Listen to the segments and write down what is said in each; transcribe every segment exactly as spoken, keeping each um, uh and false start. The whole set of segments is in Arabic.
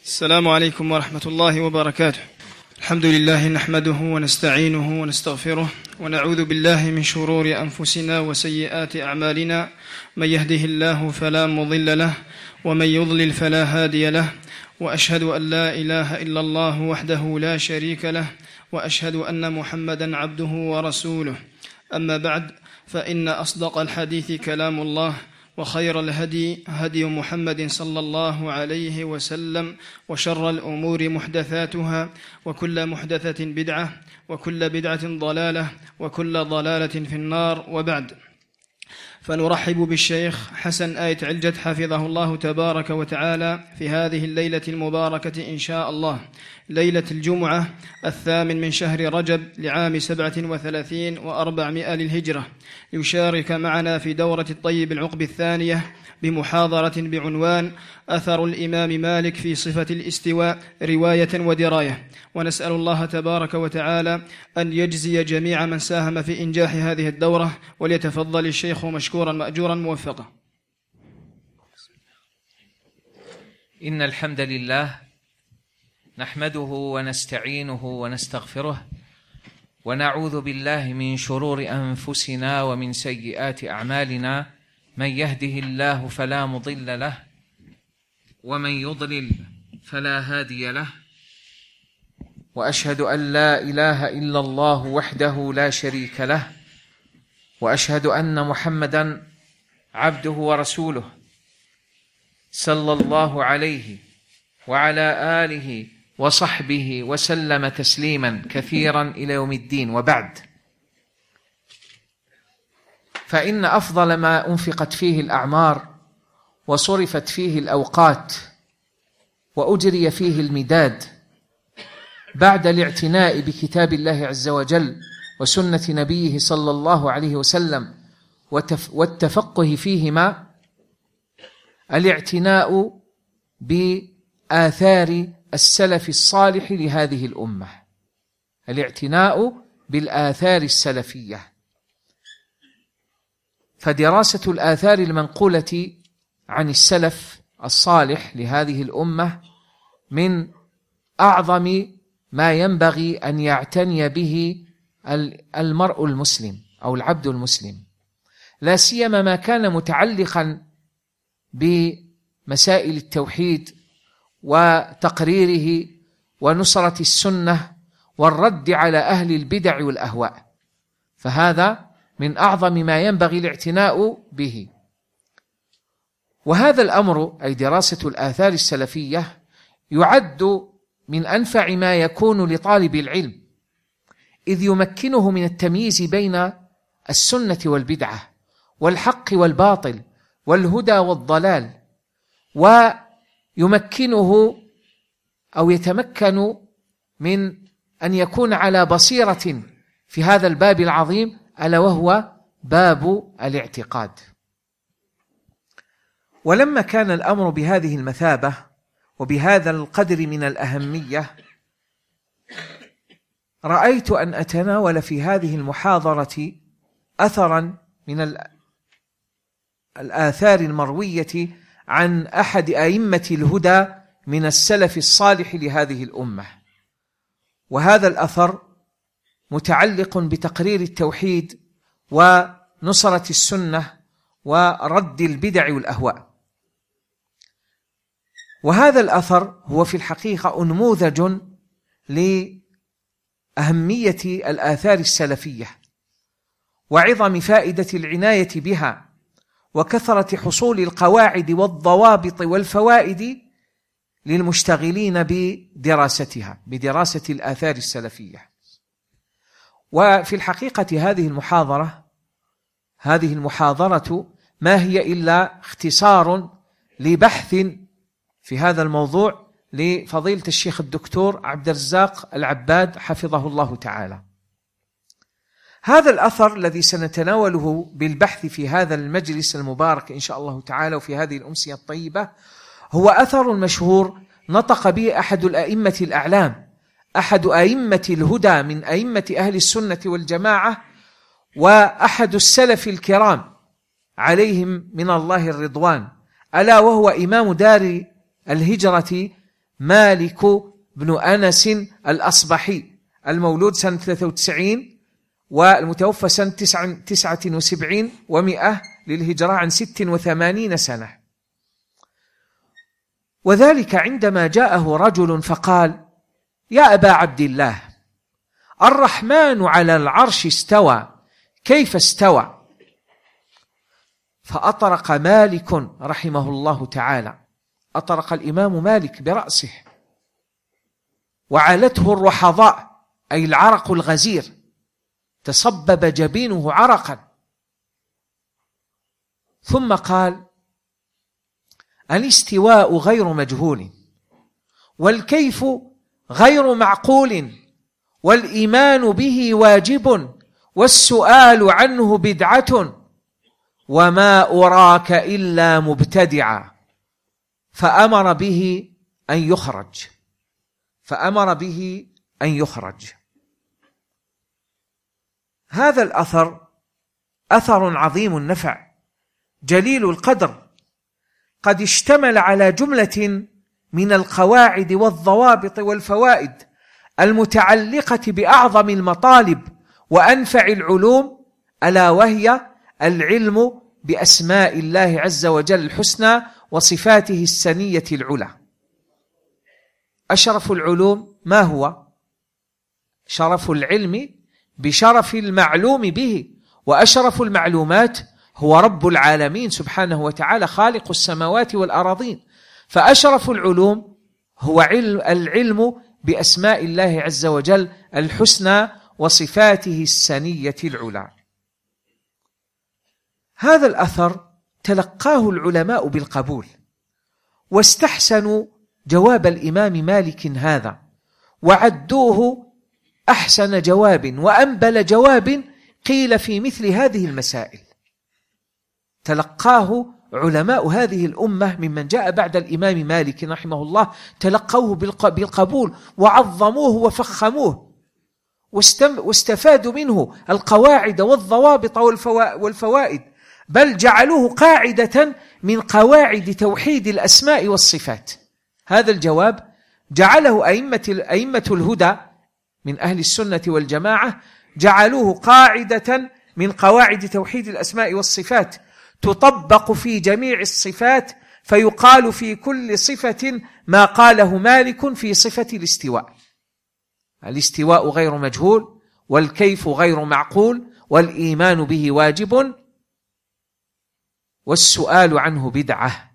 السلام عليكم ورحمة الله وبركاته. الحمد لله نحمده ونستعينه ونستغفره ونعوذ بالله من شرور أنفسنا وسيئات أعمالنا، من يهده الله فلا مضل له ومن يضلل فلا هادي له، وأشهد أن لا إله إلا الله وحده لا شريك له، وأشهد أن محمدا عبده ورسوله. أما بعد، فإن أصدق الحديث كلام الله، وخير الهدي هدي محمد صلى الله عليه وسلم، وشر الأمور محدثاتها، وكل محدثة بدعة، وكل بدعة ضلالة، وكل ضلالة في النار. وبعد، فنرحب بالشيخ حسن آية علجت حفظه الله تبارك وتعالى في هذه الليلة المباركة إن شاء الله، ليلة الجمعة الثامن من شهر رجب لعام سبعة وثلاثين وأربعمائة للهجرة، يشارك معنا في دورة الطيب العقب الثانية بمحاضرة بعنوان أثر الإمام مالك في صفة الاستواء رواية ودراية. ونسأل الله تبارك وتعالى أن يجزي جميع من ساهم في إنجاح هذه الدورة، وليتفضل الشيخ مشكورا مأجورا موفقا. إن الحمد لله نحمده ونستعينه ونستغفره، ونعوذ بالله من شرور أنفسنا ومن سيئات أعمالنا، من يهده الله فلا مضل له ومن يضلل فلا هادي له، وأشهد أن لا إله إلا الله وحده لا شريك له، وأشهد أن محمدا عبده ورسوله صلى الله عليه وعلى آله وصحبه وسلم تسليما كثيرا إلى يوم الدين. وبعد، فإن أفضل ما أنفقت فيه الأعمار وصرفت فيه الأوقات وأجري فيه المداد بعد الاعتناء بكتاب الله عز وجل وسنة نبيه صلى الله عليه وسلم والتفقه فيهما الاعتناء بآثار السلف الصالح لهذه الأمة، الاعتناء بالآثار السلفية. فدراسة الآثار المنقولة عن السلف الصالح لهذه الأمة من أعظم ما ينبغي أن يعتني به المرء المسلم أو العبد المسلم، لا سيما ما كان متعلقا بمسائل التوحيد وتقريره ونصرة السنة والرد على أهل البدع والأهواء، فهذا من أعظم ما ينبغي الاعتناء به. وهذا الأمر أي دراسة الآثار السلفية يعد من أنفع ما يكون لطالب العلم، إذ يمكنه من التمييز بين السنة والبدعة والحق والباطل والهدى والضلال، ويمكنه أو يتمكن من أن يكون على بصيرة في هذا الباب العظيم، ألا وهو باب الاعتقاد. ولما كان الأمر بهذه المثابة وبهذا القدر من الأهمية، رأيت أن أتناول في هذه المحاضرة أثرا من الآثار المروية عن أحد أئمة الهدى من السلف الصالح لهذه الأمة، وهذا الأثر متعلق بتقرير التوحيد ونصرة السنة ورد البدع والأهواء. وهذا الأثر هو في الحقيقة نموذج لأهمية الآثار السلفية وعظم فائدة العناية بها وكثرة حصول القواعد والضوابط والفوائد للمشتغلين بدراستها، بدراسة الآثار السلفية. وفي الحقيقة هذه المحاضرة هذه المحاضرة ما هي إلا اختصار لبحث في هذا الموضوع لفضيلة الشيخ الدكتور عبد الرزاق العباد حفظه الله تعالى. هذا الأثر الذي سنتناوله بالبحث في هذا المجلس المبارك إن شاء الله تعالى وفي هذه الأمسية الطيبة هو أثر مشهور نطق به أحد الأئمة الأعلام، أحد أئمة الهدى من أئمة أهل السنة والجماعة، وأحد السلف الكرام عليهم من الله الرضوان، ألا وهو إمام دار الهجرة مالك بن أنس الأصبحي، المولود سنة ثلاثة وتسعين والمتوفى سنة تسعة وسبعين ومئة للهجرة، عن ست وثمانين سنة. وذلك عندما جاءه رجل فقال: يا أبا عبد الله، الرحمن على العرش استوى، كيف استوى؟ فأطرق مالك رحمه الله تعالى، أطرق الإمام مالك برأسه، وعالته الرحضاء أي العرق الغزير، تصبب جبينه عرقا، ثم قال: الاستواء غير مجهول، والكيف غير معقول، والإيمان به واجب، والسؤال عنه بدعة، وما أراك إلا مبتدعا. فأمر به أن يخرج فأمر به أن يخرج. هذا الأثر أثر عظيم النفع جليل القدر، قد اشتمل على جملة من القواعد والضوابط والفوائد المتعلقة بأعظم المطالب وأنفع العلوم، ألا وهي العلم بأسماء الله عز وجل الحسنى وصفاته السنية العلى. أشرف العلوم ما هو؟ شرف العلم بشرف المعلوم به، وأشرف المعلومات هو رب العالمين سبحانه وتعالى خالق السماوات والأراضين. فأشرف العلوم هو العلم بأسماء الله عز وجل الحسنى وصفاته السنية العلى. هذا الأثر تلقاه العلماء بالقبول، واستحسنوا جواب الإمام مالك هذا، وعدوه أحسن جواب وأنبل جواب قيل في مثل هذه المسائل. تلقاه علماء هذه الأمة ممن جاء بعد الإمام مالك رحمه الله، تلقوه بالقبول وعظموه وفخموه، واستفادوا منه القواعد والضوابط والفوائد، بل جعلوه قاعدة من قواعد توحيد الأسماء والصفات. هذا الجواب جعله أئمة أئمة الهدى من أهل السنة والجماعة، جعلوه قاعدة من قواعد توحيد الأسماء والصفات، تطبق في جميع الصفات، فيقال في كل صفة ما قاله مالك في صفة الاستواء: الاستواء غير مجهول، والكيف غير معقول، والإيمان به واجب، والسؤال عنه بدعة.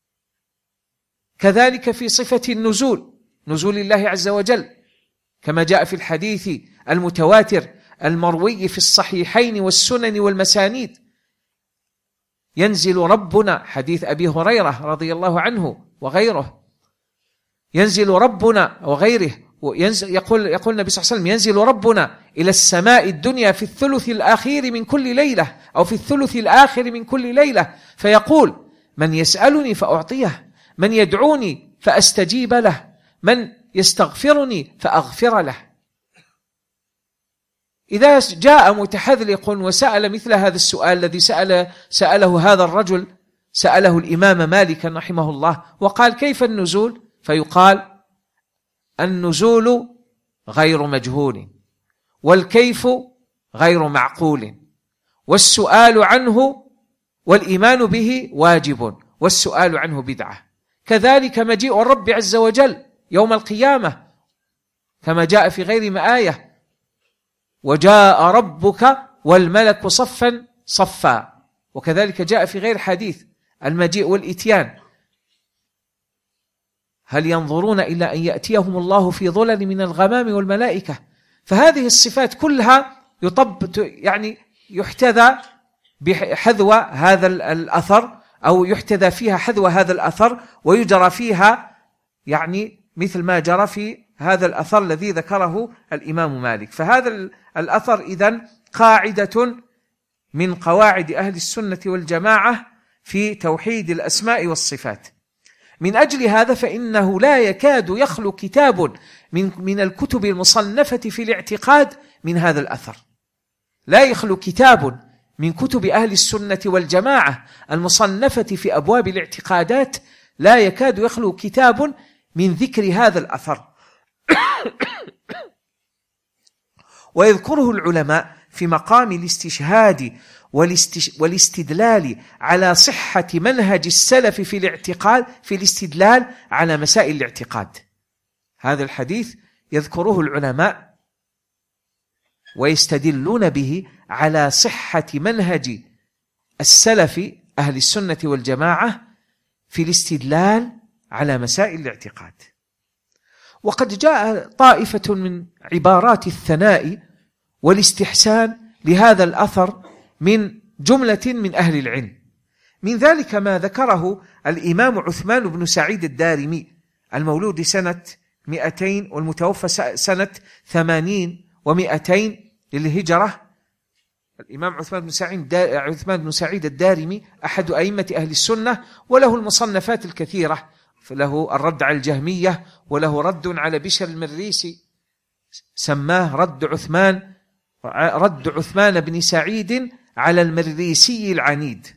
كذلك في صفة النزول، نزول الله عز وجل، كما جاء في الحديث المتواتر المروي في الصحيحين والسنن والمسانيد: ينزل ربنا، حديث أبي هريرة رضي الله عنه وغيره، ينزل ربنا وغيره، وينزل يقول يقول النبي صلى الله عليه وسلم: ينزل ربنا إلى السماء الدنيا في الثلث الأخير من كل ليلة، أو في الثلث الآخر من كل ليلة، فيقول: من يسألني فأعطيه، من يدعوني فأستجيب له، من يستغفرني فأغفر له. إذا جاء متحذلق وسأل مثل هذا السؤال الذي سأل سأله هذا الرجل، سأله الإمام مالك رحمه الله وقال: كيف النزول؟ فيقال: النزول غير مجهول، والكيف غير معقول، والسؤال عنه والإيمان به واجب، والسؤال عنه بدعة. كذلك مجيء الرب عز وجل يوم القيامة، كما جاء في غير ما آية: وجاء ربك والملك صفا صفا. وكذلك جاء في غير حديث المجيء والإتيان: هل ينظرون إلا أن يأتيهم الله في ظلل من الغمام والملائكة. فهذه الصفات كلها يطب يعني يحتذى بحذو هذا الأثر، أو يحتذى فيها حذو هذا الأثر، ويجرى فيها يعني مثل ما جرى في هذا الأثر الذي ذكره الإمام مالك. فهذا الأثر إذن قاعدة من قواعد أهل السنة والجماعة في توحيد الأسماء والصفات. من أجل هذا فإنه لا يكاد يخلو كتاب من من الكتب المصنفة في الاعتقاد من هذا الأثر. لا يخلو كتاب من كتب أهل السنة والجماعة المصنفة في أبواب الاعتقادات، لا يكاد يخلو كتاب من ذكر هذا الأثر ويذكره العلماء في مقام الاستشهاد والاستدلال على صحة منهج السلف في الاعتقاد في الاستدلال على مسائل الاعتقاد. هذا الحديث يذكره العلماء ويستدلون به على صحة منهج السلف أهل السنة والجماعة في الاستدلال على مسائل الاعتقاد. وقد جاء طائفة من عبارات الثناء والاستحسان لهذا الأثر من جملة من أهل العلم، من ذلك ما ذكره الإمام عثمان بن سعيد الدارمي المولود سنة مئتين والمتوفى سنة ثمانين ومئتين للهجرة. الإمام عثمان بن سعيد عثمان بن سعيد الدارمي أحد أئمة أهل السنة، وله المصنفات الكثيرة، فله الرد على الجهمية، وله رد على بشر المريسي سماه رد عثمان رد عثمان بن سعيد على المريسي العنيد.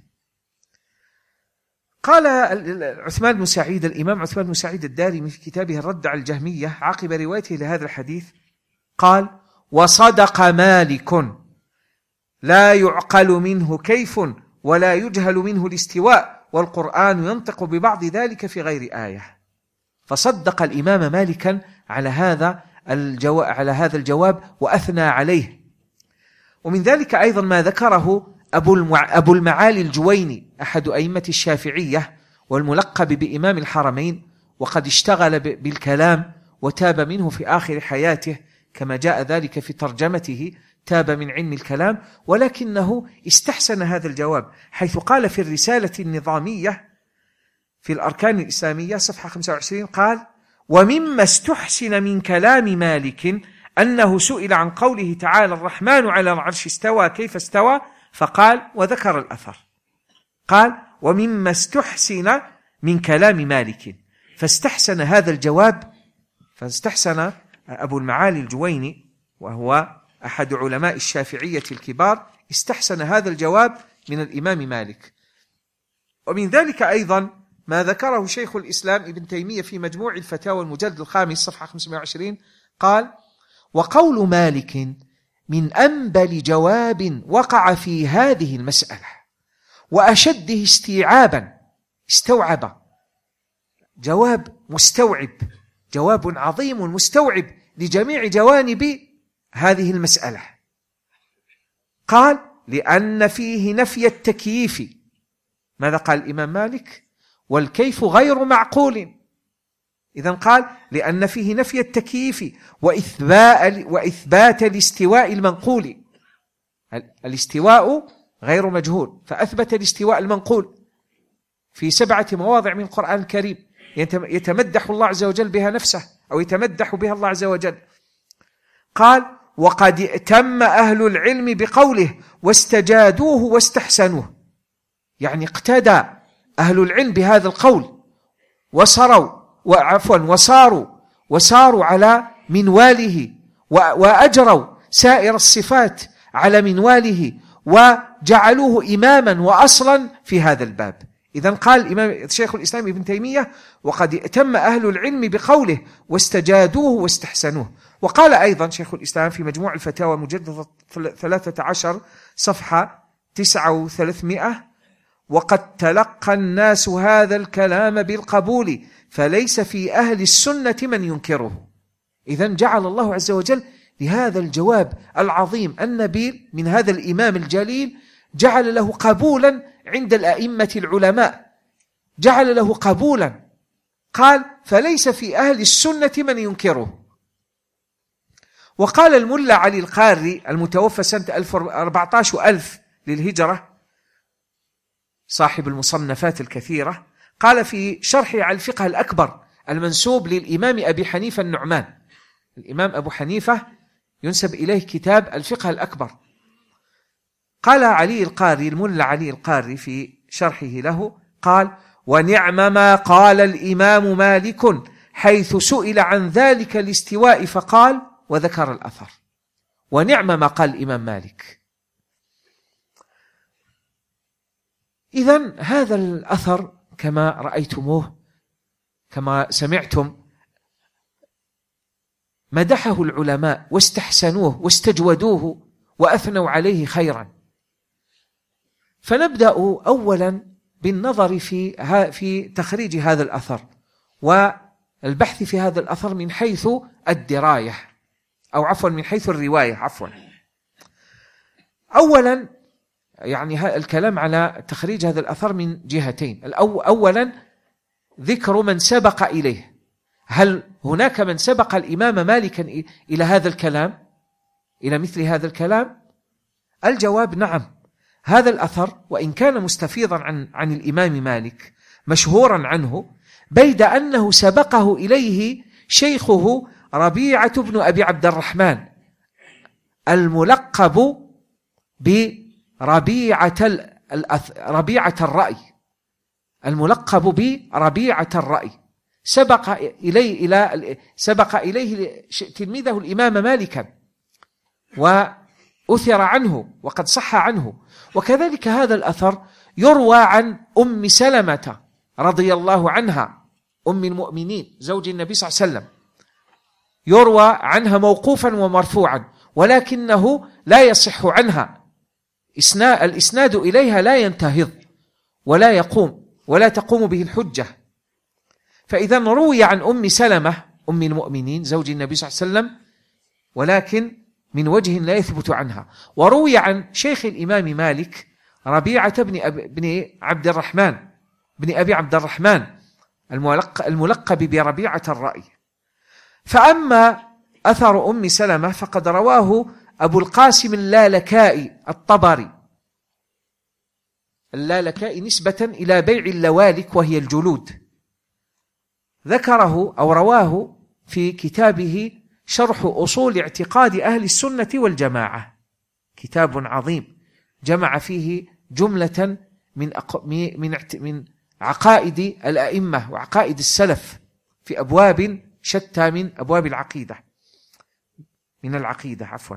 قال عثمان بن سعيد الإمام عثمان بن سعيد الدارمي في كتابه الرد على الجهمية عقب روايته لهذا الحديث قال: وصدق مالك لا يعقل منه كيف ولا يجهل منه الاستواء، والقرآن ينطق ببعض ذلك في غير آية. فصدق الإمام مالكا على هذا الجواب على هذا الجواب وأثنى عليه. ومن ذلك أيضا ما ذكره أبو المعالي الجويني أحد أئمة الشافعية والملقب بإمام الحرمين، وقد اشتغل بالكلام وتاب منه في آخر حياته كما جاء ذلك في ترجمته، تاب من علم الكلام، ولكنه استحسن هذا الجواب حيث قال في الرسالة النظامية في الأركان الإسلامية صفحة خمسة وعشرين قال: ومما استحسن من كلام مالك أنه سئل عن قوله تعالى الرحمن على العرش استوى كيف استوى، فقال وذكر الأثر. قال: ومما استحسن من كلام مالك، فاستحسن هذا الجواب فاستحسن أبو المعالي الجويني وهو أحد علماء الشافعية الكبار استحسن هذا الجواب من الإمام مالك. ومن ذلك أيضا ما ذكره شيخ الإسلام ابن تيمية في مجموع الفتاوى المجلد الخامس صفحة خمسمائة وعشرين قال: وقول مالك من أنبل جواب وقع في هذه المسألة وأشده استيعابا، استوعب، جواب مستوعب، جواب عظيم مستوعب لجميع جوانب هذه المسألة. قال: لأن فيه نفي التكييف. ماذا قال الإمام مالك؟ والكيف غير معقول. إذن قال: لأن فيه نفي التكييف وإثبات الاستواء المنقول. الاستواء غير مجهول، فأثبت الاستواء المنقول في سبعة مواضع من القرآن الكريم يتمدح الله عز وجل بها نفسه أو يتمدح بها الله عز وجل. قال: وقد ائتم أهل العلم بقوله واستجادوه واستحسنوه، يعني اقتدى أهل العلم بهذا القول وصروا وعفوا وصاروا وصاروا على منواله وأجروا سائر الصفات على منواله وجعلوه إماما وأصلا في هذا الباب. إذن قال الإمام شيخ الإسلام ابن تيمية: وقد ائتم أهل العلم بقوله واستجادوه واستحسنوه. وقال أيضا شيخ الإسلام في مجموع الفتاوى مجلد ثلاثة عشر صفحة تسعة وثلاثمائة: وقد تلقى الناس هذا الكلام بالقبول فليس في أهل السنة من ينكره. إذن جعل الله عز وجل لهذا الجواب العظيم النبيل من هذا الإمام الجليل جعل له قبولا عند الأئمة العلماء، جعل له قبولا. قال: فليس في أهل السنة من ينكره. وقال الملا علي القاري المتوفى سنة أربعة عشر وألف للهجرة صاحب المصنفات الكثيرة، قال في شرحه على الفقه الأكبر المنسوب للإمام أبي حنيفة النعمان، الإمام أبو حنيفة ينسب إليه كتاب الفقه الأكبر، قال علي القاري الملا علي القاري في شرحه له قال: ونعم ما قال الإمام مالك حيث سئل عن ذلك الاستواء فقال وذكر الأثر. ونعم ما قال الإمام مالك. إذن هذا الأثر كما رأيتموه كما سمعتم مدحه العلماء واستحسنوه واستجودوه وأثنوا عليه خيرا. فنبدأ أولا بالنظر في في تخريج هذا الأثر والبحث في هذا الأثر من حيث الدراية، أو عفوا من حيث الرواية عفوا. أولا يعني الكلام على تخريج هذا الأثر من جهتين. أولا ذكر من سبق إليه. هل هناك من سبق الإمام مالكا إلى هذا الكلام، إلى مثل هذا الكلام؟ الجواب نعم. هذا الأثر وإن كان مستفيضا عن, عن الإمام مالك مشهورا عنه، بيد أنه سبقه إليه شيخه ربيعة بن أبي عبد الرحمن الملقب بربيعة ربيعة الرأي، الملقب بربيعة الرأي. سبق إليه إلى سبق إليه تلميذه الإمام مالكا وأثر عنه وقد صح عنه. وكذلك هذا الأثر يروى عن أم سلمة رضي الله عنها أم المؤمنين زوج النبي صلى الله عليه وسلم، يروى عنها موقوفا ومرفوعا، ولكنه لا يصح عنها، الإسناد إليها لا ينتهض ولا يقوم ولا تقوم به الحجة. فإذا روي عن أم سلمة أم المؤمنين زوج النبي صلى الله عليه وسلم ولكن من وجه لا يثبت عنها. وروي عن شيخ الإمام مالك ربيعة بن, أب... بن عبد الرحمن بن أبي عبد الرحمن الملقب بربيعة الرأي. فأما أثر أم سلمة فقد رواه أبو القاسم اللالكائي الطبري. اللالكائي نسبة إلى بيع اللوالك وهي الجلود، ذكره أو رواه في كتابه شرح أصول اعتقاد أهل السنة والجماعة، كتاب عظيم جمع فيه جملة من من من عقائد الأئمة وعقائد السلف في أبواب شتى من أبواب العقيدة من العقيدة عفوا.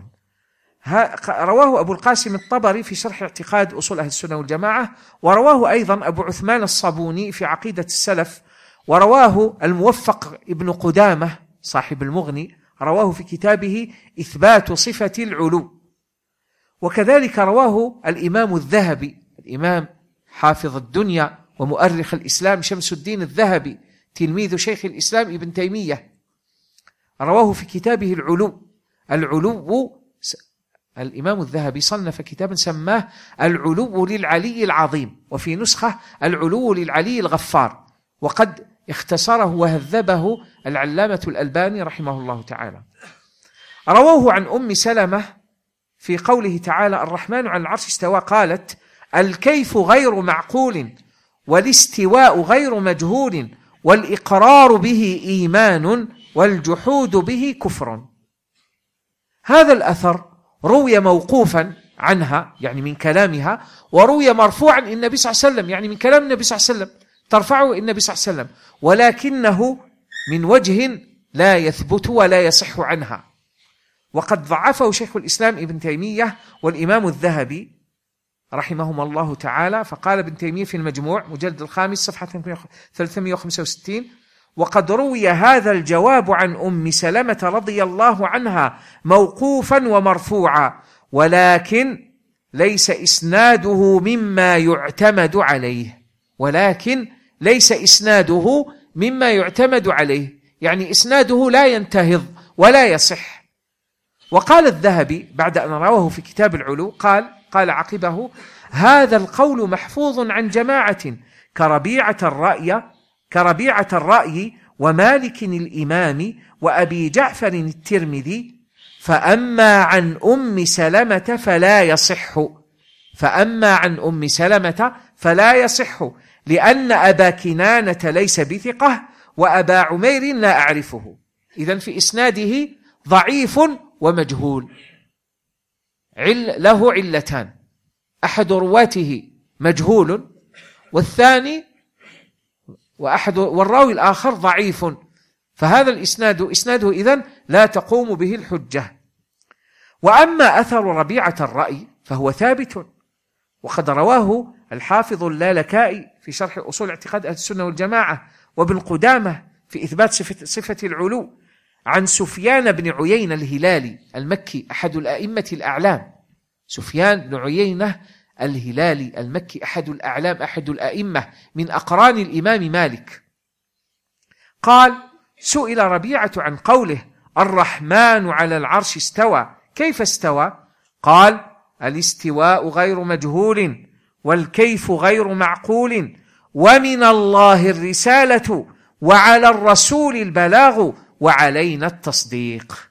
رواه أبو القاسم الطبري في شرح اعتقاد أصول أهل السنة والجماعة، ورواه أيضا أبو عثمان الصابوني في عقيدة السلف، ورواه الموفق ابن قدامة صاحب المغني رواه في كتابه إثبات صفة العلو. وكذلك رواه الإمام الذهبي الإمام حافظ الدنيا ومؤرخ الإسلام شمس الدين الذهبي تلميذ شيخ الإسلام ابن تيمية، رواه في كتابه العلو. العلو الإمام الذهبي صنف كتابا سماه العلو للعلي العظيم، وفي نسخة العلو للعلي الغفار، وقد اختصره وهذبه العلامة الألباني رحمه الله تعالى. رواه عن أم سلمة في قوله تعالى الرحمن على العرش استوى، قالت الكيف غير معقول والاستواء غير مجهول والإقرار به إيمان والجحود به كفر. هذا الأثر روي موقوفا عنها يعني من كلامها، وروي مرفوعا النبي صلى الله عليه وسلم يعني من كلام النبي صلى الله عليه وسلم، ترفعه النبي صلى الله عليه وسلم، ولكنه من وجه لا يثبت ولا يصح عنها، وقد ضعفه شيخ الإسلام ابن تيمية والإمام الذهبي رحمهم الله تعالى. فقال ابن تيمية في المجموع مجلد الخامس صفحة ثلاثمائة وخمسة وستين وقد روي هذا الجواب عن أم سلمة رضي الله عنها موقوفا ومرفوعا، ولكن ليس إسناده مما يعتمد عليه ولكن ليس إسناده مما يعتمد عليه يعني إسناده لا ينتهض ولا يصح. وقال الذهبي بعد أن رواه في كتاب العلو قال قال عقبه هذا القول محفوظ عن جماعة كربيعة الرأي كربيعة الرأي ومالك الإمام وأبي جعفر الترمذي، فأما عن أم سلمة فلا يصح فأما عن أم سلمة فلا يصح لأن أبا كنانة ليس بثقة وأبا عمير لا أعرفه. إذن في إسناده ضعيف ومجهول عل له علتان، أحد رواته مجهول والثاني وأحد والراوي الآخر ضعيف، فهذا الإسناد إسناده إذن لا تقوم به الحجة. وأما أثر ربيعة الرأي فهو ثابت، وقد رواه الحافظ اللالكائي في شرح أصول اعتقاد أهل السنة والجماعة وابن قدامة في إثبات صفة, صفة العلو عن سفيان بن عيينة الهلالي المكي أحد الأئمة الأعلام، سفيان بن عيينة الهلالي المكي أحد الأعلام أحد الأئمة من أقران الإمام مالك، قال: سئل ربيعة عن قوله الرحمن على العرش استوى كيف استوى؟ قال: الاستواء غير مجهول والكيف غير معقول ومن الله الرسالة وعلى الرسول البلاغ وعلينا التصديق.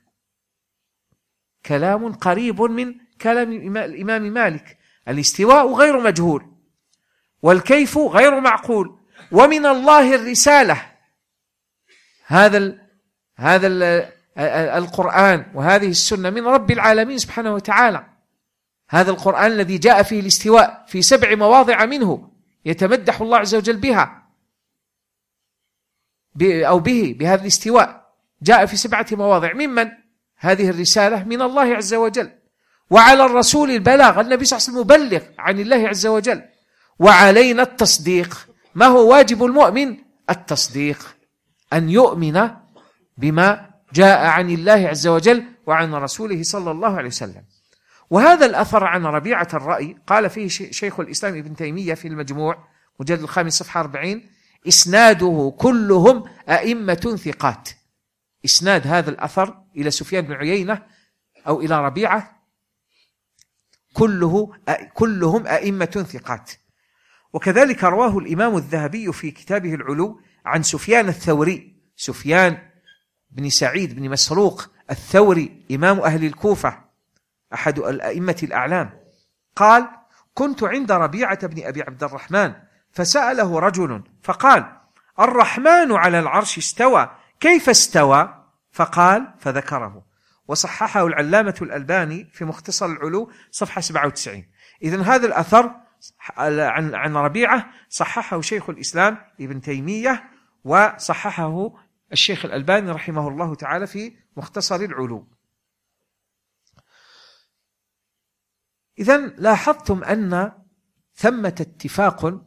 كلام قريب من كلام الإمام مالك، الاستواء غير مجهول والكيف غير معقول ومن الله الرسالة. هذا ال هذا ال القرآن وهذه السنة من رب العالمين سبحانه وتعالى. هذا القرآن الذي جاء فيه الاستواء في سبع مواضع منه يتمدح الله عز وجل بها أو به بهذا الاستواء، جاء في سبعة مواضع. ممن هذه الرسالة؟ من الله عز وجل. وعلى الرسول البلاغ، النبي صلى الله عليه وسلم مبلغ عن الله عز وجل. وعلينا التصديق. ما هو واجب المؤمن؟ التصديق، أن يؤمن بما جاء عن الله عز وجل وعن رسوله صلى الله عليه وسلم. وهذا الأثر عن ربيعة الرأي قال فيه شيخ الإسلام ابن تيمية في المجموع مجلد الخامس صفحة أربعين: إسناده كلهم أئمة ثقات. إسناد هذا الأثر إلى سفيان بن عيينة أو إلى ربيعة كله كلهم أئمة ثقات. وكذلك رواه الإمام الذهبي في كتابه العلو عن سفيان الثوري، سفيان بن سعيد بن مسروق الثوري إمام أهل الكوفة أحد الأئمة الأعلام، قال: كنت عند ربيعة بن أبي عبد الرحمن فسأله رجل فقال: الرحمن على العرش استوى كيف استوى؟ فقال فذكره. وصححه العلامة الألباني في مختصر العلو صفحة سبعة وتسعين. إذن هذا الأثر عن عن ربيعة صححه شيخ الإسلام ابن تيمية وصححه الشيخ الألباني رحمه الله تعالى في مختصر العلو. إذن لاحظتم أن ثمة اتفاق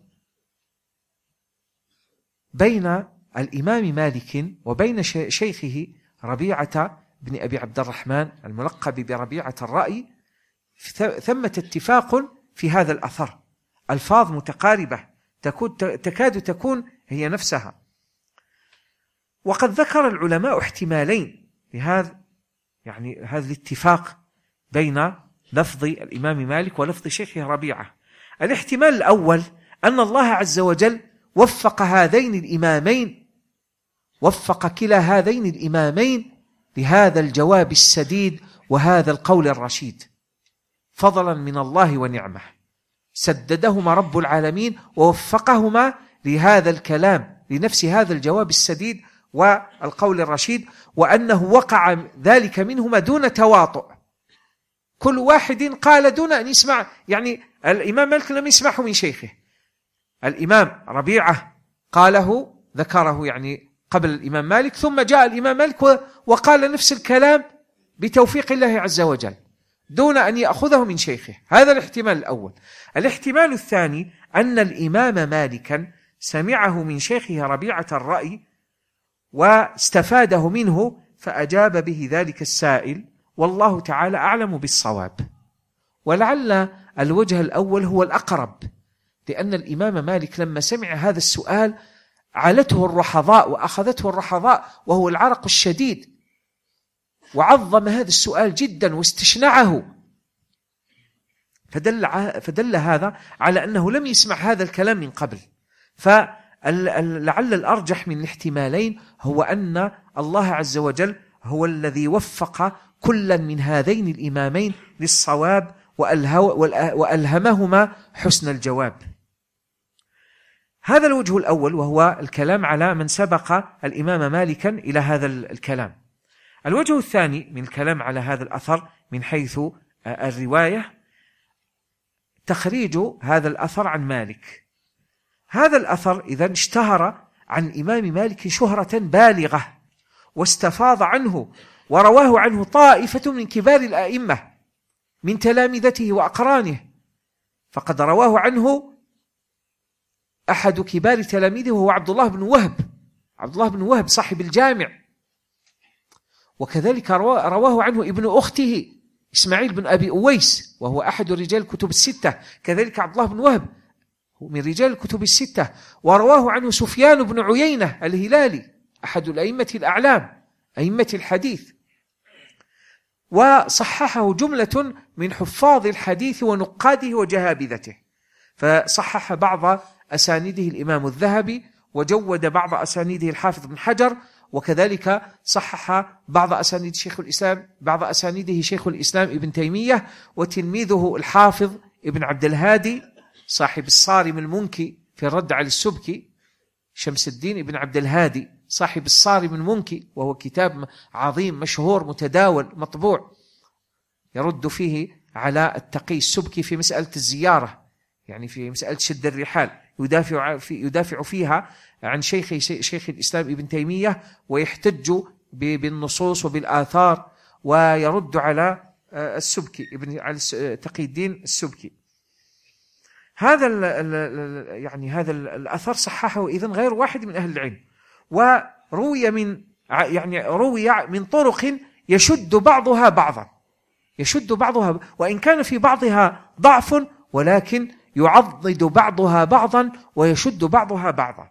بين الإمام مالك وبين شيخه ربيعة بن أبي عبد الرحمن الملقب بربيعة الرأي، ثمة اتفاق في هذا الأثر، ألفاظ متقاربة تكاد تكون هي نفسها. وقد ذكر العلماء احتمالين لهذا، يعني هذا الاتفاق بين لفظ الإمام مالك ولفظ شيخه ربيعة. الاحتمال الأول أن الله عز وجل وفق هذين الإمامين، وفق كلا هذين الإمامين لهذا الجواب السديد وهذا القول الرشيد فضلا من الله ونعمه، سددهما رب العالمين ووفقهما لهذا الكلام لنفس هذا الجواب السديد والقول الرشيد، وأنه وقع ذلك منهما دون تواطؤ، كل واحد قال دون أن يسمع. يعني الإمام مالك لم يسمعه من شيخه، الإمام ربيعة قاله ذكره يعني قبل الإمام مالك، ثم جاء الإمام مالك وقال نفس الكلام بتوفيق الله عز وجل دون أن يأخذه من شيخه. هذا الاحتمال الأول. الاحتمال الثاني أن الإمام مالكا سمعه من شيخه ربيعة الرأي واستفاده منه فأجاب به ذلك السائل، والله تعالى أعلم بالصواب. ولعل الوجه الأول هو الأقرب، لأن الإمام مالك لما سمع هذا السؤال علته الرحضاء وأخذته الرحضاء وهو العرق الشديد، وعظم هذا السؤال جدا واستشنعه، فدل, فدل هذا على أنه لم يسمع هذا الكلام من قبل. فلعل الأرجح من الاحتمالين هو أن الله عز وجل هو الذي وفق كلا من هذين الإمامين للصواب وألهمهما حسن الجواب. هذا الوجه الأول، وهو الكلام على من سبق الإمام مالكا إلى هذا الكلام. الوجه الثاني من الكلام على هذا الأثر من حيث الرواية تخريج هذا الأثر عن مالك. هذا الأثر إذن اشتهر عن الإمام مالك شهرة بالغة واستفاض عنه ورواه عنه طائفة من كبار الأئمة من تلامذته وأقرانه، فقد رواه عنه أحد كبار تلاميذه هو عبد الله بن وهب، عبد الله بن وهب صاحب الجامع، وكذلك رواه عنه ابن أخته إسماعيل بن أبي أويس وهو أحد رجال الكتب الستة، كذلك عبد الله بن وهب من رجال الكتب الستة، ورواه عنه سفيان بن عيينة الهلالي أحد الأئمة الأعلام أئمة الحديث، وصححه جملة من حفاظ الحديث ونقاده وجهابذته، فصحح بعض أسانيده الإمام الذهبي، وجود بعض أسانيده الحافظ بن حجر، وكذلك صحح بعض أسانيد شيخ الإسلام بعض أسانيده شيخ الإسلام ابن تيمية، وتلميذه الحافظ ابن عبد الهادي صاحب الصارم المنكي في الرد على السبكي، شمس الدين ابن عبد الهادي صاحب الصارم المنكي، وهو كتاب عظيم مشهور متداول مطبوع يرد فيه على التقي السبكي في مسألة الزيارة، يعني في مسألة شد الرحال، يدافع, في يدافع فيها عن شيخ, شيخ الإسلام ابن تيمية، ويحتج بالنصوص وبالآثار، ويرد على السبكي ابن على تقي الدين السبكي. هذا ال يعني هذا الأثر صححه إذن غير واحد من أهل العلم، وروي من يعني روي من طرق يشد بعضها بعضا يشد بعضها وإن كان في بعضها ضعف، ولكن يعضد بعضها بعضا ويشد بعضها بعضا.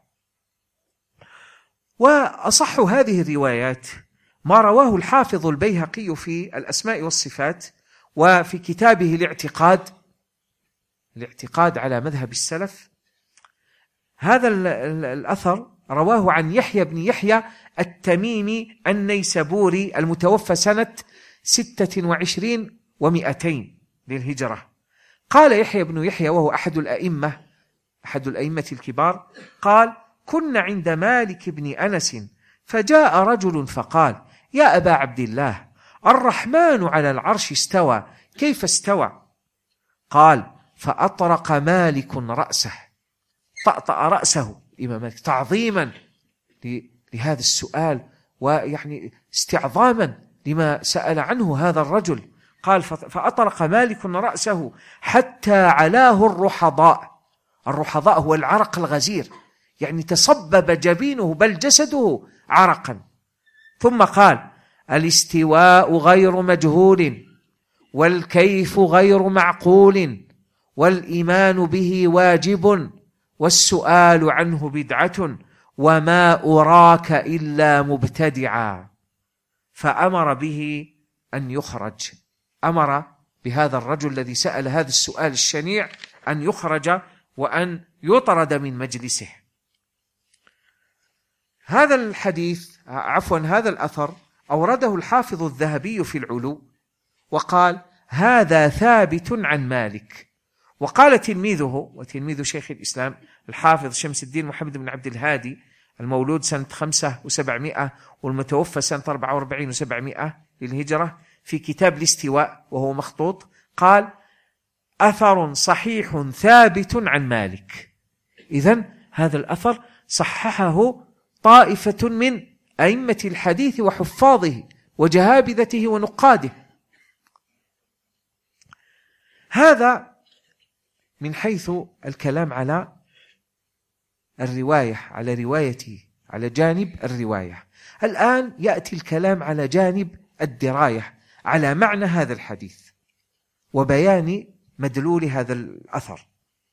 وأصح هذه الروايات ما رواه الحافظ البيهقي في الأسماء والصفات، وفي كتابه الاعتقاد الاعتقاد على مذهب السلف. هذا الأثر رواه عن يحيى بن يحيى التميمي النيسابوري المتوفى سنة ستة وعشرين ومئتين للهجرة. قال يحيى بن يحيى وهو أحد الأئمة أحد الأئمة الكبار، قال: كنا عند مالك بن أنس فجاء رجل فقال: يا أبا عبد الله، الرحمن على العرش استوى، كيف استوى؟ قال: فأطرق مالك رأسه، طأطأ رأسه الإمام مالك تعظيما لهذا السؤال، ويعني استعظاما لما سأل عنه هذا الرجل. قال: فأطرق مالك رأسه حتى علاه الرحضاء. الرحضاء هو العرق الغزير، يعني تصبب جبينه بل جسده عرقا. ثم قال: الاستواء غير مجهول، والكيف غير معقول، والإيمان به واجب، والسؤال عنه بدعة، وما أراك إلا مبتدعا. فأمر به أن يخرج، أمر بهذا الرجل الذي سأل هذا السؤال الشنيع أن يخرج وأن يطرد من مجلسه. هذا الحديث عفوا هذا الأثر أورده الحافظ الذهبي في العلو، وقال: هذا ثابت عن مالك. وقال تلميذه وتلميذ شيخ الإسلام الحافظ شمس الدين محمد بن عبد الهادي المولود سنة خمسة وسبعمائة والمتوفى سنة أربعة وأربعين وسبعمائة للهجرة في كتاب الاستواء وهو مخطوط، قال: أثر صحيح ثابت عن مالك. إذن هذا الأثر صححه طائفة من أئمة الحديث وحفاظه وجهابذته ونقاده. هذا من حيث الكلام على الرواية على روايته على جانب الرواية. الآن يأتي الكلام على جانب الدراية على معنى هذا الحديث وبيان مدلول هذا الأثر.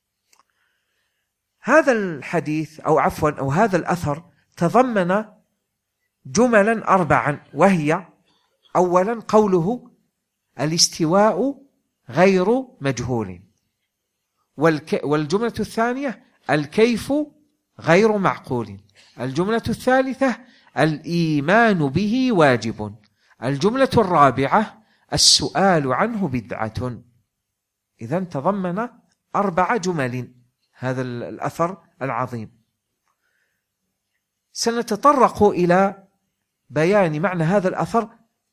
هذا الحديث أو عفوا أو هذا الأثر تضمن جملا أربعا، وهي: أولا قوله الاستواء غير مجهول، والجملة الثانية الكيف غير معقول، الجملة الثالثة الإيمان به واجب، الجملة الرابعة السؤال عنه بدعة. إذن تضمن أربع جمل هذا الأثر العظيم. سنتطرق إلى بيان معنى هذا الأثر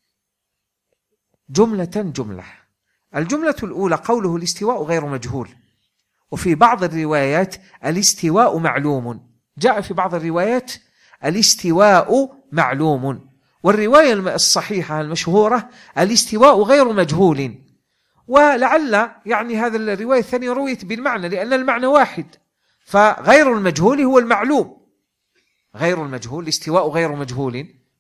جملة جملة. الجملة الأولى قوله الاستواء غير مجهول، وفي بعض الروايات الاستواء معلوم، جاء في بعض الروايات الاستواء معلوم، والرواية الصحيحة المشهورة الاستواء غير مجهول. ولعل يعني هذا الرواية الثانية رويت بالمعنى لأن المعنى واحد، فغير المجهول هو المعلوم، غير المجهول الاستواء غير مجهول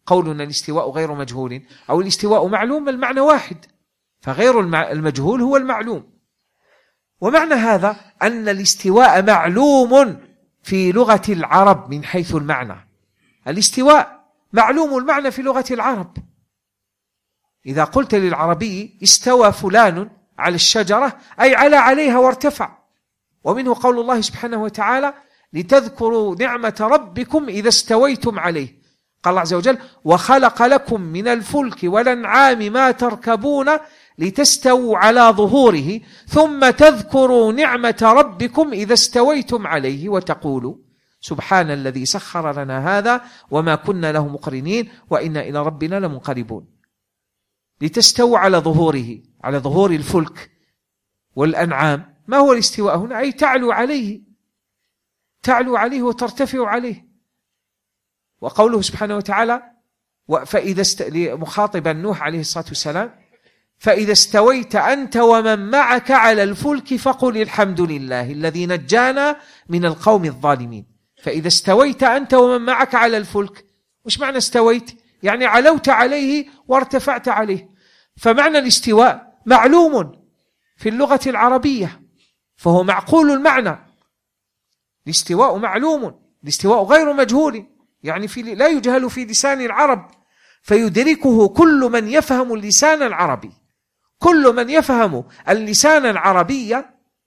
قولنا الاستواء غير مجهول أو الاستواء معلوم المعنى واحد، فغير المجهول هو المعلوم. ومعنى هذا أن الاستواء معلوم في لغة العرب من حيث المعنى. الاستواء معلوم المعنى في لغة العرب. إذا قلت للعربي استوى فلان على الشجرة أي على عليها وارتفع. ومنه قول الله سبحانه وتعالى لتذكروا نعمة ربكم إذا استويتم عليه. قال الله عز وجل وخلق لكم من الفلك والأنعام ما تركبون لتستووا على ظهوره ثم تذكروا نعمة ربكم إذا استويتم عليه وتقولوا سبحان الذي سخر لنا هذا وما كنا له مقرنين وإنا إلى ربنا لمنقلبون. لتستووا على ظهوره، على ظهور الفلك والأنعام. ما هو الاستواء هنا؟ أي تعلو عليه، تعلو عليه وترتفع عليه. وقوله سبحانه وتعالى فإذا است... مخاطبا نوح عليه الصلاة والسلام فإذا استويت أنت ومن معك على الفلك فقل الحمد لله الذي نجانا من القوم الظالمين. فإذا استويت أنت ومن معك على الفلك، وش معنى استويت؟ يعني علوت عليه وارتفعت عليه. فمعنى الاستواء معلوم في اللغة العربية، فهو معقول المعنى. الاستواء معلوم، الاستواء غير مجهول، يعني في لا يجهل في لسان العرب، فيدركه كل من يفهم اللسان العربي. كل من يفهم اللسان العربي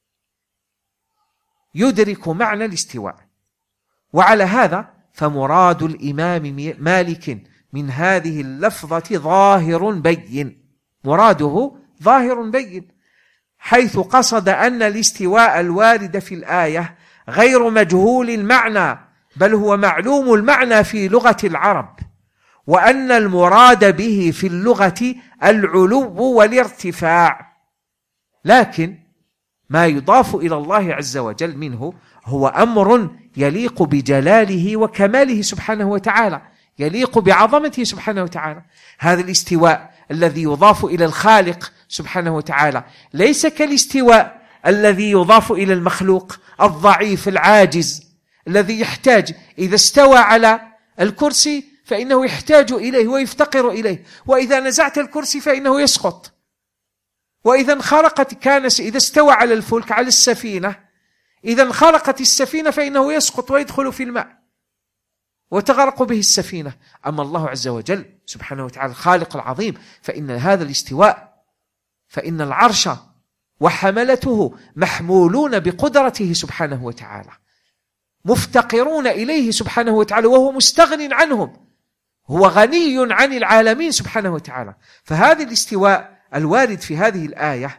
يدرك معنى الاستواء. وعلى هذا فمراد الإمام مالك من هذه اللفظة ظاهر بين، مراده ظاهر بين، حيث قصد أن الاستواء الوارد في الآية غير مجهول المعنى بل هو معلوم المعنى في لغة العرب، وأن المراد به في اللغة العلو والارتفاع. لكن ما يضاف إلى الله عز وجل منه هو أمر يليق بجلاله وكماله سبحانه وتعالى، يليق بعظمته سبحانه وتعالى. هذا الاستواء الذي يضاف إلى الخالق سبحانه وتعالى ليس كالاستواء الذي يضاف إلى المخلوق الضعيف العاجز الذي يحتاج، إذا استوى على الكرسي فإنه يحتاج إليه ويفتقر إليه، وإذا نزعت الكرسي فإنه يسقط، وإذا انخرقت كان إذا استوى على الفلك على السفينة إذا انخرقت السفينة فإنه يسقط ويدخل في الماء وتغرق به السفينة. أما الله عز وجل سبحانه وتعالى الخالق العظيم فإن هذا الاستواء فإن العرش وحملته محمولون بقدرته سبحانه وتعالى، مفتقرون إليه سبحانه وتعالى وهو مستغن عنهم، هو غني عن العالمين سبحانه وتعالى. فهذا الاستواء الوارد في هذه الآية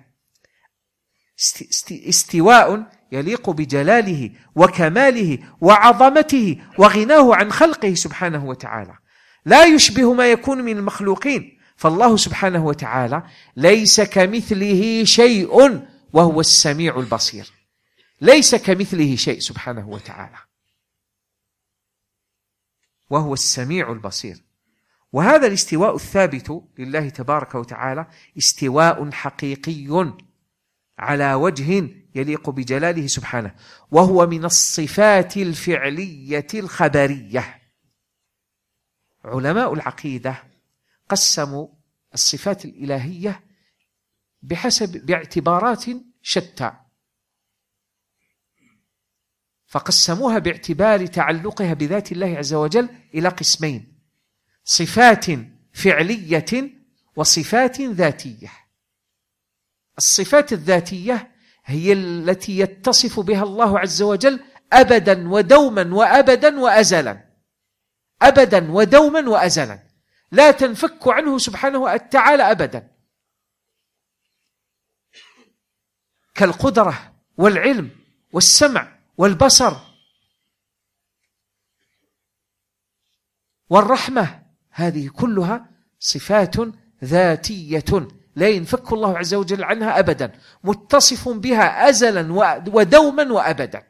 استواء يليق بجلاله وكماله وعظمته وغناه عن خلقه سبحانه وتعالى، لا يشبه ما يكون من المخلوقين. فالله سبحانه وتعالى ليس كمثله شيء وهو السميع البصير، ليس كمثله شيء سبحانه وتعالى وهو السميع البصير. وهذا الاستواء الثابت لله تبارك وتعالى استواء حقيقي على وجه يليق بجلاله سبحانه، وهو من الصفات الفعلية الخبرية. علماء العقيدة قسموا الصفات الإلهية بحسب باعتبارات شتى، فقسموها باعتبار تعلقها بذات الله عز وجل إلى قسمين: صفات فعلية وصفات ذاتية. الصفات الذاتية هي التي يتصف بها الله عز وجل أبدا ودوما وأبدا وأزلا، أبدا ودوما وأزلا، لا تنفك عنه سبحانه وتعالى أبدا، كالقدرة والعلم والسمع والبصر والرحمة. هذه كلها صفات ذاتية لا ينفك الله عز وجل عنها أبدا، متصف بها أزلا ودوما وأبدا.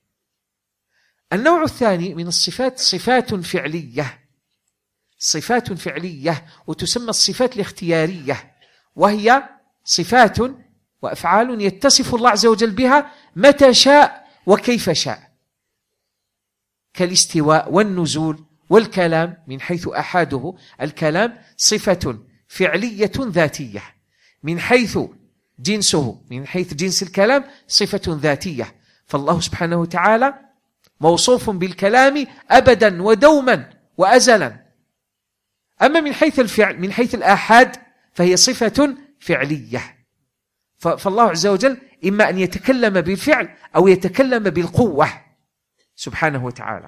النوع الثاني من الصفات صفات فعلية، صفات فعلية وتسمى الصفات الاختيارية، وهي صفات وأفعال يتصف الله عز وجل بها متى شاء وكيف شاء، كالاستواء والنزول والكلام من حيث أحاده، الكلام صفة فعلية ذاتية، من حيث جنسه، من حيث جنس الكلام صفة ذاتية، فالله سبحانه وتعالى موصوف بالكلام أبدا ودوما وأزلا. أما من حيث الفعل، من حيث الآحاد، فهي صفة فعلية، فالله عز وجل إما أن يتكلم بالفعل أو يتكلم بالقوة سبحانه وتعالى.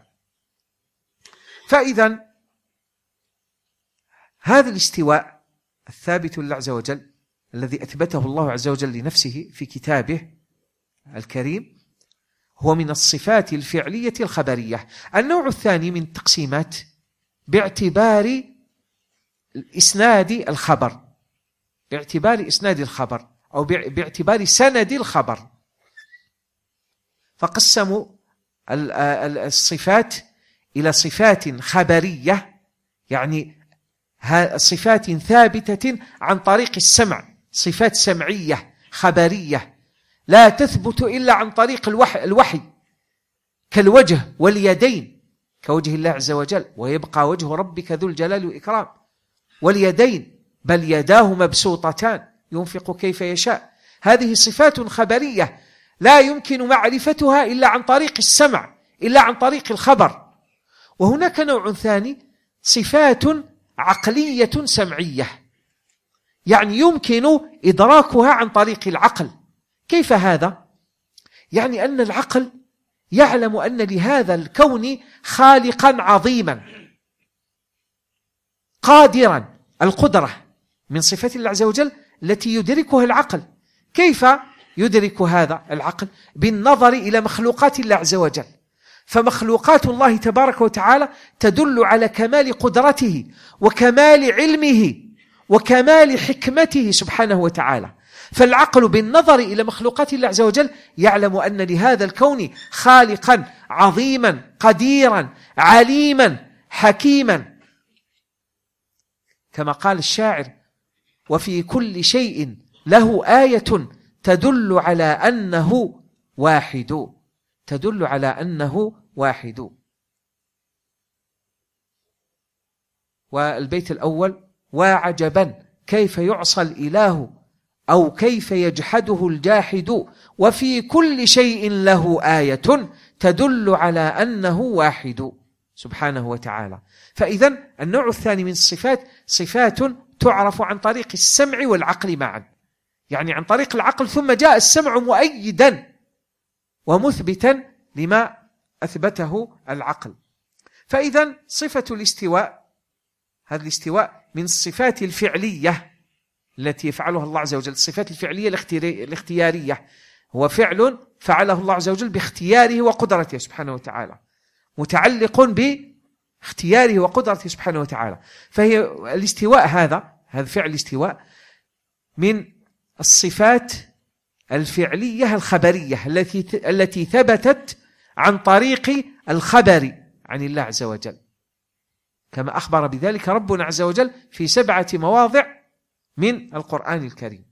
فإذا هذا الاستواء الثابت لله عز وجل الذي أثبته الله عز وجل لنفسه في كتابه الكريم هو من الصفات الفعلية الخبرية. النوع الثاني من التقسيمات باعتبار إسناد الخبر، باعتبار إسناد الخبر أو باعتبار سند الخبر، فقسموا الصفات إلى صفات خبرية، يعني صفات ثابتة عن طريق السمع، صفات سمعية خبرية لا تثبت إلا عن طريق الوحي, الوحي كالوجه واليدين، كوجه الله عز وجل، ويبقى وجه ربك ذو الجلال والإكرام، واليدين بل يداه مبسوطتان ينفق كيف يشاء. هذه صفات خبرية لا يمكن معرفتها إلا عن طريق السمع، إلا عن طريق الخبر. وهناك نوع ثاني صفات عقلية سمعية، يعني يمكن إدراكها عن طريق العقل. كيف هذا؟ يعني أن العقل يعلم أن لهذا الكون خالقا عظيما قادرا، القدرة من صفات الله عز وجل التي يدركها العقل. كيف يدرك هذا العقل؟ بالنظر إلى مخلوقات الله عز وجل، فمخلوقات الله تبارك وتعالى تدل على كمال قدرته وكمال علمه وكمال حكمته سبحانه وتعالى. فالعقل بالنظر إلى مخلوقات الله عز وجل يعلم أن لهذا الكون خالقا عظيما قديرا عليما حكيما، كما قال الشاعر: وفي كل شيء له آية تدل على أنه واحد، تدل على أنه واحد. والبيت الأول: وعجبا كيف يعصى الإله أو كيف يجحده الجاحد، وفي كل شيء له آية تدل على أنه واحد سبحانه وتعالى. فإذن النوع الثاني من الصفات صفات تعرف عن طريق السمع والعقل معا، يعني عن طريق العقل ثم جاء السمع مؤيدا ومثبتا لما أثبته العقل. فإذن صفة الاستواء، هذا الاستواء من الصفات الفعلية التي يفعلها الله عز وجل، الصفات الفعلية الاختيارية، هو فعل فعله الله عز وجل باختياره وقدرته سبحانه وتعالى، متعلق باختياره وقدرته سبحانه وتعالى. فهي الاستواء هذا هذا فعل الاستواء من الصفات الفعلية الخبرية التي التي ثبتت عن طريق الخبر عن الله عز وجل، كما أخبر بذلك ربنا عز وجل في سبعة مواضع من القرآن الكريم.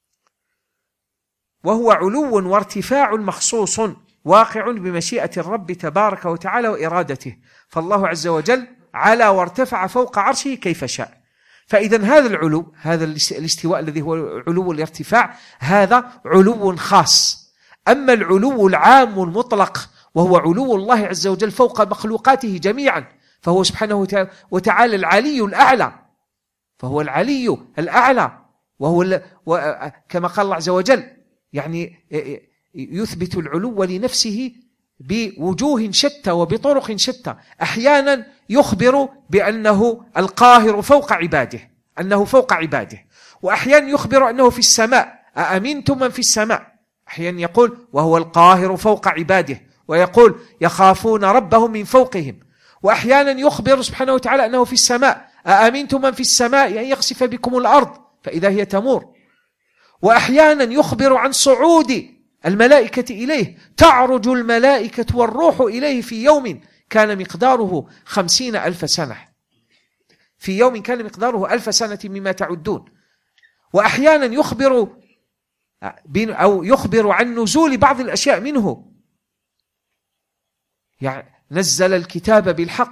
وهو علو وارتفاع مخصوص واقع بمشيئة الرب تبارك وتعالى وإرادته، فالله عز وجل علا وارتفع فوق عرشه كيف شاء. فإذا هذا العلو، هذا الاستواء الذي هو علو الارتفاع، هذا علو خاص. أما العلو العام المطلق وهو علو الله عز وجل فوق مخلوقاته جميعا، فهو سبحانه وتعالى العلي الأعلى، فهو العلي الأعلى، وهو كما قال الله عز وجل يعني يثبت العلو لنفسه بوجوه شتى وبطرق شتى. أحيانا يخبر بأنه القاهر فوق عباده، أنه فوق عباده، وأحيانا يخبر أنه في السماء، أأمنتم من في السماء. أحيانا يقول وهو القاهر فوق عباده، ويقول يخافون ربهم من فوقهم. وأحيانا يخبر سبحانه وتعالى أنه في السماء، أأمنتم من في السماء أن يخسف بكم الأرض فإذا هي تمور. وأحيانا يخبر عن صعود الملائكة إليه، تعرج الملائكة والروح إليه في يوم كان مقداره خمسين ألف سنة، في يوم كان مقداره ألف سنة مما تعدون. وأحيانا يخبر أو يخبر عن نزول بعض الأشياء منه، يعني نزل الكتاب بالحق،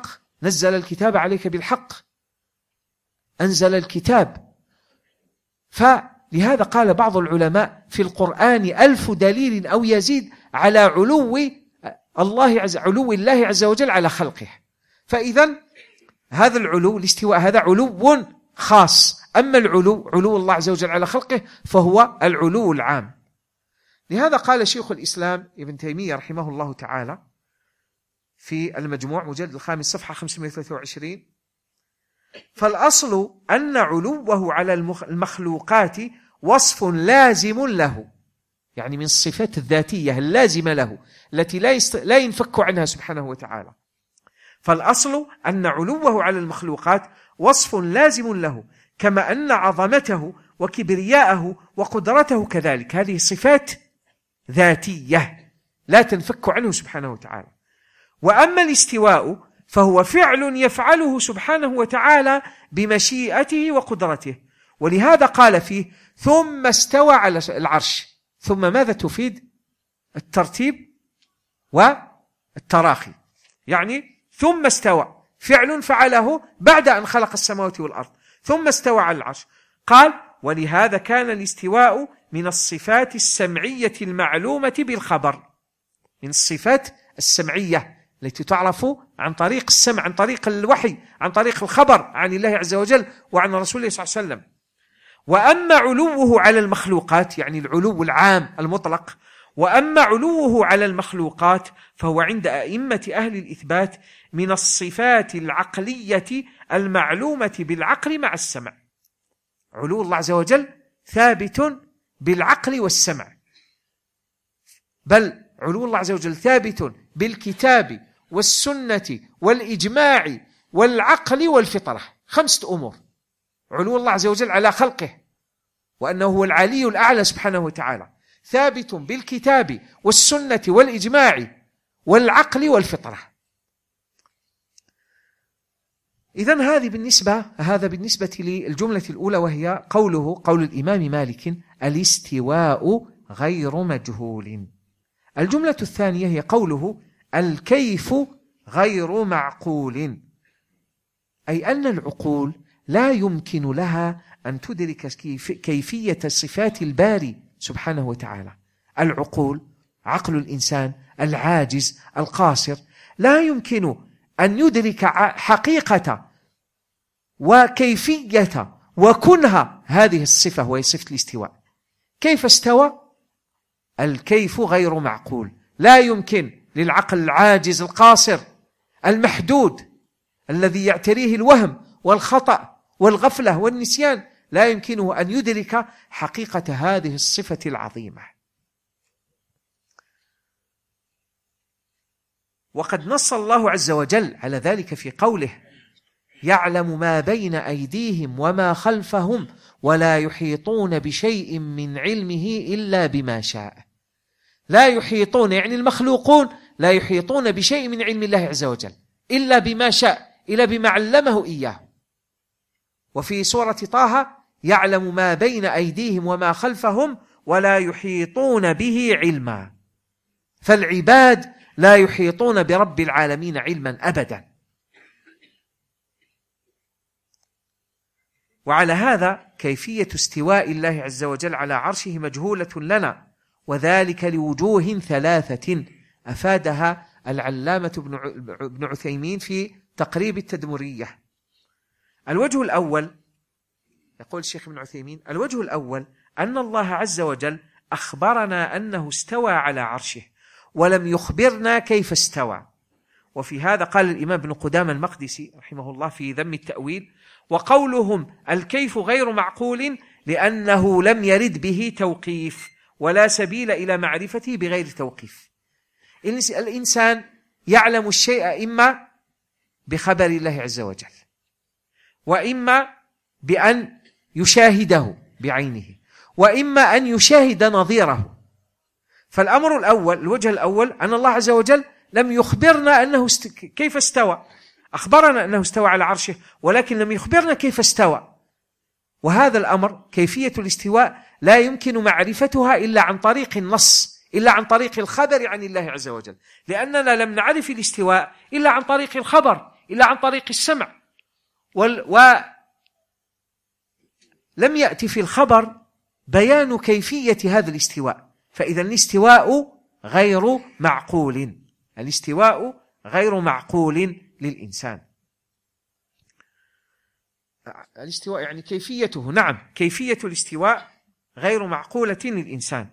نزل الكتاب عليك بالحق، أنزل الكتاب. فلهذا قال بعض العلماء في القرآن ألف دليل أو يزيد على علو الله عز علو الله عز وجل على خلقه. فإذا هذا العلو الاستواء هذا علو خاص، أما العلو علو الله عز وجل على خلقه فهو العلو العام. لهذا قال شيخ الإسلام ابن تيمية رحمه الله تعالى في المجموع مجلد الخامس صفحة خمسمائة وثلاثة وعشرين: فالأصل أن علوه على المخلوقات وصف لازم له، يعني من الصفات الذاتية اللازمة له التي لا, يست... لا ينفك عنها سبحانه وتعالى. فالأصل أن علوه على المخلوقات وصف لازم له، كما أن عظمته وكبرياءه وقدرته كذلك، هذه صفات ذاتية لا تنفك عنه سبحانه وتعالى. وأما الاستواء فهو فعل يفعله سبحانه وتعالى بمشيئته وقدرته، ولهذا قال فيه ثم استوى على العرش. ثم ماذا تفيد؟ الترتيب والتراخي، يعني ثم استوى فعل فعله بعد أن خلق السماوات والأرض، ثم استوى على العرش. قال ولهذا كان الاستواء من الصفات السمعية المعلومة بالخبر، من الصفات السمعية التي تعرف عن طريق السمع، عن طريق الوحي، عن طريق الخبر عن الله عز وجل وعن رسوله صلى الله عليه وسلم. وأما علوه على المخلوقات، يعني العلو العام المطلق، وأما علوه على المخلوقات فهو عند أئمة أهل الإثبات من الصفات العقلية المعلومة بالعقل مع السمع. علو الله عز وجل ثابت بالعقل والسمع، بل علو الله عز وجل ثابت بالكتاب والسنة والإجماع والعقل والفطرة، خمسة أمور. علو الله عز وجل على خلقه وأنه هو العلي الأعلى سبحانه وتعالى، ثابت بالكتاب والسنة والإجماع والعقل والفطرة. إذن هذه بالنسبة هذا بالنسبة للجملة الأولى، وهي قوله قول الإمام مالك الاستواء غير مجهول. الجملة الثانية هي قوله الكيف غير معقول، أي أن العقول لا يمكن لها أن تدرك كيفية صفات الباري سبحانه وتعالى. العقول، عقل الإنسان العاجز القاصر، لا يمكن أن يدرك حقيقة وكيفية وكنها هذه الصفة، وهي صفة الاستواء. كيف استوى؟ الكيف غير معقول، لا يمكن للعقل العاجز القاصر المحدود الذي يعتريه الوهم والخطأ والغفلة والنسيان، لا يمكنه أن يدرك حقيقة هذه الصفة العظيمة. وقد نص الله عز وجل على ذلك في قوله يعلم ما بين أيديهم وما خلفهم ولا يحيطون بشيء من علمه إلا بما شاء. لا يحيطون يعني المخلوقون لا يحيطون بشيء من علم الله عز وجل إلا بما شاء، إلا بما علمه إياه. وفي سورة طه يعلم ما بين أيديهم وما خلفهم ولا يحيطون به علما. فالعباد لا يحيطون برب العالمين علما أبدا. وعلى هذا كيفية استواء الله عز وجل على عرشه مجهولة لنا، وذلك لوجوه ثلاثة أفادها العلامة ابن عثيمين في تقريب التدمرية. الوجه الأول، يقول الشيخ ابن عثيمين: الوجه الأول أن الله عز وجل أخبرنا أنه استوى على عرشه ولم يخبرنا كيف استوى. وفي هذا قال الإمام ابن قدامة المقدسي رحمه الله في ذم التأويل: وقولهم الكيف غير معقول لأنه لم يرد به توقيف ولا سبيل إلى معرفته بغير توقيف. الإنسان يعلم الشيء إما بخبر الله عز وجل، وإما بأن يشاهده بعينه، وإما أن يشاهد نظيره. فالأمر الأول، الوجه الأول، أن الله عز وجل لم يخبرنا أنه است... كيف استوى. أخبرنا أنه استوى على عرشه ولكن لم يخبرنا كيف استوى. وهذا الأمر كيفية الاستواء لا يمكن معرفتها إلا عن طريق النص، إلا عن طريق الخبر عن الله عز وجل، لأننا لم نعرف الاستواء إلا عن طريق الخبر، إلا عن طريق السمع، ولم يأتي في الخبر بيان كيفية هذا الاستواء، فإذا الاستواء غير معقول، الاستواء غير معقول للإنسان. الاستواء يعني كيفيته، نعم كيفية الاستواء غير معقولة للإنسان.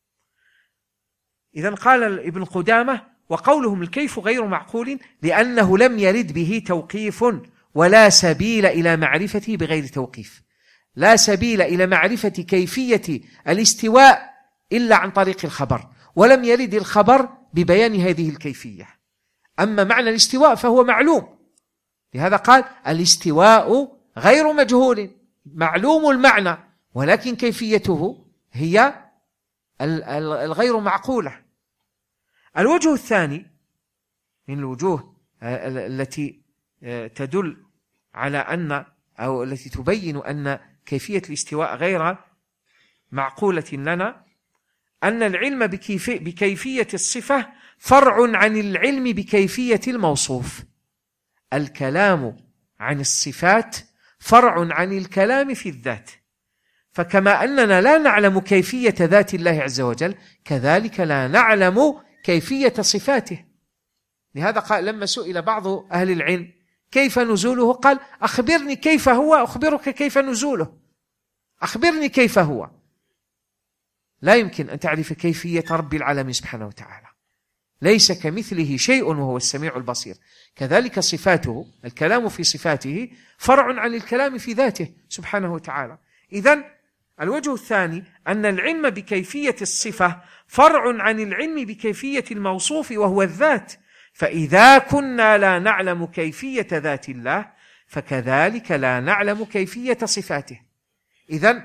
إذن قال ابن قدامة: وقولهم الكيف غير معقول لأنه لم يرد به توقيف ولا سبيل إلى معرفته بغير توقيف، لا سبيل إلى معرفة كيفية الاستواء إلا عن طريق الخبر، ولم يرد الخبر ببيان هذه الكيفية. أما معنى الاستواء فهو معلوم، لهذا قال: الاستواء غير مجهول، معلوم المعنى، ولكن كيفيته هي الغير معقولة. الوجه الثاني من الوجوه التي تدل على أن أو التي تبين أن كيفية الاستواء غير معقولة لنا أن العلم بكيفية الصفة فرع عن العلم بكيفية الموصوف. الكلام عن الصفات فرع عن الكلام في الذات، فكما أننا لا نعلم كيفية ذات الله عز وجل كذلك لا نعلم كيفية صفاته. لهذا قال لما سئل بعض أهل العلم كيف نزوله قال: أخبرني كيف هو أخبرك كيف نزوله، أخبرني كيف هو. لا يمكن أن تعرف كيفية رب العالمين سبحانه وتعالى، ليس كمثله شيء وهو السميع البصير. كذلك صفاته، الكلام في صفاته فرع عن الكلام في ذاته سبحانه وتعالى. إذن الوجه الثاني أن العلم بكيفية الصفة فرع عن العلم بكيفية الموصوف وهو الذات، فإذا كنا لا نعلم كيفية ذات الله فكذلك لا نعلم كيفية صفاته. إذن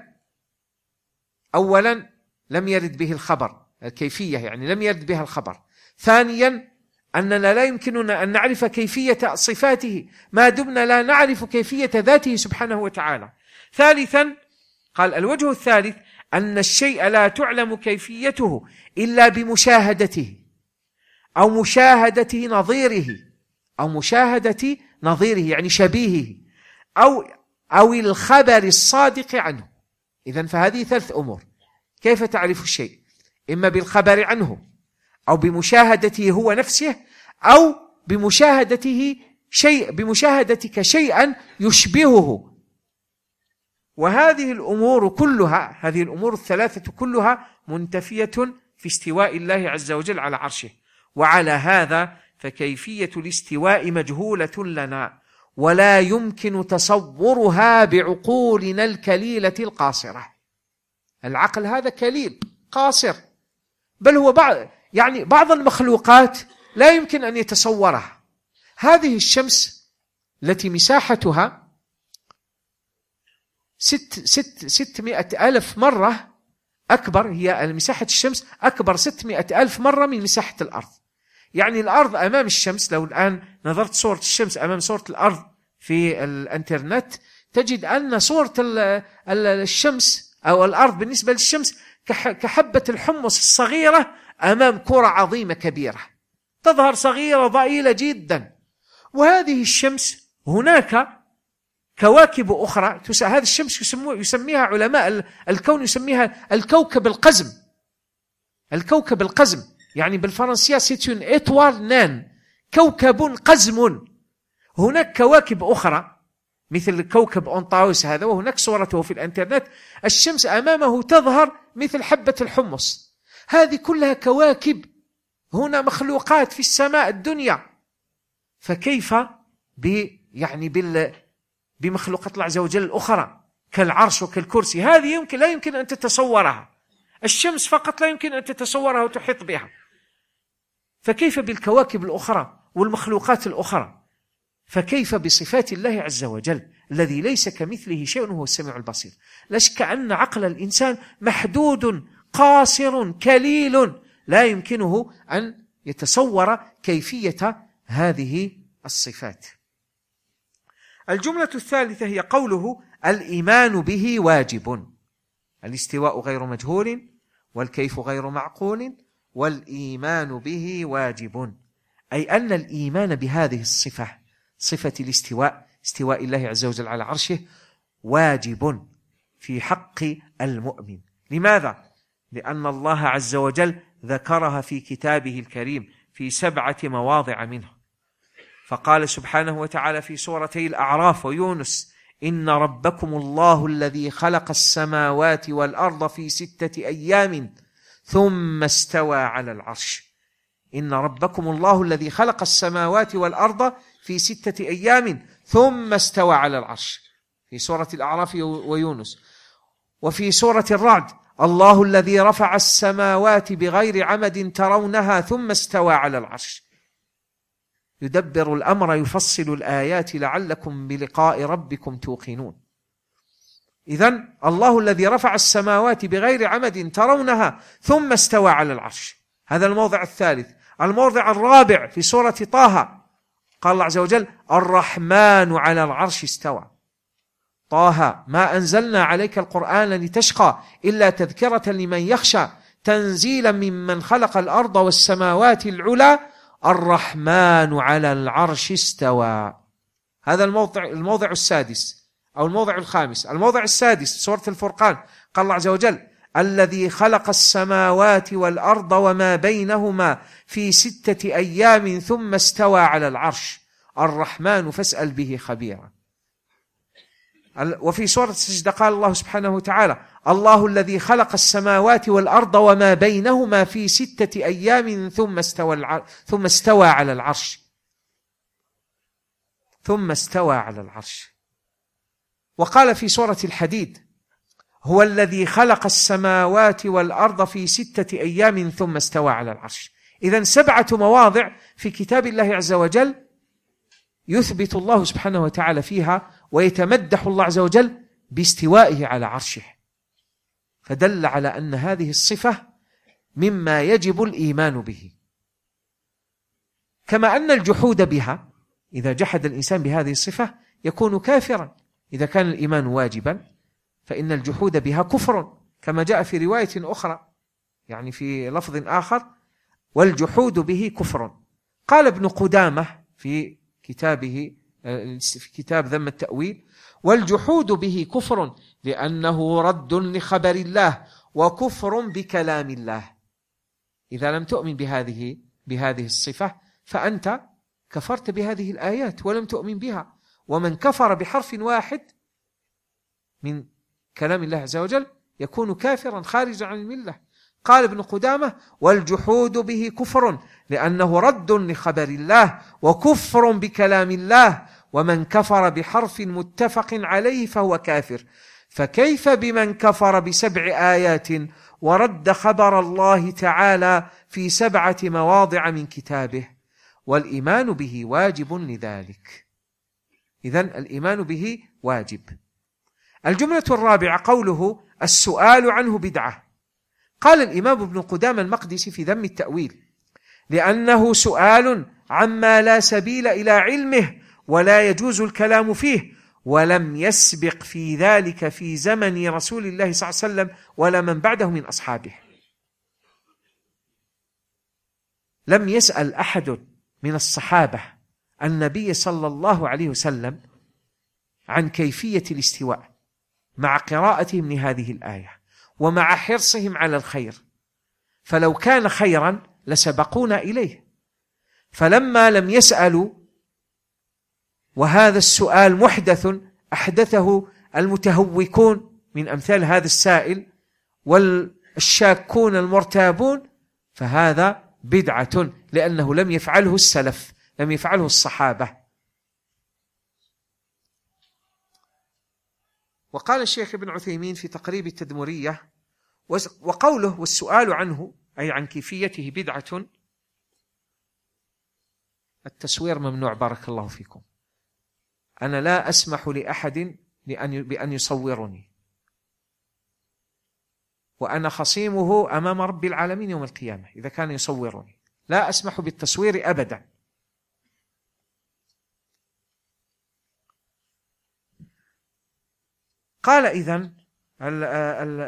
أولا لم يرد به الخبر، الكيفية يعني لم يرد بها الخبر. ثانيا أننا لا يمكننا أن نعرف كيفية صفاته ما دمنا لا نعرف كيفية ذاته سبحانه وتعالى. ثالثا قال الوجه الثالث أن الشيء لا تعلم كيفيته إلا بمشاهدته أو مشاهدة نظيره أو مشاهدة نظيره يعني شبيهه أو أو الخبر الصادق عنه. إذن فهذه ثلاث أمور: كيف تعرف الشيء؟ إما بالخبر عنه أو بمشاهدته هو نفسه أو بمشاهدته شيء بمشاهدتك شيئا يشبهه. وهذه الأمور كلها هذه الأمور الثلاثة كلها منتفية في استواء الله عز وجل على عرشه. وعلى هذا فكيفية الاستواء مجهولة لنا ولا يمكن تصورها بعقولنا الكليلة القاصرة. العقل هذا كليل قاصر، بل هو بعض يعني بعض المخلوقات لا يمكن أن يتصورها. هذه الشمس التي مساحتها ست ست ستمائة ألف مرة أكبر، هي مساحة الشمس أكبر ستمائة ألف مرة من مساحة الأرض. يعني الأرض أمام الشمس، لو الآن نظرت صورة الشمس أمام صورة الأرض في الانترنت تجد أن صورة الشمس أو الأرض بالنسبة للشمس كحبة الحمص الصغيرة أمام كرة عظيمة كبيرة، تظهر صغيرة ضئيلة جدا. وهذه الشمس هناك كواكب أخرى، هذه الشمس يسميها علماء الكون يسميها الكوكب القزم. الكوكب القزم يعني بالفرنسية سيتون إتوال نان، كوكب قزم. هناك كواكب أخرى مثل كوكب أونطاوس هذا، وهناك صورته في الانترنت، الشمس أمامه تظهر مثل حبة الحمص. هذه كلها كواكب، هنا مخلوقات في السماء الدنيا، فكيف ب يعني بال بمخلوقات الله عز وجل الأخرى كالعرش وكالكرسي؟ هذه يمكن لا يمكن أن تتصورها، الشمس فقط لا يمكن أن تتصورها وتحيط بها، فكيف بالكواكب الأخرى والمخلوقات الأخرى؟ فكيف بصفات الله عز وجل الذي ليس كمثله شيء وهو السميع البصير؟ لا شك أن عقل الإنسان محدود قاصر كليل، لا يمكنه أن يتصور كيفية هذه الصفات. الجملة الثالثة هي قوله الإيمان به واجب. الاستواء غير مجهول والكيف غير معقول والإيمان به واجب، أي أن الإيمان بهذه الصفة صفة الاستواء، استواء الله عز وجل على عرشه، واجب في حق المؤمن. لماذا؟ لأن الله عز وجل ذكرها في كتابه الكريم في سبعة مواضع منه، فقال سبحانه وتعالى في سورتي الأعراف ويونس: إن ربكم الله الذي خلق السماوات والأرض في ستة أيام ثم استوى على العرش. إن ربكم الله الذي خلق السماوات والأرض في ستة أيام ثم استوى على العرش، في سورة الأعراف ويونس. وفي سورة الرعد: الله الذي رفع السماوات بغير عمد ترونها ثم استوى على العرش، يدبر الأمر يفصل الآيات لعلكم بلقاء ربكم توقنون. إذن الله الذي رفع السماوات بغير عمد ترونها ثم استوى على العرش، هذا الموضع الثالث. الموضع الرابع في سورة طه قال الله عز وجل: الرحمن على العرش استوى. طه: ما أنزلنا عليك القرآن لتشقى إلا تذكرة لمن يخشى تنزيلا ممن خلق الأرض والسماوات العلى الرحمن على العرش استوى. هذا الموضع الموضع السادس أو الموضع الخامس. الموضع السادس سورة الفرقان قال الله عز وجل: الذي خلق السماوات والأرض وما بينهما في ستة أيام ثم استوى على العرش الرحمن فاسأل به خبيرا. وفي سورة السجدة قال الله سبحانه وتعالى: الله الذي خلق السماوات والأرض وما بينهما في ستة أيام ثم استوى الع... ثم استوى على العرش ثم استوى على العرش. وقال في سورة الحديد: هو الذي خلق السماوات والأرض في ستة أيام ثم استوى على العرش. إذن سبعة مواضع في كتاب الله عز وجل يثبت الله سبحانه وتعالى فيها ويتمدح الله عز وجل باستوائه على عرشه، فدل على أن هذه الصفة مما يجب الإيمان به. كما أن الجحود بها، إذا جحد الإنسان بهذه الصفة يكون كافرا. إذا كان الإيمان واجبا فإن الجحود بها كفر، كما جاء في رواية أخرى، يعني في لفظ آخر: والجحود به كفر. قال ابن قدامة في كتابه في كتاب ذم التأويل: والجحود به كفر لأنه رد لخبر الله وكفر بكلام الله. إذا لم تؤمن بهذه بهذه الصفة فأنت كفرت بهذه الآيات ولم تؤمن بها. ومن كفر بحرف واحد من كلام الله عز وجل يكون كافرا خارجا عن الملة. قال ابن قدامة: والجحود به كفر لأنه رد لخبر الله وكفر بكلام الله، ومن كفر بحرف متفق عليه فهو كافر. فكيف بمن كفر بسبع آيات ورد خبر الله تعالى في سبعة مواضع من كتابه؟ والإيمان به واجب لذلك. إذن الإيمان به واجب. الجملة الرابعة قوله: السؤال عنه بدعة. قال الإمام ابن قدامة المقدسي في ذم التأويل: لأنه سؤال عما لا سبيل إلى علمه ولا يجوز الكلام فيه، ولم يسبق في ذلك في زمن رسول الله صلى الله عليه وسلم ولا من بعده من أصحابه. لم يسأل أحد من الصحابة النبي صلى الله عليه وسلم عن كيفية الاستواء مع قراءتهم لهذه الآية ومع حرصهم على الخير، فلو كان خيرا لسبقونا إليه. فلما لم يسألوا، وهذا السؤال محدث أحدثه المتهوكون من أمثال هذا السائل والشاكون المرتابون، فهذا بدعة، لأنه لم يفعله السلف، لم يفعله الصحابة. وقال الشيخ ابن عثيمين في تقريب التدمرية: وقوله والسؤال عنه أي عن كيفيته بدعة، التسوير ممنوع بارك الله فيكم. أنا لا أسمح لأحد بأن يصورني، وأنا خصيمه أمام رب العالمين يوم القيامة إذا كان يصورني، لا أسمح بالتصوير أبدا. قال إذن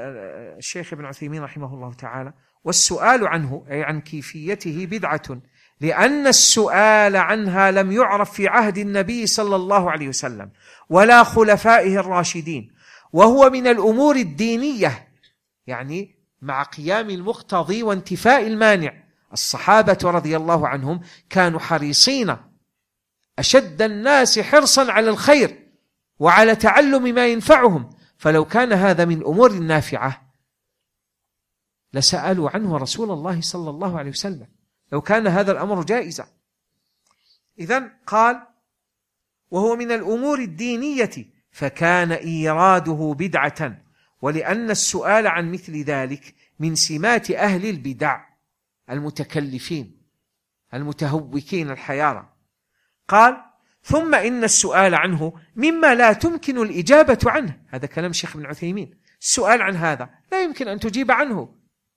الشيخ ابن عثيمين رحمه الله تعالى: والسؤال عنه أي عن كيفيته بدعة، لأن السؤال عنها لم يعرف في عهد النبي صلى الله عليه وسلم ولا خلفائه الراشدين، وهو من الأمور الدينية، يعني مع قيام المقتضي وانتفاء المانع. الصحابة رضي الله عنهم كانوا حريصين أشد الناس حرصا على الخير وعلى تعلم ما ينفعهم، فلو كان هذا من الأمور النافعة لسألوا عنه رسول الله صلى الله عليه وسلم، لو كان هذا الأمر جائزا. إذن قال وهو من الأمور الدينية فكان إيراده بدعة، ولأن السؤال عن مثل ذلك من سمات أهل البدع المتكلفين المتهوكين الحيارى. قال ثم إن السؤال عنه مما لا تمكن الإجابة عنه. هذا كلام شيخ ابن عثيمين. السؤال عن هذا لا يمكن أن تجيب عنه،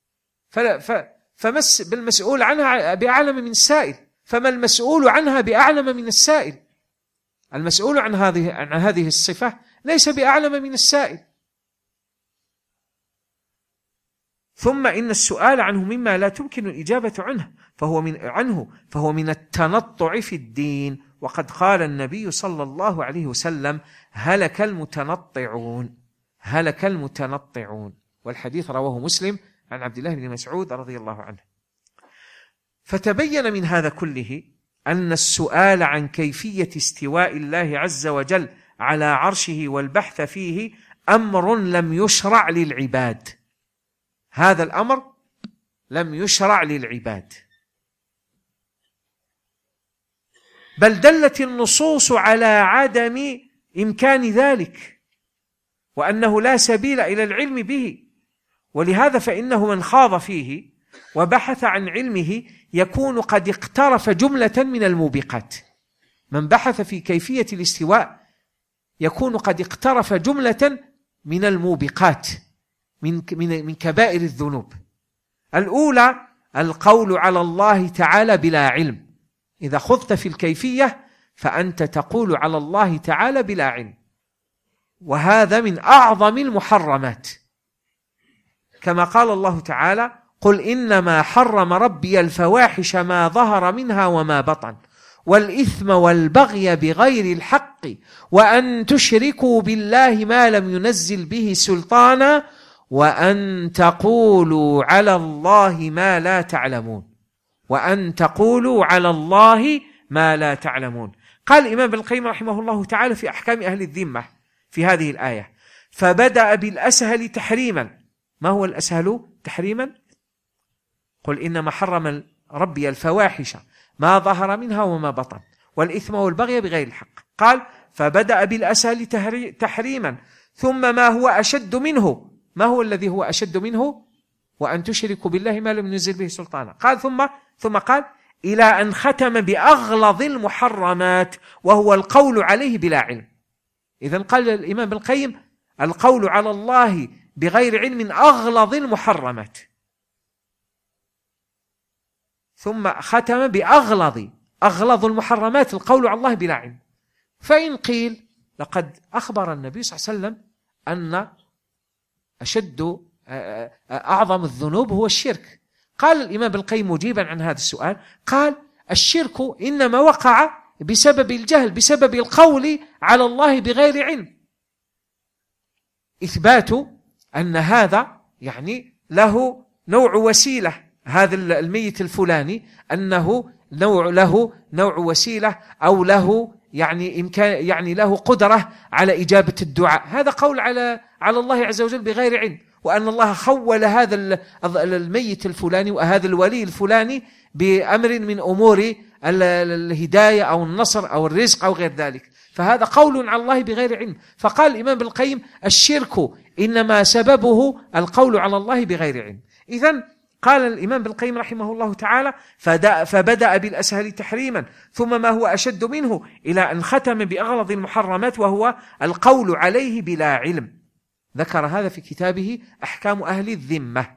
فمس بالمسؤول عنها بأعلم من السائل، فما المسؤول عنها بأعلم من السائل؟ المسؤول عن هذه عن هذه الصفة ليس بأعلم من السائل. ثم إن السؤال عنه مما لا تمكن الإجابة عنه فهو من عنه فهو من التنطع في الدين، وقد قال النبي صلى الله عليه وسلم هلك المتنطعون هلك المتنطعون، والحديث رواه مسلم عن عبد الله بن مسعود رضي الله عنه. فتبين من هذا كله أن السؤال عن كيفية استواء الله عز وجل على عرشه والبحث فيه أمر لم يشرع للعباد. هذا الأمر لم يشرع للعباد، بل دلت النصوص على عدم إمكان ذلك، وأنه لا سبيل إلى العلم به. ولهذا فإنه من خاض فيه وبحث عن علمه يكون قد اقترف جملة من الموبقات. من بحث في كيفية الاستواء يكون قد اقترف جملة من الموبقات، من من كبائر الذنوب. الأولى القول على الله تعالى بلا علم. إذا خضت في الكيفية فأنت تقول على الله تعالى بلا علم، وهذا من أعظم المحرمات، كما قال الله تعالى قل إنما حرم ربي الفواحش ما ظهر منها وما بطن والإثم والبغي بغير الحق وأن تشركوا بالله ما لم ينزل به سلطانا وأن تقولوا على الله ما لا تعلمون وأن تقولوا على الله ما لا تعلمون. قال الإمام ابن القيم رحمه الله تعالى في أحكام أهل الذمة في هذه الآية فبدأ بالأسهل تحريما. ما هو الأسهل تحريما؟ قل إنما حرم ربي الفواحش ما ظهر منها وما بطن والإثم والبغي بغير الحق. قال فبدأ بالأسهل تحريما ثم ما هو أشد منه. ما هو الذي هو أشد منه؟ وأن تشركوا بالله ما لم ينزل به سلطانا. قال ثم ثم قال إلى أن ختم بأغلظ المحرمات وهو القول عليه بلا علم. إذن قال الإمام ابن القيم القول على الله بغير علم أغلظ المحرمات، ثم ختم بأغلظ أغلظ المحرمات القول على الله بلا علم. فإن قيل لقد أخبر النبي صلى الله عليه وسلم أن أشد أعظم الذنوب هو الشرك. قال الإمام ابن القيم مجيبا عن هذا السؤال قال الشرك إنما وقع بسبب الجهل، بسبب القول على الله بغير علم. إثبات أن هذا يعني له نوع وسيلة، هذا الميت الفلاني أنه نوع له نوع وسيلة أو له يعني إمكان يعني له قدرة على إجابة الدعاء، هذا قول على على الله عز وجل بغير علم. وأن الله خول هذا الميت الفلاني وهذا الولي الفلاني بأمر من أمور الهداية أو النصر أو الرزق أو غير ذلك، فهذا قول على الله بغير علم. فقال الإمام ابن القيم الشرك إنما سببه القول على الله بغير علم. إذن قال الإمام ابن القيم رحمه الله تعالى فبدأ بالأسهل تحريما ثم ما هو أشد منه إلى أن ختم بأغلظ المحرمات وهو القول عليه بلا علم. ذكر هذا في كتابه أحكام أهل الذمة.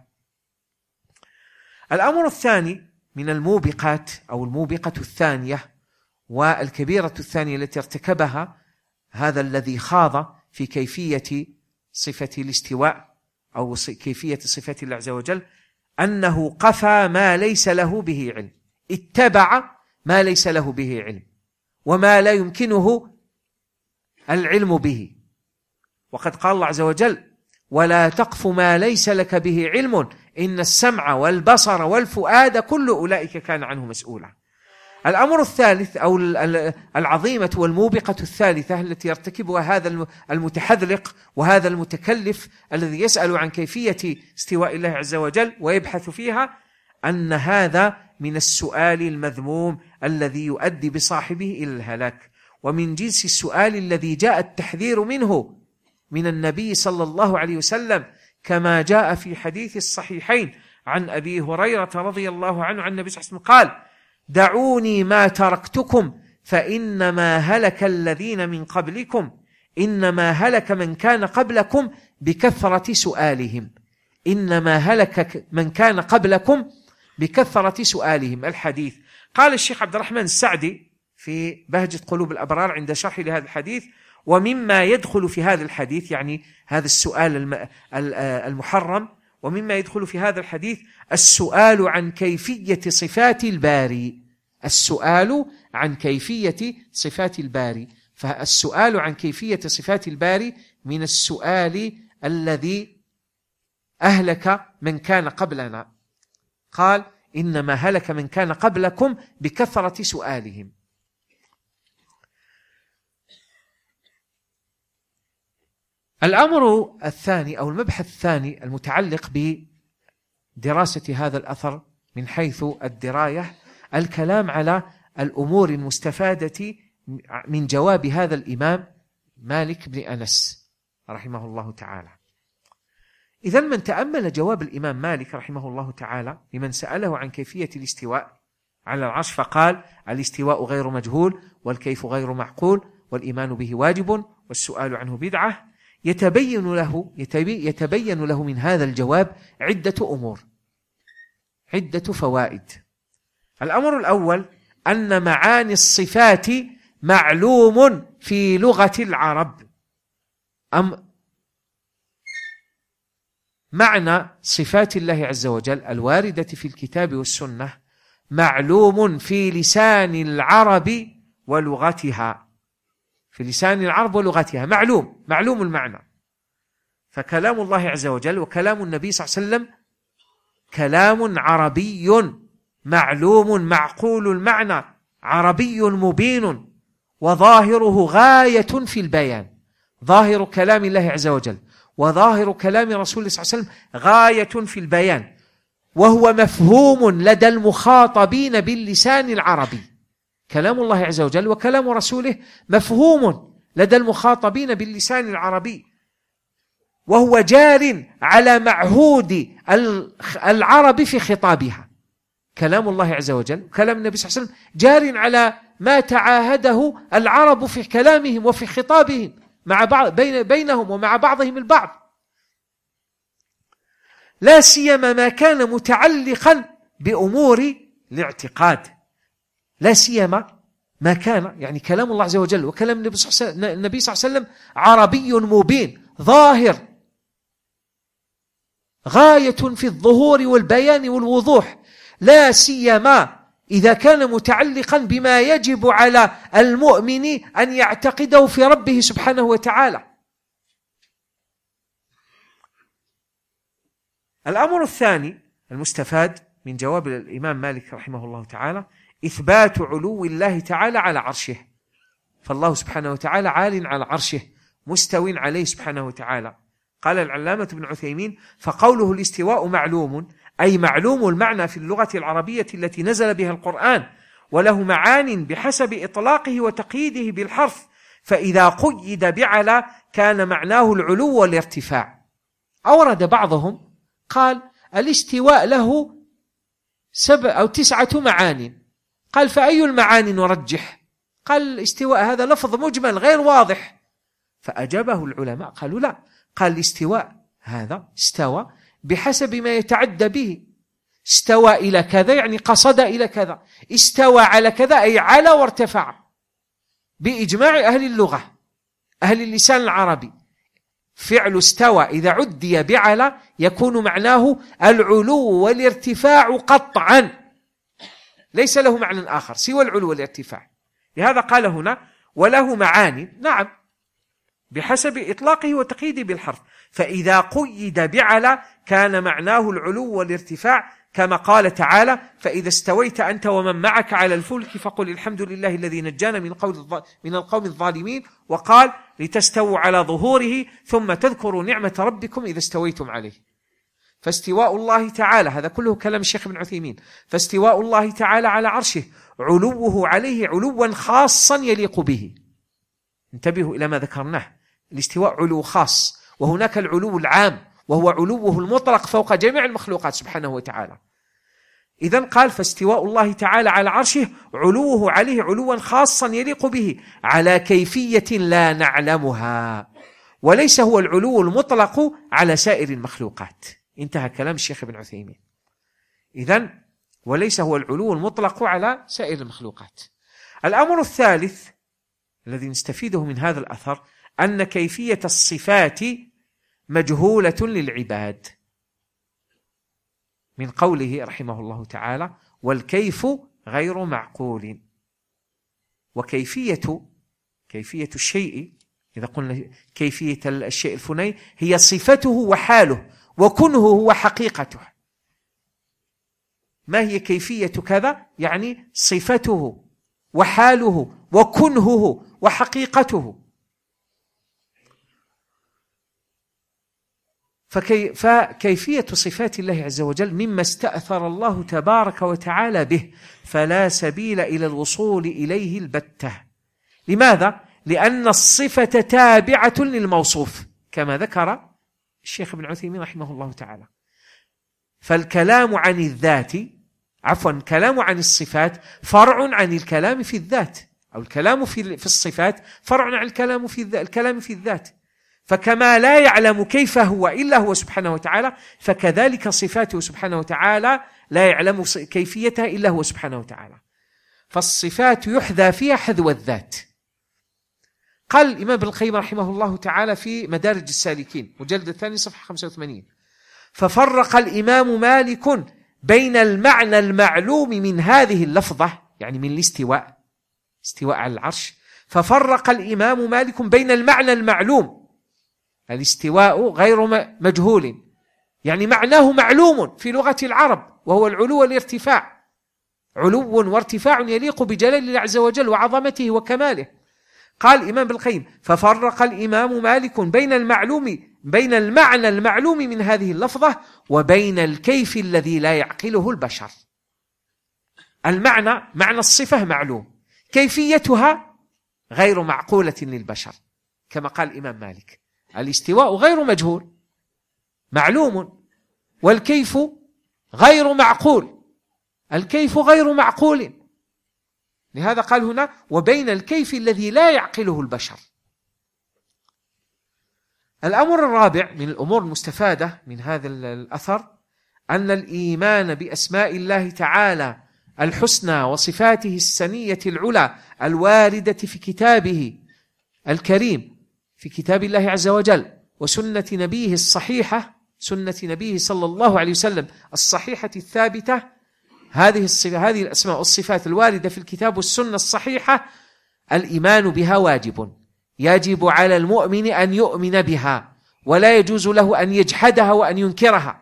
الأمر الثاني من الموبقات أو الموبقة الثانية والكبيرة الثانية التي ارتكبها هذا الذي خاض في كيفية صفة الاستواء أو كيفية صفة الله عز وجل أنه قفى ما ليس له به علم. اتبع ما ليس له به علم وما لا يمكنه العلم به. وقد قال الله عز وجل: ولا تقف ما ليس لك به علم إن السمع والبصر والفؤاد كل أولئك كان عنه مسؤولا. الأمر الثالث أو العظيمة والموبقة الثالثة التي يرتكبها هذا المتحذلق وهذا المتكلف الذي يسأل عن كيفية استواء الله عز وجل ويبحث فيها، أن هذا من السؤال المذموم الذي يؤدي بصاحبه إلى الهلاك، ومن جنس السؤال الذي جاء التحذير منه من النبي صلى الله عليه وسلم، كما جاء في حديث الصحيحين عن أبي هريرة رضي الله عنه عن النبي صلى الله عليه وسلم قال: دعوني ما تركتكم فإنما هلك الذين من قبلكم إنما هلك من كان قبلكم بكثرة سؤالهم إنما هلك من كان قبلكم بكثرة سؤالهم. الحديث. قال الشيخ عبد الرحمن السعدي في بهجة قلوب الأبرار عند شرح لهذا الحديث: ومما يدخل في هذا الحديث، يعني هذا السؤال المحرم، ومما يدخل في هذا الحديث السؤال عن كيفية صفات الباري السؤال عن كيفية صفات الباري فالسؤال عن كيفية صفات الباري من السؤال الذي أهلك من كان قبلنا. قال: إنما هلك من كان قبلكم بكثرة سؤالهم. الأمر الثاني أو المبحث الثاني المتعلق بدراسة هذا الأثر من حيث الدراية، الكلام على الأمور المستفادة من جواب هذا الإمام مالك بن أنس رحمه الله تعالى. إذا من تأمل جواب الإمام مالك رحمه الله تعالى لمن سأله عن كيفية الاستواء على العرش، فقال: الاستواء غير مجهول، والكيف غير معقول، والإيمان به واجب، والسؤال عنه بدعة. يتبين له يتبين له من هذا الجواب عدة أمور، عدة فوائد. الأمر الأول أن معاني الصفات معلوم في لغة العرب. أم معنى صفات الله عز وجل الواردة في الكتاب والسنة معلوم في لسان العرب ولغتها، في لسان العرب ولغتها معلوم معلوم المعنى. فكلام الله عز وجل وكلام النبي صلى الله عليه وسلم كلام عربي معلوم معقول المعنى، عربي مبين، وظاهره غاية في البيان. ظاهر كلام الله عز وجل وظاهر كلام رسول الله صلى الله عليه وسلم غاية في البيان، وهو مفهوم لدى المخاطبين باللسان العربي. كلام الله عز وجل وكلام رسوله مفهوم لدى المخاطبين باللسان العربي، وهو جار على معهود العرب في خطابها. كلام الله عز وجل وكلام النبي صلى الله عليه وسلم جار على ما تعاهده العرب في كلامهم وفي خطابهم مع بعض بين بينهم ومع بعضهم البعض، لا سيما ما كان متعلقا بأمور الاعتقاد، لا سيما ما كان يعني كلام الله عز وجل وكلام النبي صلى الله عليه وسلم عربي مبين ظاهر غاية في الظهور والبيان والوضوح، لا سيما إذا كان متعلقا بما يجب على المؤمن أن يعتقده في ربه سبحانه وتعالى. الأمر الثاني المستفاد من جواب الإمام مالك رحمه الله تعالى إثبات علو الله تعالى على عرشه، فالله سبحانه وتعالى عال على عرشه مستو عليه سبحانه وتعالى. قال العلامة ابن عثيمين: فقوله الاستواء معلوم أي معلوم المعنى في اللغة العربية التي نزل بها القرآن، وله معان بحسب إطلاقه وتقييده بالحرف، فإذا قيد بعلى كان معناه العلو والارتفاع. أورد بعضهم قال الاستواء له سبع أو تسعة معان. قال فأي المعاني نرجح؟ قال الاستواء هذا لفظ مجمل غير واضح. فأجابه العلماء قالوا لا، قال الاستواء هذا استوى بحسب ما يتعدى به، استوى إلى كذا يعني قصد إلى كذا، استوى على كذا أي على وارتفع، بإجماع أهل اللغة أهل اللسان العربي. فعل استوى إذا عدي بعلى يكون معناه العلو والارتفاع قطعا، ليس له معنى آخر سوى العلو والارتفاع. لهذا قال هنا وله معاني، نعم، بحسب إطلاقه وتقييده بالحرف، فإذا قيد بعلى كان معناه العلو والارتفاع، كما قال تعالى فإذا استويت أنت ومن معك على الفلك فقل الحمد لله الذي نجانا من قول من القوم الظالمين، وقال لتستووا على ظهوره ثم تذكروا نعمة ربكم إذا استويتم عليه. فاستواء الله تعالى، هذا كله كلام الشيخ ابن عثيمين، فاستواء الله تعالى على عرشه علوه عليه علوا خاصا يليق به. انتبهوا إلى ما ذكرناه، الاستواء علو خاص، وهناك العلو العام وهو علوه المطلق فوق جميع المخلوقات سبحانه وتعالى. إذن قال فاستواء الله تعالى على عرشه علوه عليه علوا خاصا يليق به على كيفية لا نعلمها، وليس هو العلو المطلق على سائر المخلوقات. انتهى كلام الشيخ ابن عثيمين. إذن وليس هو العلو المطلق على سائر المخلوقات. الأمر الثالث الذي نستفيده من هذا الأثر أن كيفية الصفات مجهولة للعباد، من قوله رحمه الله تعالى والكيف غير معقول. وكيفية كيفية الشيء، إذا قلنا كيفية الشيء الفلاني، هي صفته وحاله وكنه هو حقيقته. ما هي كيفية كذا؟ يعني صفته وحاله وكنهه وحقيقته. فكي فكيفية صفات الله عز وجل مما استأثر الله تبارك وتعالى به، فلا سبيل إلى الوصول إليه البتة. لماذا؟ لأن الصفة تابعة للموصوف كما ذكر الشيخ ابن عثيمين رحمه الله تعالى. فالكلام عن الذات عفوا الكلام عن الصفات فرع عن الكلام في الذات، أو الكلام في في الصفات فرع عن الكلام في الكلام في الذات. فكما لا يعلم كيف هو إلا هو سبحانه وتعالى، فكذلك صفاته سبحانه وتعالى لا يعلم كيفيتها إلا هو سبحانه وتعالى. فالصفات يحذى فيها حذو الذات. قال الإمام ابن القيم رحمه الله تعالى في مدارج السالكين مجلد الثاني صفحة خمسة وثمانين: ففرق الإمام مالك بين المعنى المعلوم من هذه اللفظة، يعني من الاستواء، استواء على العرش، ففرق الإمام مالك بين المعنى المعلوم، الاستواء غير مجهول، يعني معناه معلوم في لغة العرب وهو العلو والارتفاع، علو وارتفاع يليق بجلال الله عز وجل وعظمته وكماله. قال الإمام ابن القيم: ففرق الإمام مالك بين المعلوم بين المعنى المعلوم من هذه اللفظة وبين الكيف الذي لا يعقله البشر. المعنى معنى الصفة معلوم، كيفيتها غير معقولة للبشر، كما قال الإمام مالك: الاستواء غير مجهول معلوم، والكيف غير معقول، الكيف غير معقول. لهذا قال هنا: وبين الكيف الذي لا يعقله البشر. الأمر الرابع من الأمور المستفادة من هذا الأثر أن الإيمان بأسماء الله تعالى الحسنى وصفاته السنية العلى الواردة في كتابه الكريم، في كتاب الله عز وجل، وسنة نبيه الصحيحة، سنة نبيه صلى الله عليه وسلم الصحيحة الثابتة، هذه الصفة هذه الأسماء والصفات الواردة في الكتاب والسنة الصحيحة الإيمان بها واجب، يجب على المؤمن أن يؤمن بها، ولا يجوز له أن يجحدها وأن ينكرها.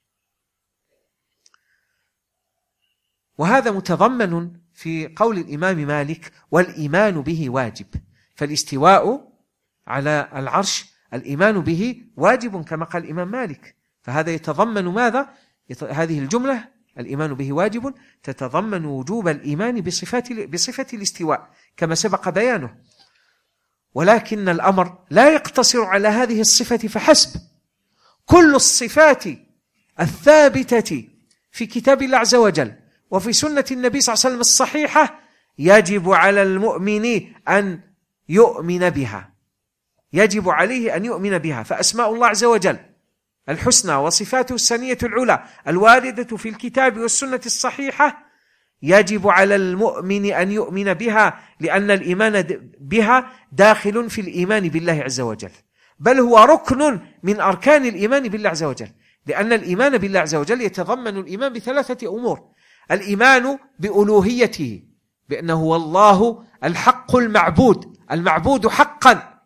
وهذا متضمن في قول الإمام مالك: والإيمان به واجب. فالاستواء على العرش الإيمان به واجب كما قال الإمام مالك، فهذا يتضمن ماذا؟ هذه الجملة الإيمان به واجب تتضمن وجوب الإيمان بصفات بصفة الاستواء كما سبق بيانه. ولكن الأمر لا يقتصر على هذه الصفة فحسب، كل الصفات الثابتة في كتاب الله عز وجل وفي سنة النبي صلى الله عليه وسلم الصحيحة يجب على المؤمن أن يؤمن بها، يجب عليه أن يؤمن بها. فأسماء الله عز وجل الحسنى وصفاته السنية العلى الواردة في الكتاب والسنة الصحيحة يجب على المؤمن أن يؤمن بها، لأن الإيمان بها داخل في الإيمان بالله عز وجل، بل هو ركن من أركان الإيمان بالله عز وجل، لأن الإيمان بالله عز وجل يتضمن الإيمان بثلاثة أمور: الإيمان بألوهيته، بأنه هو الله الحق المعبود، المعبود حقا.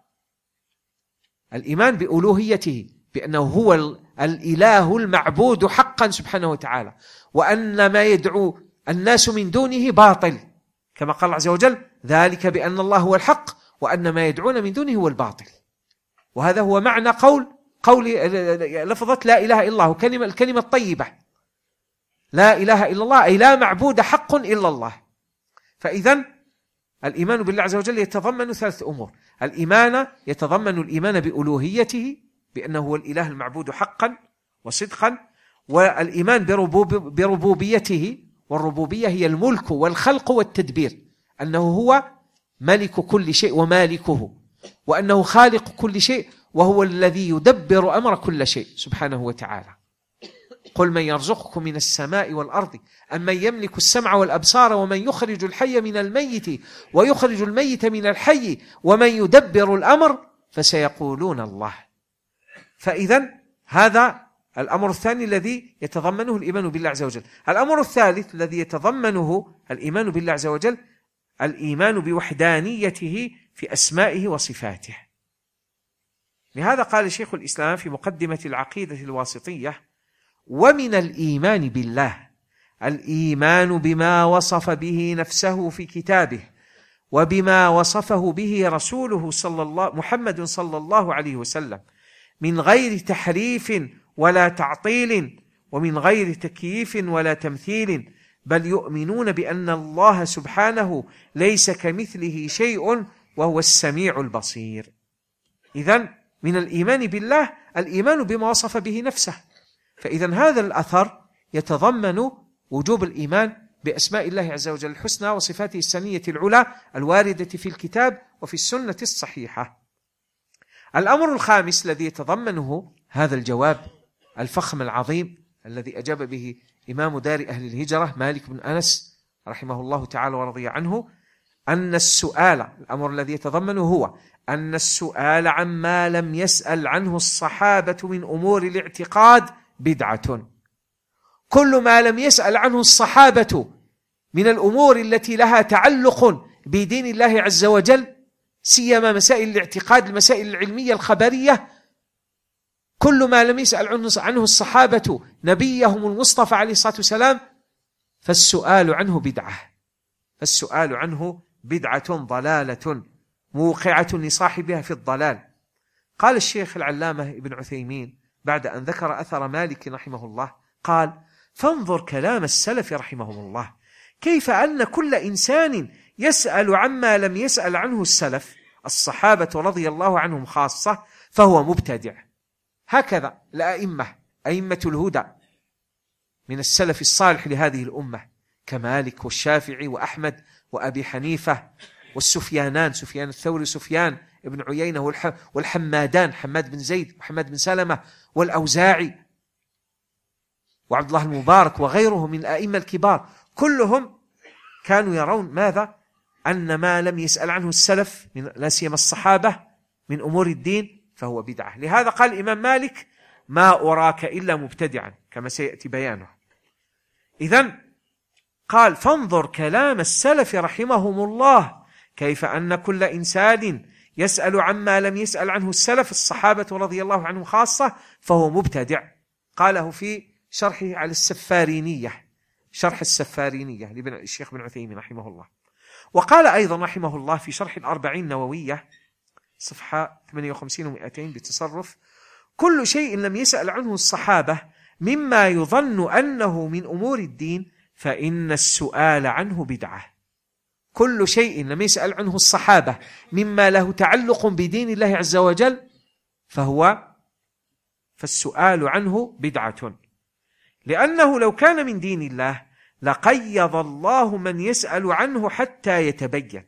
الإيمان بألوهيته، بأنه هو الإله المعبود حقا سبحانه وتعالى، وأن ما يدعو الناس من دونه باطل، كما قال عز وجل: ذلك بأن الله هو الحق وأن ما يدعون من دونه هو الباطل. وهذا هو معنى قول قول لفظة لا إله إلا الله، كلمة الكلمة الطيبة، لا إله إلا الله، أي لا معبود حق إلا الله. فإذا الإيمان بالله عز وجل يتضمن ثلاث أمور: الإيمان يتضمن الإيمان بألوهيته، بأنه هو الإله المعبود حقا وصدقا، والإيمان بربوب بربوبيته، والربوبية هي الملك والخلق والتدبير، أنه هو ملك كل شيء ومالكه، وأنه خالق كل شيء، وهو الذي يدبر أمر كل شيء سبحانه وتعالى. قل من يرزقكم من السماء والأرض أمن يملك السمع والأبصار ومن يخرج الحي من الميت ويخرج الميت من الحي ومن يدبر الأمر فسيقولون الله. فإذا هذا الأمر الثاني الذي يتضمنه الإيمان بالله عز وجل. الأمر الثالث الذي يتضمنه الإيمان بالله عز وجل الإيمان بوحدانيته في أسمائه وصفاته. لهذا قال شيخ الإسلام في مقدمة العقيدة الواسطية: ومن الإيمان بالله الإيمان بما وصف به نفسه في كتابه وبما وصفه به رسوله صلى الله محمد صلى الله عليه وسلم من غير تحريف ولا تعطيل ومن غير تكييف ولا تمثيل، بل يؤمنون بأن الله سبحانه ليس كمثله شيء وهو السميع البصير. إذن من الإيمان بالله الإيمان بما وصف به نفسه. فإذن هذا الأثر يتضمن وجوب الإيمان بأسماء الله عز وجل الحسنى وصفاته السنية العلى الواردة في الكتاب وفي السنة الصحيحة. الأمر الخامس الذي يتضمنه هذا الجواب الفخم العظيم الذي أجاب به إمام دار أهل الهجرة مالك بن أنس رحمه الله تعالى ورضي عنه، أن السؤال الأمر الذي يتضمنه هو أن السؤال عما لم يسأل عنه الصحابة من أمور الاعتقاد بدعة. كل ما لم يسأل عنه الصحابة من الأمور التي لها تعلق بدين الله عز وجل، سيما مسائل الاعتقاد، المسائل العلمية الخبرية، كل ما لم يسأل عنه الصحابة نبيهم المصطفى عليه الصلاة والسلام فالسؤال عنه بدعة، فالسؤال عنه بدعة ضلالة موقعة لصاحبها في الضلال. قال الشيخ العلامة ابن عثيمين بعد أن ذكر أثر مالك رحمه الله قال: فانظر كلام السلف رحمهم الله، كيف أن كل إنسان يسأل عما لم يسأل عنه السلف الصحابة رضي الله عنهم خاصة فهو مبتدع. هكذا الأئمة أئمة الهدى من السلف الصالح لهذه الأمة كمالك والشافعي وأحمد وأبي حنيفة والسفيانان، سفيان الثوري سفيان ابن عيينة والحمادان حماد بن زيد وحماد بن سلمة والأوزاعي وعبد الله المبارك وغيرهم من الأئمة الكبار، كلهم كانوا يرون ماذا؟ أن ما لم يسأل عنه السلف من لا سيما الصحابة من أمور الدين فهو بدعة. لهذا قال الإمام مالك: ما أراك إلا مبتدعا، كما سيأتي بيانه. إذن قال: فانظر كلام السلف رحمهم الله، كيف أن كل إنسان يسأل عما لم يسأل عنه السلف الصحابة رضي الله عنهم خاصة فهو مبتدع. قاله في شرحه على السفارينية، شرح السفارينية للشيخ بن عثيمين رحمه الله. وقال أيضا رحمه الله في شرح الأربعين النووية صفحة ثمانية وخمسين ومئتين بتصرف: كل شيء لم يسأل عنه الصحابة مما يظن أنه من أمور الدين فإن السؤال عنه بدعة. كل شيء لم يسأل عنه الصحابة مما له تعلق بدين الله عز وجل فهو فالسؤال عنه بدعة، لأنه لو كان من دين الله لقيض الله من يسأل عنه حتى يتبين.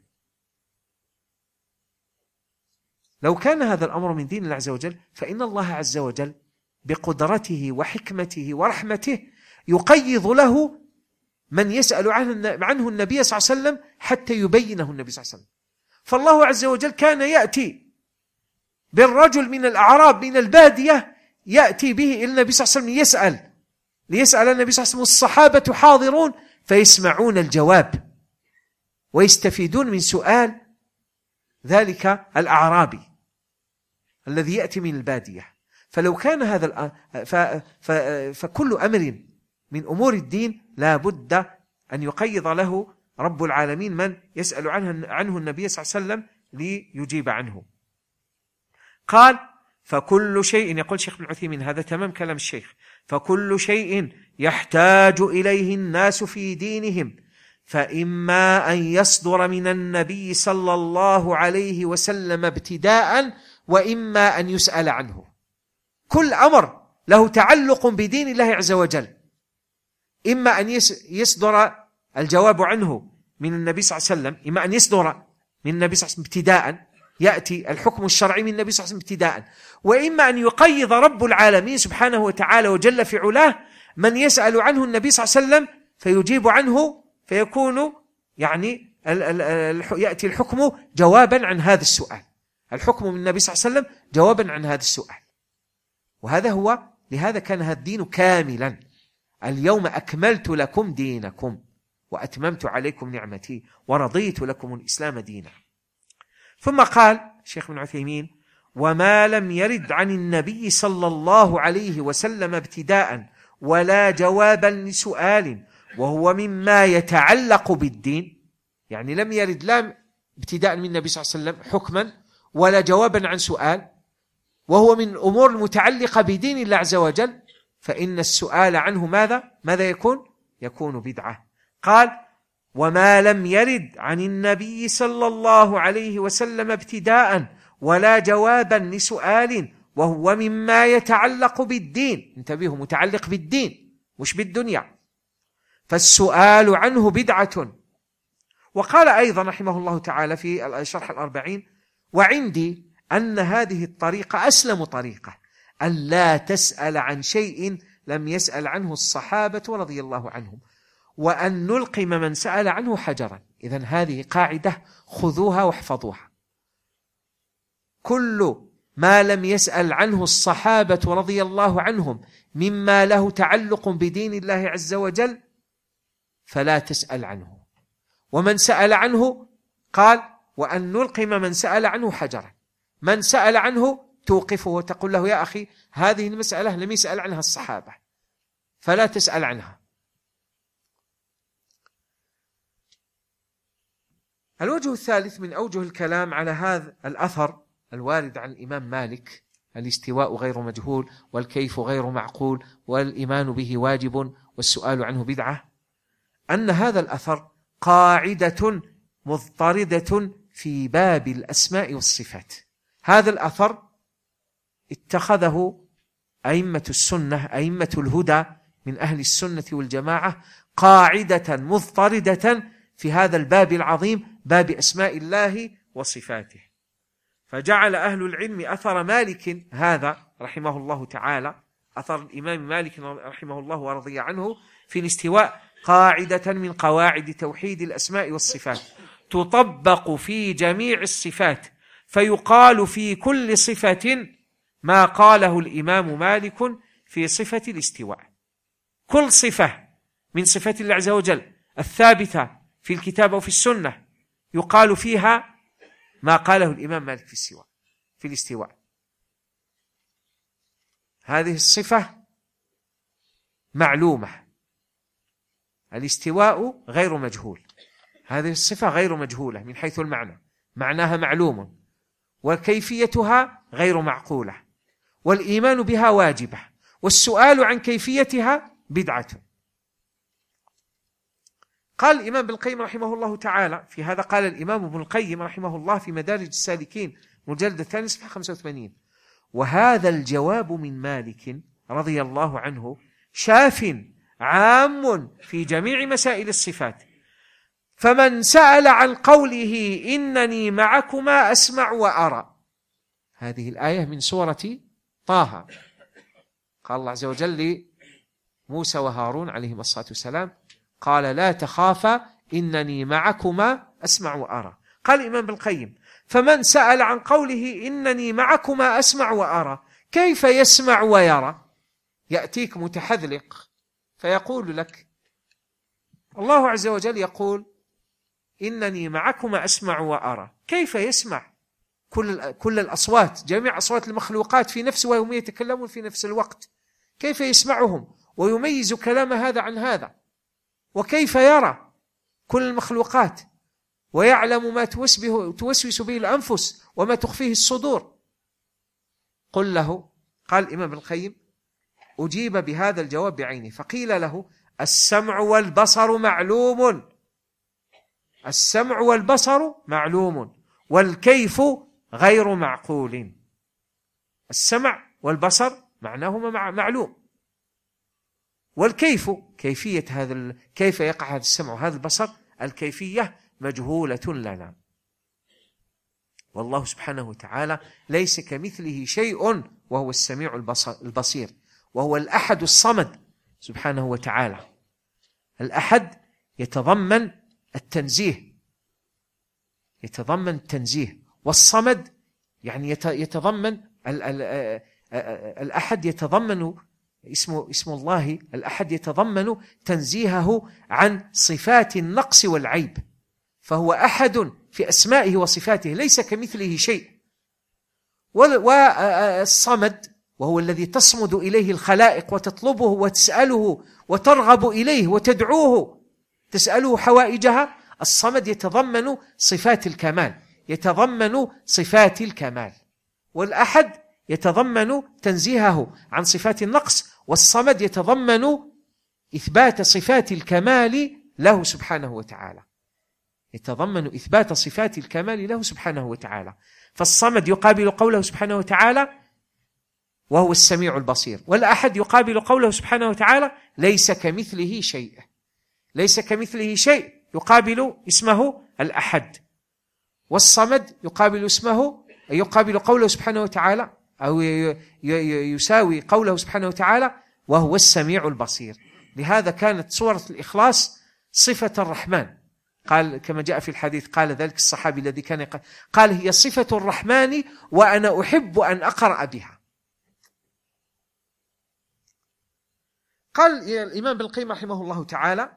لو كان هذا الأمر من دين الله عز وجل فإن الله عز وجل بقدرته وحكمته ورحمته يقيض له من يسأل عنه النبي صلى الله عليه وسلم حتى يبينه النبي صلى الله عليه وسلم. فالله عز وجل كان يأتي بالرجل من الأعراب من البادية، يأتي به إلى النبي صلى الله عليه وسلم يسأل ليسأل النبي صلى الله عليه وسلم، الصحابة حاضرون فيسمعون الجواب ويستفيدون من سؤال ذلك الأعرابي الذي يأتي من البادية. فلو كان هذا فكل أمر من أمور الدين لا بد أن يقيض له رب العالمين من يسأل عنه, عنه النبي صلى الله عليه وسلم ليجيب عنه. قال فكل شيء، يقول شيخ ابن عثيمين، هذا تمام كلام الشيخ، فكل شيء يحتاج إليه الناس في دينهم فإما أن يصدر من النبي صلى الله عليه وسلم ابتداء وإما أن يسأل عنه. كل أمر له تعلق بدين الله عز وجل إما أن يصدر الجواب عنه من النبي صلى الله عليه وسلم، إما أن يصدر من النبي صلى الله عليه وسلم ابتداء، يأتي الحكم الشرعي من النبي صلى الله عليه وسلم ابتداء، وإما أن يقيض رب العالمين سبحانه وتعالى وجل في علاه من يسأل عنه النبي صلى الله عليه وسلم فيجيب عنه، فيكون يعني يأتي الحكم جوابا عن هذا السؤال، الحكم من النبي صلى الله عليه وسلم جوابا عن هذا السؤال. وهذا هو، لهذا كان هذا الدين كاملا. اليوم أكملت لكم دينكم وأتممت عليكم نعمتي ورضيت لكم الإسلام دينا. ثم قال الشيخ ابن عثيمين وما لم يرد عن النبي صلى الله عليه وسلم ابتداء ولا جوابا لسؤال وهو مما يتعلق بالدين، يعني لم يرد لا ابتداء من النبي صلى الله عليه وسلم حكما ولا جوابا عن سؤال وهو من الأمور المتعلقة بدين الله عز وجل، فإن السؤال عنه ماذا؟ ماذا يكون؟ يكون بدعة. قال وما لم يرد عن النبي صلى الله عليه وسلم ابتداء ولا جوابا لسؤال وهو مما يتعلق بالدين، انتبهوا، متعلق بالدين مش بالدنيا، فالسؤال عنه بدعة. وقال أيضا رحمه الله تعالى في شرح الأربعين وعندي أن هذه الطريقة أسلم طريقة، أن لا تسأل عن شيء لم يسأل عنه الصحابة رضي الله عنهم، وأن نلقم من سأل عنه حجرا. إذن هذه قاعدة خذوها واحفظوها، كل ما لم يسأل عنه الصحابة رضي الله عنهم مما له تعلق بدين الله عز وجل فلا تسأل عنه، ومن سأل عنه قال وأن نلقم من سأل عنه حجرا، من سأل عنه توقفه وتقول له يا أخي هذه المسألة لم يسأل عنها الصحابة فلا تسأل عنها. الوجه الثالث من أوجه الكلام على هذا الأثر الوارد عن الإمام مالك، الاستواء غير مجهول والكيف غير معقول والإيمان به واجب والسؤال عنه بدعة، أن هذا الأثر قاعدة مضطردة في باب الأسماء والصفات. هذا الأثر اتخذه أئمة السنة، أئمة الهدى من أهل السنة والجماعة قاعدة مضطردة في هذا الباب العظيم، باب أسماء الله وصفاته. فجعل أهل العلم أثر مالك هذا رحمه الله تعالى، أثر الإمام مالك رحمه الله ورضي عنه في الاستواء، قاعدة من قواعد توحيد الأسماء والصفات تطبق في جميع الصفات، فيقال في كل صفة ما قاله الإمام مالك في صفة الاستواء. كل صفة من صفات الله عز وجل الثابتة في الكتاب وفي السنة يقال فيها ما قاله الإمام مالك في الاستواء في الاستواء. هذه الصفة معلومة، الاستواء غير مجهول، هذه الصفة غير مجهولة من حيث المعنى، معناها معلوم، وكيفيتها غير معقولة، والإيمان بها واجبة، والسؤال عن كيفيتها بدعة. قال الإمام ابن القيم رحمه الله تعالى في هذا، قال الإمام ابن القيم رحمه الله في مدارج السالكين مجلد الثاني صفحة خمسة وثمانين وهذا الجواب من مالك رضي الله عنه شاف عام في جميع مسائل الصفات، فمن سأل عن قوله إنني معكما أسمع وأرى، هذه الآية من سورة طه، قال الله عز وجل لموسى وهارون عليهما الصلاة والسلام قال لا تخافا إنني معكما أسمع وأرى. قال الإمام ابن القيم فمن سأل عن قوله إنني معكما أسمع وأرى كيف يسمع ويرى؟ يأتيك متحذلق فيقول لك الله عز وجل يقول إنني معكما أسمع وأرى. كيف يسمع كل كل الأصوات، جميع أصوات المخلوقات في نفس وهم يتكلمون في نفس الوقت؟ كيف يسمعهم ويميز كلام هذا عن هذا؟ وكيف يرى كل المخلوقات ويعلم ما توسوس به الأنفس وما تخفيه الصدور؟ قل له، قال الإمام ابن القيم: أجيب بهذا الجواب بعينه، فقيل له: السمع والبصر معلوم، السمع والبصر معلوم، والكيف غير معقول. السمع والبصر معناهما معلوم، والكيف، كيفية هذا، كيف يقع هذا السمع وهذا البصر، الكيفية مجهولة لنا. والله سبحانه وتعالى ليس كمثله شيء وهو السميع البصير، وهو الأحد الصمد سبحانه وتعالى. الأحد يتضمن التنزيه، يتضمن التنزيه، والصمد يعني يتضمن الأحد، يتضمن اسم اسم الله الأحد يتضمن تنزيهه عن صفات النقص والعيب، فهو أحد في أسمائه وصفاته، ليس كمثله شيء. والصمد وهو الذي تصمد إليه الخلائق وتطلبه وتسأله وترغب إليه وتدعوه، تسأله حوائجها. الصمد يتضمن صفات الكمال، يتضمن صفات الكمال. والأحد يتضمن تنزيهه عن صفات النقص، والصمد يتضمن إثبات صفات الكمال له سبحانه وتعالى، يتضمن إثبات صفات الكمال له سبحانه وتعالى. فالصمد يقابل قوله سبحانه وتعالى وهو السميع البصير، والأحد يقابل قوله سبحانه وتعالى ليس كمثله شيء، ليس كمثله شيء يقابل اسمه الأحد. والصمد يقابل اسمه، يقابل قوله سبحانه وتعالى أو يساوي قوله سبحانه وتعالى وهو السميع البصير. لهذا كانت سورة الإخلاص صفة الرحمن، قال كما جاء في الحديث، قال ذلك الصحابي الذي كان يقال، قال: هي صفة الرحمن وأنا أحب أن أقرأ بها. قال الإمام ابن القيم رحمه الله تعالى: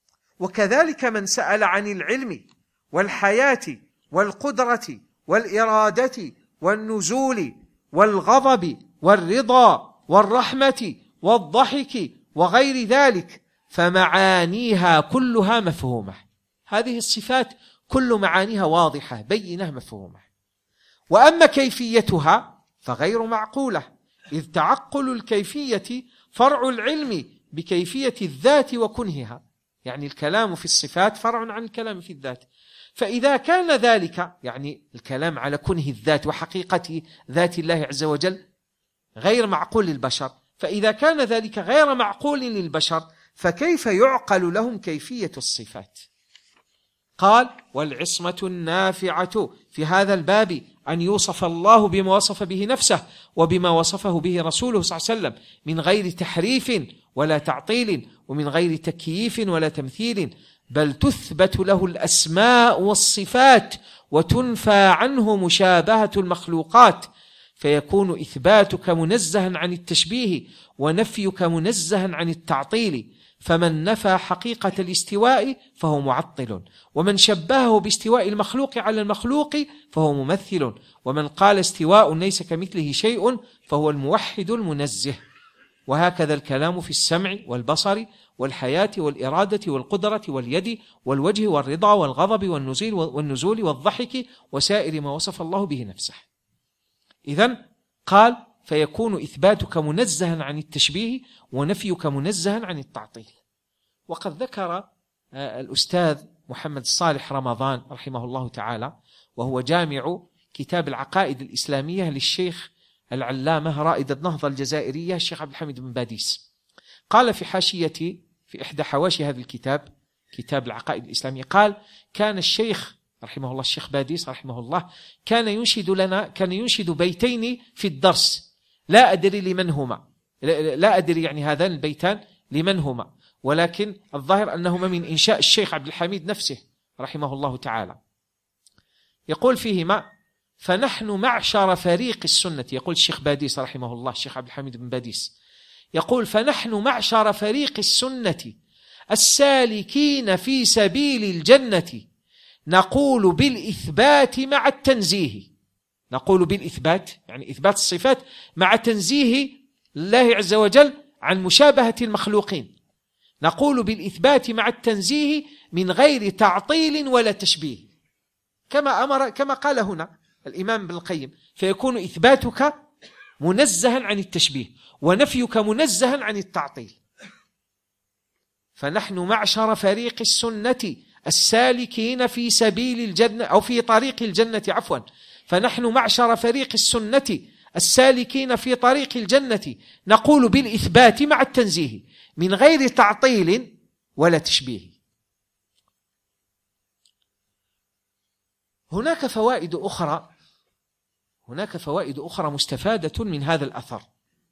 وكذلك من سأل عن العلم والحياة والقدرة والإرادة والنزول والغضب والرضا والرحمة والضحك وغير ذلك، فمعانيها كلها مفهومة. هذه الصفات كل معانيها واضحة بينة مفهومة. وأما كيفيتها فغير معقولة، إذ تعقل الكيفية فرع العلم بكيفية الذات وكنهها، يعني الكلام في الصفات فرع عن الكلام في الذات. فإذا كان ذلك، يعني الكلام على كنه الذات وحقيقة ذات الله عز وجل، غير معقول للبشر، فإذا كان ذلك غير معقول للبشر فكيف يعقل لهم كيفية الصفات؟ قال: والعصمة النافعة في هذا الباب أن يوصف الله بما وصف به نفسه وبما وصفه به رسوله صلى الله عليه وسلم من غير تحريف ولا تعطيل، ومن غير تكييف ولا تمثيل، بل تثبت له الأسماء والصفات وتنفى عنه مشابهة المخلوقات، فيكون إثباتك منزها عن التشبيه ونفيك منزها عن التعطيل. فمن نفى حقيقة الاستواء فهو معطل، ومن شبهه باستواء المخلوق على المخلوق فهو ممثل، ومن قال استواء ليس كمثله شيء فهو الموحد المنزه. وهكذا الكلام في السمع والبصر والحياة والإرادة والقدرة واليد والوجه والرضا والغضب والنزول والنزول والضحك وسائر ما وصف الله به نفسه. إذن قال: فيكون إثباتك منزها عن التشبيه ونفيك منزها عن التعطيل. وقد ذكر الأستاذ محمد الصالح رمضان رحمه الله تعالى، وهو جامع كتاب العقائد الإسلامية للشيخ العلامة رائد النهضة الجزائرية الشيخ عبد الحميد بن باديس، قال في حاشية في إحدى حواشي هذا الكتاب، كتاب العقائد الإسلامية، قال: كان الشيخ رحمه الله الشيخ باديس رحمه الله كان ينشد لنا كان ينشد بيتين في الدرس، لا أدري لمن هما، لا أدري يعني هذان البيتان لمن هما، ولكن الظاهر أنهما من إنشاء الشيخ عبد الحميد نفسه رحمه الله تعالى. يقول فيهما: فنحن معشر فريق السنة، يقول الشيخ باديس رحمه الله الشيخ عبد الحميد بن باديس، يقول: فنحن معشر فريق السنة السالكين في سبيل الجنة نقول بالإثبات مع التنزيه. نقول بالإثبات يعني إثبات الصفات مع تنزيه الله عز وجل عن مشابهة المخلوقين. نقول بالإثبات مع التنزيه من غير تعطيل ولا تشبيه، كما أمر كما قال هنا الإمام ابن القيم، فيكون إثباتك منزها عن التشبيه ونفيك منزها عن التعطيل. فنحن معشر فريق السنة السالكين في سبيل الجنة أو في طريق الجنة عفوا فنحن معشر فريق السنة السالكين في طريق الجنة نقول بالإثبات مع التنزيه من غير تعطيل ولا تشبيه. هناك فوائد أخرى هناك فوائد أخرى مستفادة من هذا الأثر.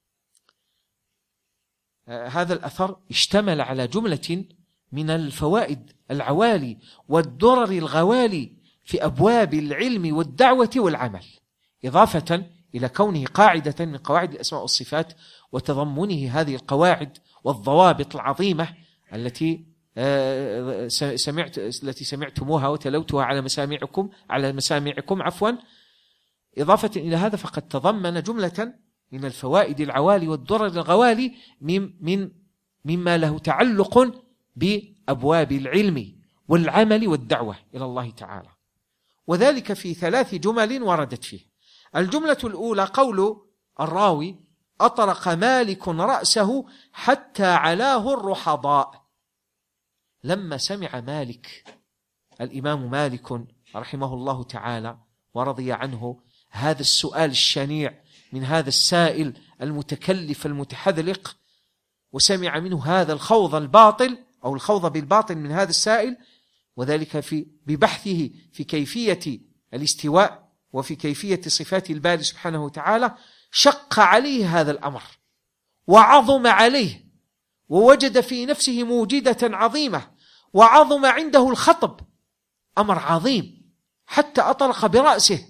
هذا الأثر اشتمل على جملة من الفوائد العوالي والدرر الغوالي في أبواب العلم والدعوة والعمل، إضافة إلى كونه قاعدة من قواعد الأسماء والصفات وتضمنه هذه القواعد والضوابط العظيمة التي سمعت التي سمعتموها وتلوتها على مسامعكم على مسامعكم عفوا. إضافة إلى هذا فقد تضمن جملة من الفوائد العوالي والدرر الغوالي من من مما له تعلق بأبواب العلم والعمل والدعوة إلى الله تعالى، وذلك في ثلاث جمل وردت فيه. الجملة الأولى قول الراوي: أطرق مالك رأسه حتى علاه الرحضاء. لما سمع مالك الإمام مالك رحمه الله تعالى ورضي عنه هذا السؤال الشنيع من هذا السائل المتكلف المتحذلق، وسمع منه هذا الخوض الباطل أو الخوض بالباطل من هذا السائل، وذلك في ببحثه في كيفية الاستواء وفي كيفية صفات الباري سبحانه وتعالى، شق عليه هذا الأمر وعظم عليه ووجد في نفسه موجدة عظيمة وعظم عنده الخطب، أمر عظيم، حتى أطرق برأسه،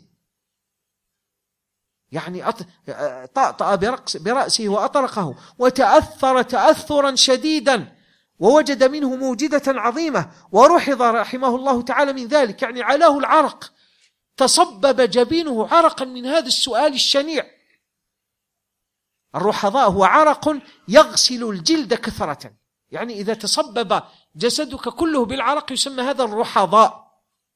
يعني طأطأ برأسه وأطرقه وتأثر تأثرا شديدا ووجد منه موجدة عظيمة ورحض رحمه الله تعالى من ذلك، يعني علاه العرق، تصبب جبينه عرقا من هذا السؤال الشنيع. الرحضاء هو عرق يغسل الجلد كثرة، يعني إذا تصبب جسدك كله بالعرق يسمى هذا الرحضاء.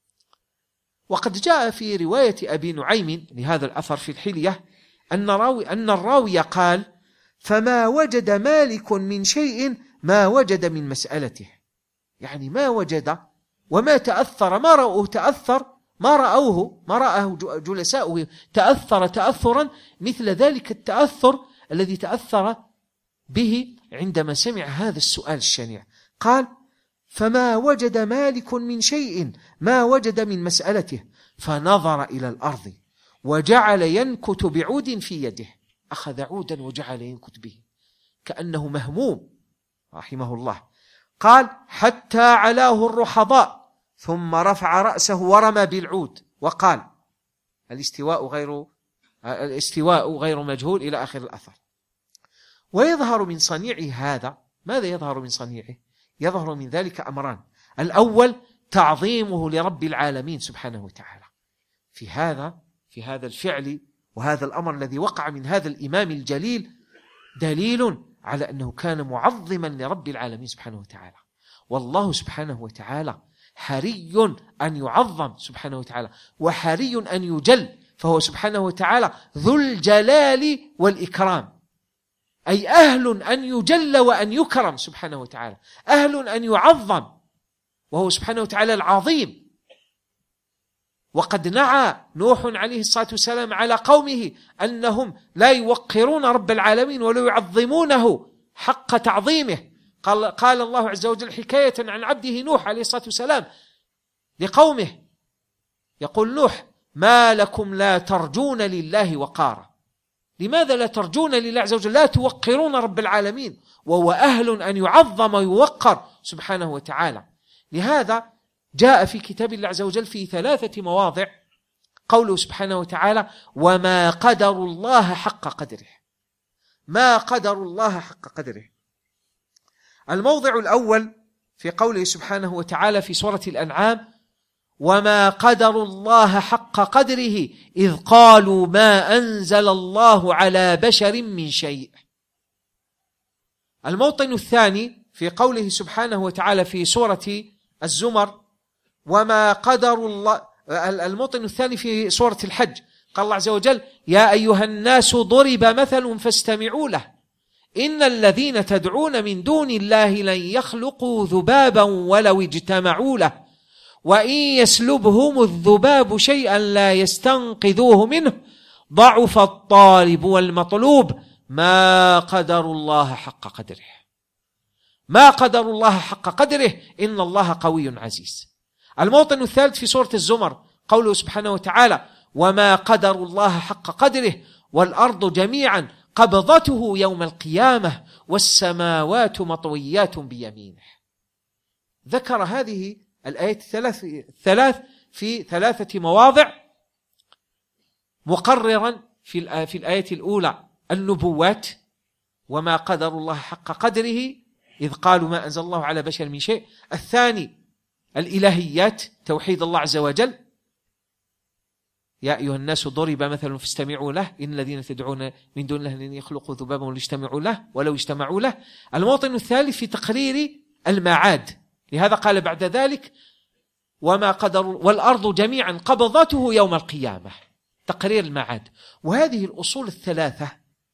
وقد جاء في رواية أبي نعيم لهذا الأثر في الحلية أن, راوي أن الراوي قال: فما وجد مالك من شيء ما وجد من مسألته، يعني ما وجد وما تأثر، ما رأوه تأثر ما رأوه ما رأه جلساؤه تأثر تأثرا مثل ذلك التأثر الذي تأثر به عندما سمع هذا السؤال الشنيع. قال: فما وجد مالك من شيء ما وجد من مسألته، فنظر إلى الأرض وجعل ينكت بعود في يده، أخذ عودا وجعل ينكت به كأنه مهموم رحمه الله. قال: حتى علاه الرحضاء، ثم رفع رأسه ورمى بالعود وقال: الاستواء غير الاستواء غير مجهول إلى آخر الأثر. ويظهر من صنيعه هذا، ماذا يظهر من صنيعه؟ يظهر من ذلك أمران: الأول تعظيمه لرب العالمين سبحانه وتعالى في هذا في هذا الفعل وهذا الأمر الذي وقع من هذا الإمام الجليل، دليل على أنه كان معظما لرب العالمين سبحانه وتعالى. والله سبحانه وتعالى حري أن يعظم سبحانه وتعالى وحري أن يجل، فهو سبحانه وتعالى ذو الجلال والإكرام، أي أهل أن يجل وأن يكرم سبحانه وتعالى، أهل أن يعظم، وهو سبحانه وتعالى العظيم. وقد نعى نوح عليه الصلاة والسلام على قومه أنهم لا يوقرون رب العالمين ولا يعظمونه حق تعظيمه. قال, قال الله عز وجل حكاية عن عبده نوح عليه الصلاة والسلام لقومه، يقول نوح: ما لكم لا ترجون لله وقارا. لماذا لا ترجون لله عز وجل؟ لا توقرون رب العالمين، وهو أهل أن يعظم ويوقر سبحانه وتعالى. لهذا جاء في كتاب الله عز وجل في ثلاثة مواضع قوله سبحانه وتعالى: وما قدر الله حق قدره. ما قدر الله حق قدره. الموضع الأول في قوله سبحانه وتعالى في سورة الأنعام: وما قدروا الله حق قدره إذ قالوا ما أنزل الله على بشر من شيء. الموطن الثاني في قوله سبحانه وتعالى في سورة الزمر: وما قدروا الله. الموطن الثاني في سورة الحج قال الله عز وجل: يا أيها الناس ضرب مثل فاستمعوا له إن الذين تدعون من دون الله لن يخلقوا ذبابا ولو اجتمعوا له وإن يسلبهم الذباب شيئا لا يستنقذوه منه ضعف الطالب والمطلوب ما قدروا الله حق قدره. ما قدروا الله حق قدره إن الله قوي عزيز. الموطن الثالث في سورة الزمر قوله سبحانه وتعالى: وما قدروا الله حق قدره والأرض جميعا قبضته يوم القيامة والسماوات مطويات بيمينه. ذكر هذه الآيات الثلاث, الثلاث في ثلاثة مواضع، مقررا في, في الآية الأولى النبوات: وما قدر الله حق قدره إذ قالوا ما أنزل الله على بشر من شيء. الثاني الإلهيات، توحيد الله عز وجل: يا أيها الناس ضرب مثل فاستمعوا له إن الذين تدعون من دون الله لن يخلقوا ذبابا ولو اجتمعوا له ولو اجتمعوا له. الموطن الثالث في تقرير المعاد، لهذا قال بعد ذلك: وما قدروا والأرض جميعا قبضته يوم القيامة، تقرير المعاد. وهذه الأصول الثلاثة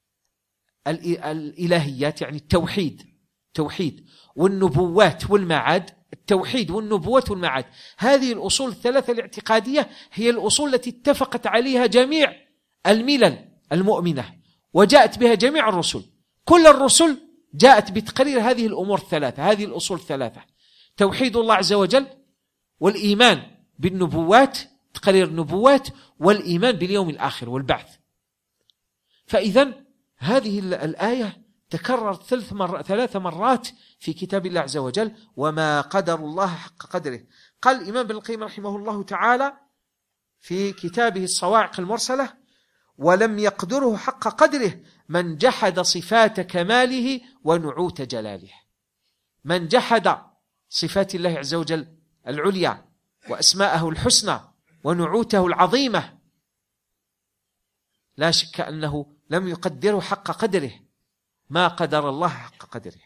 الإلهيات يعني التوحيد توحيد والنبوات والمعاد، التوحيد والنبوات والمعاد، هذه الأصول الثلاثة الاعتقادية هي الأصول التي اتفقت عليها جميع الملل المؤمنة وجاءت بها جميع الرسل. كل الرسل جاءت بتقرير هذه الأمور الثلاثة، هذه الأصول الثلاثة: توحيد الله عز وجل، والإيمان بالنبوات، تقرير النبوات، والإيمان باليوم الآخر والبعث. فإذن هذه الآية تكررت ثلاث, مر... ثلاث مرات في كتاب الله عز وجل: وما قدر الله حق قدره. قال الإمام ابن القيم رحمه الله تعالى في كتابه الصواعق المرسلة: ولم يقدره حق قدره من جحد صفات كماله ونعوت جلاله. من جحد صفات الله عز وجل العليا وأسماءه الحسنى ونعوته العظيمة لا شك أنه لم يقدره حق قدره، ما قدر الله حق قدره.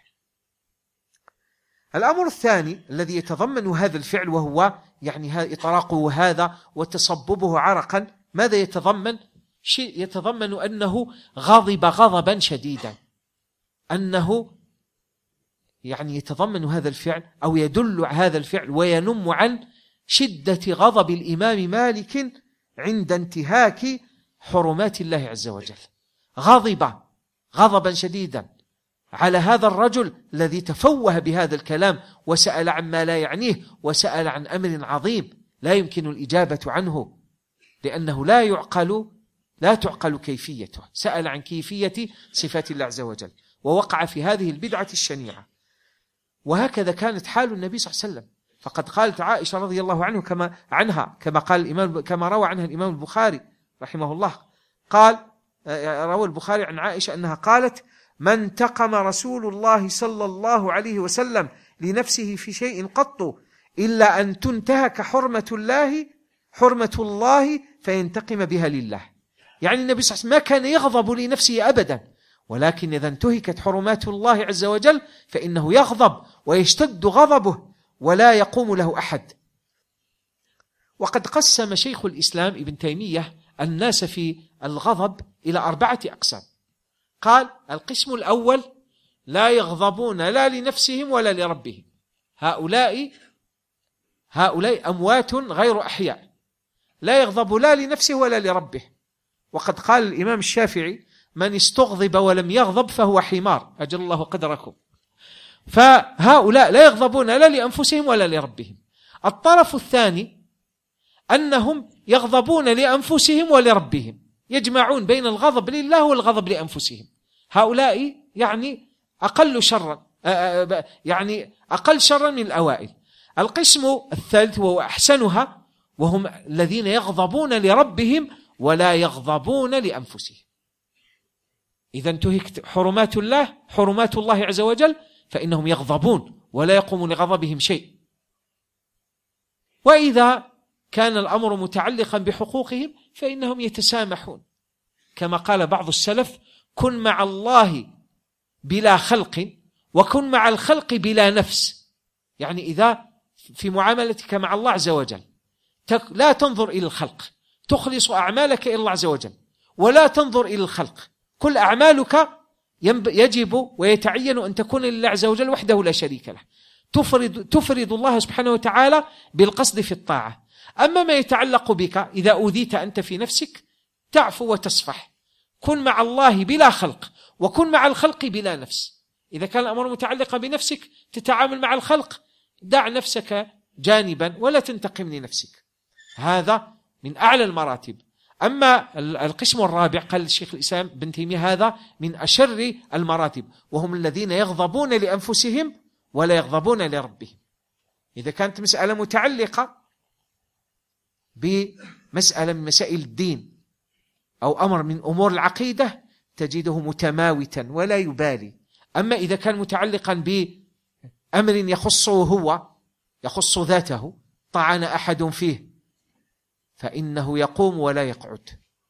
الأمر الثاني الذي يتضمن هذا الفعل، وهو يعني إطراقه هذا وتصببه عرقا، ماذا يتضمن؟ شيء يتضمن أنه غضب غضبا شديدا، أنه يعني يتضمن هذا الفعل أو يدل هذا الفعل وينم عن شدة غضب الإمام مالك عند انتهاك حرمات الله عز وجل. غضب غضبا شديدا على هذا الرجل الذي تفوه بهذا الكلام وسأل عما لا يعنيه، وسأل عن أمر عظيم لا يمكن الإجابة عنه لأنه لا يعقل لا تعقل كيفيته. سأل عن كيفية صفات الله عز وجل ووقع في هذه البدعة الشنيعة. وهكذا كانت حال النبي صلى الله عليه وسلم، فقد قالت عائشة رضي الله عنه كما عنها كما قال الإمام كما روى عنها الإمام البخاري رحمه الله، قال روى البخاري عن عائشة أنها قالت: ما انتقم رسول الله صلى الله عليه وسلم لنفسه في شيء قط إلا أن تنتهك حرمة الله حرمة الله فينتقم بها لله. يعني النبي صلى الله عليه وسلم ما كان يغضب لنفسه أبدا، ولكن إذا انتهكت حرمات الله عز وجل فإنه يغضب ويشتد غضبه ولا يقوم له أحد. وقد قسم شيخ الإسلام ابن تيمية الناس في الغضب إلى أربعة أقسام. قال: القسم الأول لا يغضبون لا لنفسهم ولا لربهم، هؤلاء هؤلاء أموات غير أحياء، لا يغضب لا لنفسه ولا لربه. وقد قال الإمام الشافعي: من استغضب ولم يغضب فهو حمار، أجل الله قدركم. فهؤلاء لا يغضبون لا لأنفسهم ولا لربهم. الطرف الثاني أنهم يغضبون لأنفسهم ولربهم، يجمعون بين الغضب لله والغضب لأنفسهم. هؤلاء يعني أقل شرا، يعني أقل شرا من الأوائل. القسم الثالث وهو أحسنها، وهم الذين يغضبون لربهم ولا يغضبون لأنفسهم. إذا انتهكت حرمات الله حرمات الله عز وجل فإنهم يغضبون ولا يقوم لغضبهم شيء. وإذا كان الأمر متعلقا بحقوقهم فإنهم يتسامحون، كما قال بعض السلف: كن مع الله بلا خلق وكن مع الخلق بلا نفس. يعني إذا في معاملتك مع الله عز وجل لا تنظر إلى الخلق، تخلص أعمالك إلى الله عز وجل ولا تنظر إلى الخلق. كل أعمالك يجب ويتعين أن تكون لله عز وجل وحده لا شريك له. تفرد, تفرد الله سبحانه وتعالى بالقصد في الطاعة. أما ما يتعلق بك إذا أوذيت أنت في نفسك تعفو وتصفح. كن مع الله بلا خلق وكن مع الخلق بلا نفس. إذا كان الأمر متعلقا بنفسك تتعامل مع الخلق، دع نفسك جانبا ولا تنتقم لنفسك. هذا من أعلى المراتب. أما القسم الرابع قال الشيخ الإسلام بن تيمية هذا من أشر المراتب، وهم الذين يغضبون لأنفسهم ولا يغضبون لربهم. إذا كانت مسألة متعلقة بمسألة من مسائل الدين أو أمر من أمور العقيدة تجده متماوتا ولا يبالي. أما إذا كان متعلقا بأمر يخصه هو، يخص ذاته، طعن أحد فيه فإنه يقوم ولا يقعد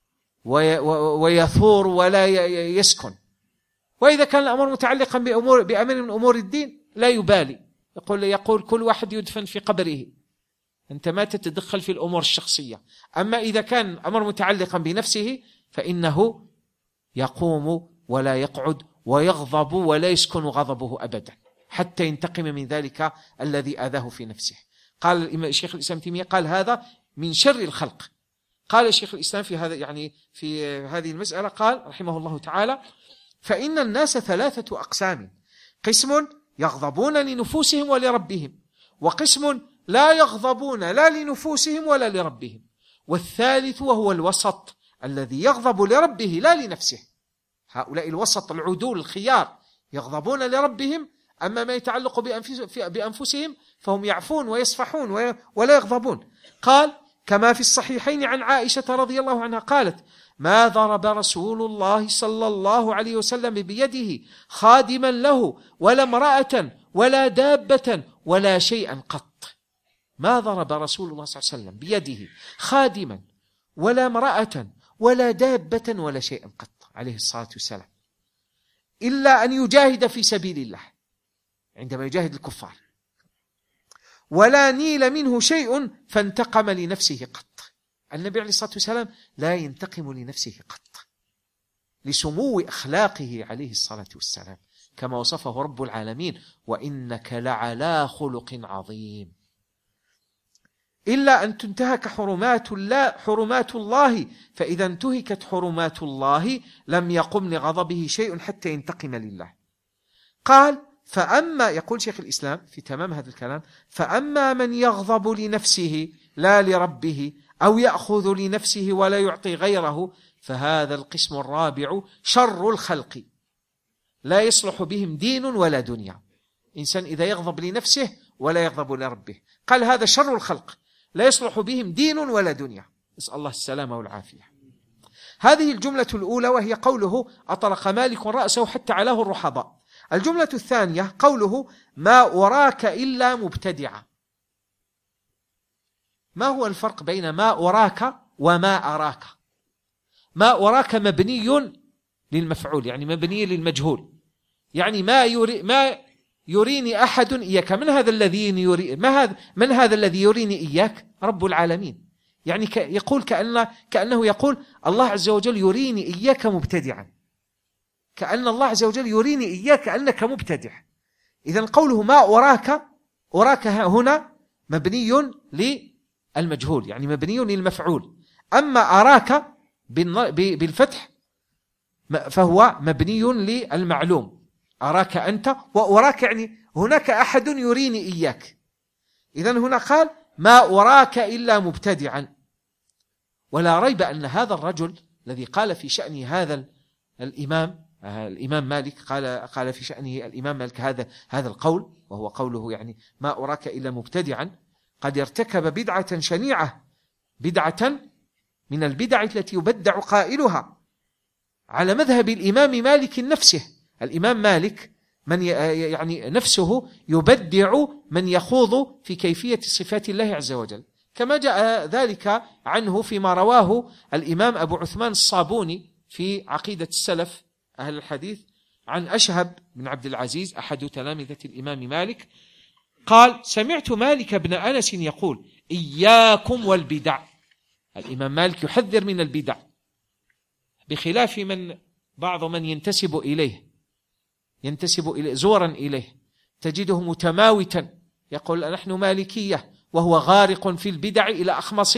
ويثور ولا يسكن. وإذا كان الأمر متعلقا بأمور بأمر من أمور الدين لا يبالي، يقول يقول كل واحد يدفن في قبره، أنت ما تتدخل في الأمور الشخصية. أما إذا كان أمر متعلقا بنفسه فإنه يقوم ولا يقعد ويغضب ولا يسكن غضبه أبدا حتى ينتقم من ذلك الذي آذاه في نفسه. قال الشيخ الإسلام تيمية قال هذا من شر الخلق. قال الشيخ الإسلام في هذا يعني في هذه المسألة قال رحمه الله تعالى: فإن الناس ثلاثة أقسام: قسم يغضبون لنفوسهم ولربهم، وقسم لا يغضبون لا لنفوسهم ولا لربهم، والثالث وهو الوسط الذي يغضب لربه لا لنفسه. هؤلاء الوسط العدول الخيار يغضبون لربهم، أما ما يتعلق بأنفسهم فهم يعفون ويصفحون ولا يغضبون. قال: كما في الصحيحين عن عائشة رضي الله عنها قالت: ما ضرب رسول الله صلى الله عليه وسلم بيده خادما له ولا امرأة ولا دابة ولا شيئا قط. ما ضرب رسول الله صلى الله عليه وسلم بيده خادما ولا امرأة ولا دابة ولا شيئا قط عليه الصلاة والسلام، إلا أن يجاهد في سبيل الله عندما يجاهد الكفار، ولا نيل منه شيء فانتقم لنفسه قط. النبي عليه الصلاة والسلام لا ينتقم لنفسه قط لسمو أخلاقه عليه الصلاة والسلام، كما وصفه رب العالمين: وإنك لعلى خلق عظيم. إلا أن تنتهك حرمات الله, حرمات الله فإذا انتهكت حرمات الله لم يقم لغضبه شيء حتى ينتقم لله. قال: فأما، يقول شيخ الإسلام في تمام هذا الكلام: فأما من يغضب لنفسه لا لربه أو يأخذ لنفسه ولا يعطي غيره فهذا القسم الرابع شر الخلق لا يصلح بهم دين ولا دنيا. إنسان إذا يغضب لنفسه ولا يغضب لربه قال هذا شر الخلق لا يصلح بهم دين ولا دنيا، نسأل الله السلامة والعافية. هذه الجملة الأولى وهي قوله: أطرق مالك رأسه حتى علاه الرحضاء. الجملة الثانية قوله: ما أراك إلا مبتدعا. ما هو الفرق بين ما أراك وما أراك؟ ما أراك مبني للمفعول، يعني مبني للمجهول، يعني ما يري ما يريني أحد إياك. من هذا الذي يري ما هذا من هذا الذي يريني إياك؟ رب العالمين. يعني يقول كأنه كأنه يقول الله عز وجل يريني إياك مبتدعا، كأن الله عز وجل يريني إياك أنك مبتدع. إذن قوله ما أراك، أراك هنا مبني للمجهول، يعني مبني للمفعول. أما أراك بالفتح فهو مبني للمعلوم، أراك أنت وأراك يعني هناك أحد يريني إياك. إذن هنا قال ما أراك إلا مبتدعا. ولا ريب أن هذا الرجل الذي قال في شأن هذا الإمام الإمام مالك قال قال في شأنه الإمام مالك هذا هذا القول، وهو قوله يعني ما أراك إلا مبتدعا، قد ارتكب بدعة شنيعة، بدعة من البدع التي يبدع قائلها على مذهب الإمام مالك نفسه. الإمام مالك من يعني نفسه يبدع من يخوض في كيفية صفات الله عز وجل، كما جاء ذلك عنه فيما رواه الإمام أبو عثمان الصابوني في عقيدة السلف أهل الحديث عن أشهب بن عبد العزيز أحد تلامذة الإمام مالك قال: سمعت مالك بن أنس يقول: إياكم والبدع. الإمام مالك يحذر من البدع، بخلاف من بعض من ينتسب إليه ينتسب إليه زورا إليه، تجده متماوتا يقول نحن مالكية وهو غارق في البدع إلى أخمص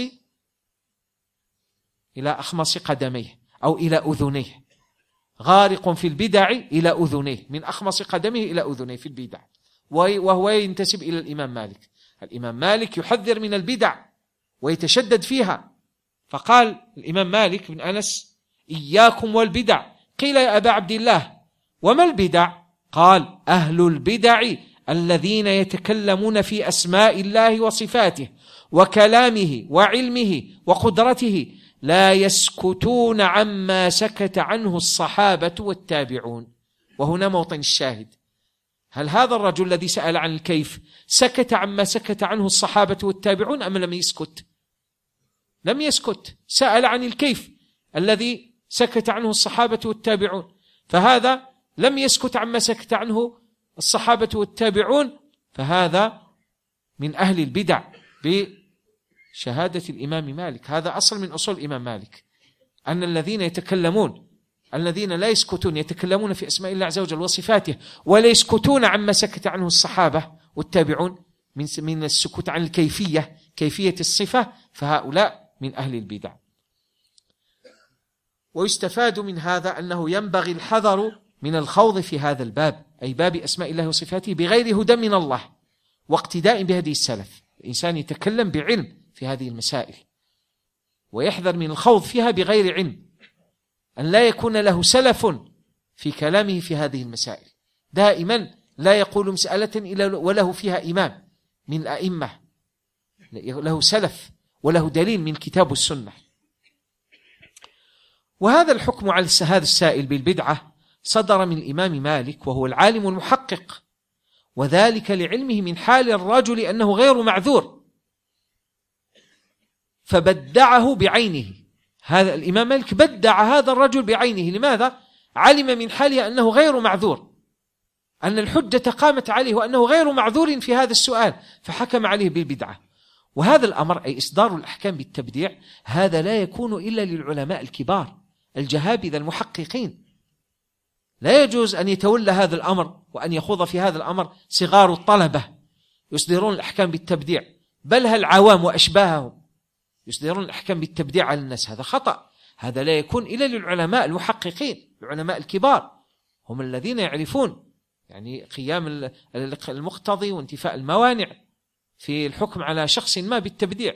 إلى أخمص قدميه أو إلى أذنيه، غارق في البدع إلى أذنيه، من أخمص قدميه إلى أذنيه في البدع، وهو ينتسب إلى الإمام مالك. الإمام مالك يحذر من البدع ويتشدد فيها، فقال الإمام مالك بن أنس: إياكم والبدع. قيل: يا أبا عبد الله وما البدع؟ قال: أهل البدع الذين يتكلمون في أسماء الله وصفاته وكلامه وعلمه وقدرته لا يسكتون عما سكت عنه الصحابة والتابعون. وهنا موطن الشاهد، هل هذا الرجل الذي سأل عن الكيف سكت عما سكت عنه الصحابة والتابعون أم لم يسكت؟ لم يسكت، سأل عن الكيف الذي سكت عنه الصحابة والتابعون، فهذا لم يسكت عما سكت عنه الصحابة والتابعون، فهذا من أهل البدع بشهادة الإمام مالك. هذا أصل من أصول الإمام مالك، أن الذين يتكلمون الذين لا يسكتون يتكلمون في أسماء الله عز وجل وصفاته ولا يسكتون عما سكت عنه الصحابة والتابعون من من السكوت عن الكيفية كيفية الصفة، فهؤلاء من أهل البدع. ويستفاد من هذا أنه ينبغي الحذر من الخوض في هذا الباب، أي باب أسماء الله وصفاته، بغير هدى من الله واقتداء بهدي السلف. الإنسان يتكلم بعلم في هذه المسائل ويحذر من الخوض فيها بغير علم، أن لا يكون له سلف في كلامه في هذه المسائل. دائما لا يقول مسألة إلا وله فيها إمام من الأئمة، له سلف وله دليل من كتاب السنة. وهذا الحكم على هذا السائل بالبدعة صدر من الإمام مالك وهو العالم المحقق، وذلك لعلمه من حال الرجل أنه غير معذور فبدعه بعينه. هذا الإمام مالك بدع هذا الرجل بعينه. لماذا؟ علم من حاله أنه غير معذور، أن الحجة قامت عليه وأنه غير معذور في هذا السؤال، فحكم عليه بالبدعة. وهذا الأمر أي إصدار الأحكام بالتبديع هذا لا يكون إلا للعلماء الكبار الجهابذة المحققين. لا يجوز أن يتولى هذا الأمر وأن يخوض في هذا الأمر صغار الطلبة يصدرون الأحكام بالتبديع، بل هل عوام وأشباههم يصدرون الأحكام بالتبديع على الناس. هذا خطأ، هذا لا يكون إلا للعلماء المحققين، العلماء الكبار هم الذين يعرفون يعني قيام المقتضي وانتفاء الموانع في الحكم على شخص ما بالتبديع.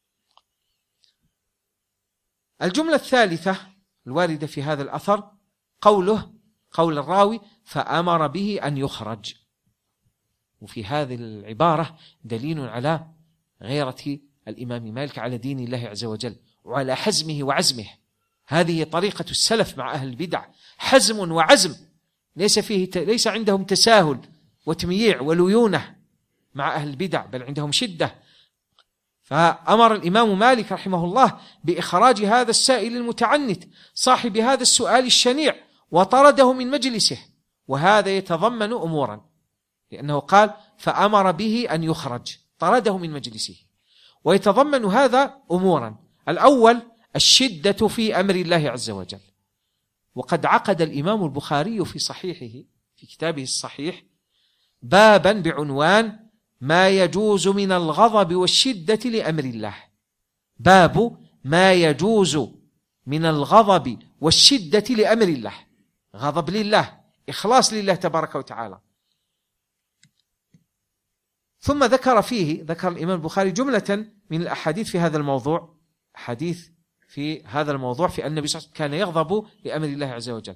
الجملة الثالثة الواردة في هذا الأثر قوله قول الراوي: فأمر به أن يخرج. وفي هذه العبارة دليل على غيرة الإمام مالك على دين الله عز وجل وعلى حزمه وعزمه. هذه طريقة السلف مع أهل البدع، حزم وعزم، ليس فيه ليس عندهم تساهل وتمييع وليونة مع أهل البدع، بل عندهم شدة. فأمر الإمام مالك رحمه الله بإخراج هذا السائل المتعنت صاحب هذا السؤال الشنيع وطرده من مجلسه. وهذا يتضمن أمورا، لأنه قال فأمر به أن يخرج، طرده من مجلسه، ويتضمن هذا أمورا. الأول الشدة في أمر الله عز وجل. وقد عقد الإمام البخاري في صحيحه في كتابه الصحيح بابا بعنوان ما يجوز من الغضب والشدة لأمر الله. باب ما يجوز من الغضب والشدة لأمر الله، غضب لله، إخلاص لله تبارك وتعالى. ثم ذكر فيه ذكر الإمام البخاري جملة من الأحاديث في هذا الموضوع، حديث في هذا الموضوع في أن النبي صلى الله عليه وسلم كان يغضب لأمر الله عز وجل.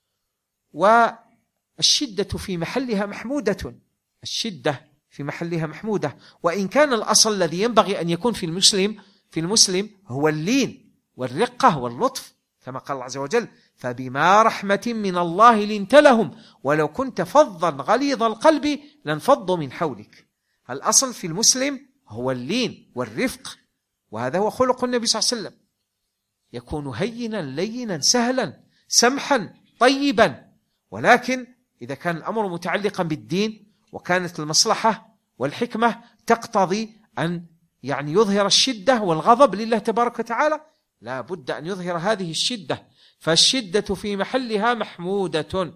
والشدة في محلها محمودة، الشدة في محلها محمودة، وإن كان الأصل الذي ينبغي أن يكون في المسلم في المسلم هو اللين والرقة واللطف، كما قال الله عز وجل فبما رحمة من الله لنت لهم ولو كنت فظا غليظ القلب لانفضوا من حولك. الأصل في المسلم هو اللين والرفق، وهذا هو خلق النبي صلى الله عليه وسلم، يكون هينا لينا سهلا سمحا طيبا. ولكن إذا كان الأمر متعلقا بالدين وكانت المصلحة والحكمة تقتضي أن يعني يظهر الشدة والغضب لله تبارك وتعالى، لا بد أن يظهر هذه الشدة، فالشدة في محلها محمودة.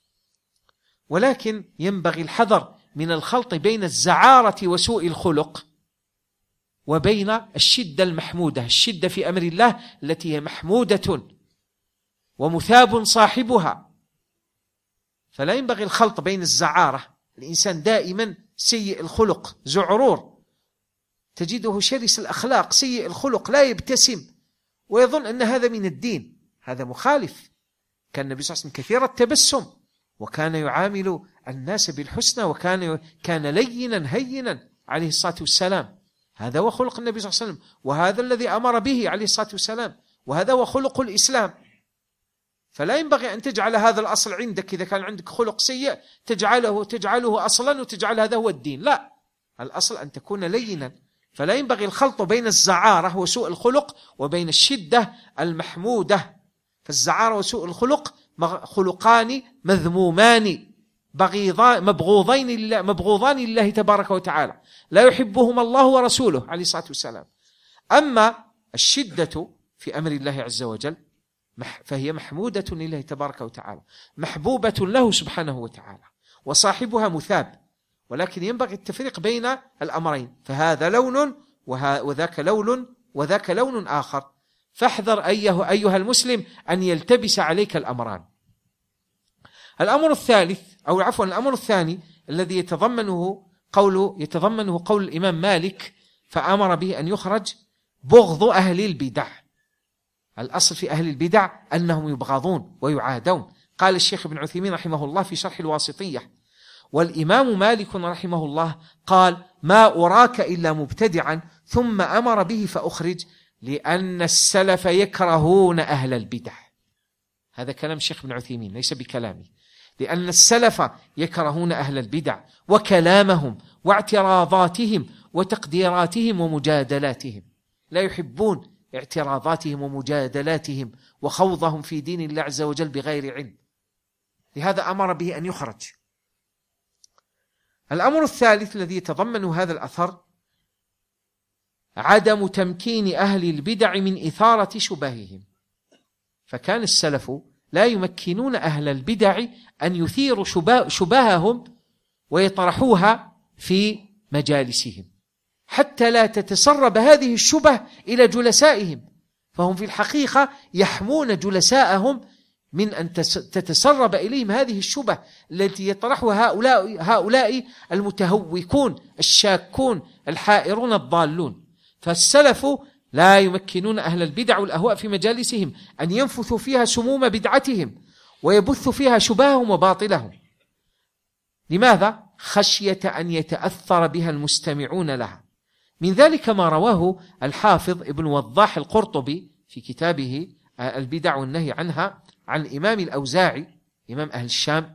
ولكن ينبغي الحذر من الخلط بين الزعارة وسوء الخلق وبين الشدة المحمودة، الشدة في أمر الله التي هي محمودة ومثاب صاحبها. فلا ينبغي الخلط بين الزعارة، الإنسان دائما سيء الخلق زعرور، تجده شرس الأخلاق سيء الخلق لا يبتسم ويظن أن هذا من الدين، هذا مخالف. كان النبي صلى الله عليه وسلم كثير التبسم وكان يعامل الناس بالحسنى وكان كان لينا هينا عليه الصلاة والسلام. هذا هو خلق النبي صلى الله عليه وسلم، وهذا الذي أمر به عليه الصلاة والسلام، وهذا هو خلق الإسلام. فلا ينبغي أن تجعل هذا الأصل عندك، إذا كان عندك خلق سيء تجعله تجعله أصلا وتجعل هذا هو الدين، لا، الأصل أن تكون لينا. فلا ينبغي الخلط بين الزعارة وسوء الخلق وبين الشدة المحمودة. فالزعارة وسوء الخلق خلقان مذمومان مبغوضين لله مبغوضان لله تبارك وتعالى، لا يحبهما الله ورسوله عليه الصلاة والسلام. أما الشدة في أمر الله عز وجل فهي محمودة لله تبارك وتعالى، محبوبة له سبحانه وتعالى، وصاحبها مثاب. ولكن ينبغي التفريق بين الأمرين، فهذا لون وذاك لون وذاك لون آخر. فاحذر أيه أيها المسلم أن يلتبس عليك الأمران. الأمر الثالث أو عفوا الأمر الثاني الذي يتضمنه قول يتضمنه قول الإمام مالك فأمر به أن يخرج بغض أهل البدع. الأصل في أهل البدع أنهم يبغضون ويعادون. قال الشيخ ابن عثيمين رحمه الله في شرح الواسطية: والإمام مالك رحمه الله قال: ما أراك إلا مبتدعا ثم أمر به فأخرج، لأن السلف يكرهون أهل البدع. هذا كلام الشيخ ابن عثيمين ليس بكلامي. لأن السلف يكرهون أهل البدع وكلامهم واعتراضاتهم وتقديراتهم ومجادلاتهم، لا يحبون اعتراضاتهم ومجادلاتهم وخوضهم في دين الله عز وجل بغير علم، لهذا أمر به أن يخرج. الأمر الثالث الذي يتضمن هذا الأثر عدم تمكين أهل البدع من إثارة شبههم. فكان السلف لا يمكنون أهل البدع أن يثيروا شبههم ويطرحوها في مجالسهم حتى لا تتسرب هذه الشبه إلى جلسائهم، فهم في الحقيقة يحمون جلساءهم من أن تتسرب إليهم هذه الشبه التي يطرحها هؤلاء, هؤلاء المتهوكون الشاكون الحائرون الضالون. فالسلف لا يمكنون أهل البدع والأهواء في مجالسهم أن ينفثوا فيها سموم بدعتهم ويبثوا فيها شبههم وباطلهم. لماذا؟ خشية أن يتأثر بها المستمعون لها. من ذلك ما رواه الحافظ ابن وضاح القرطبي في كتابه البدع والنهي عنها عن الإمام الأوزاعي إمام أهل الشام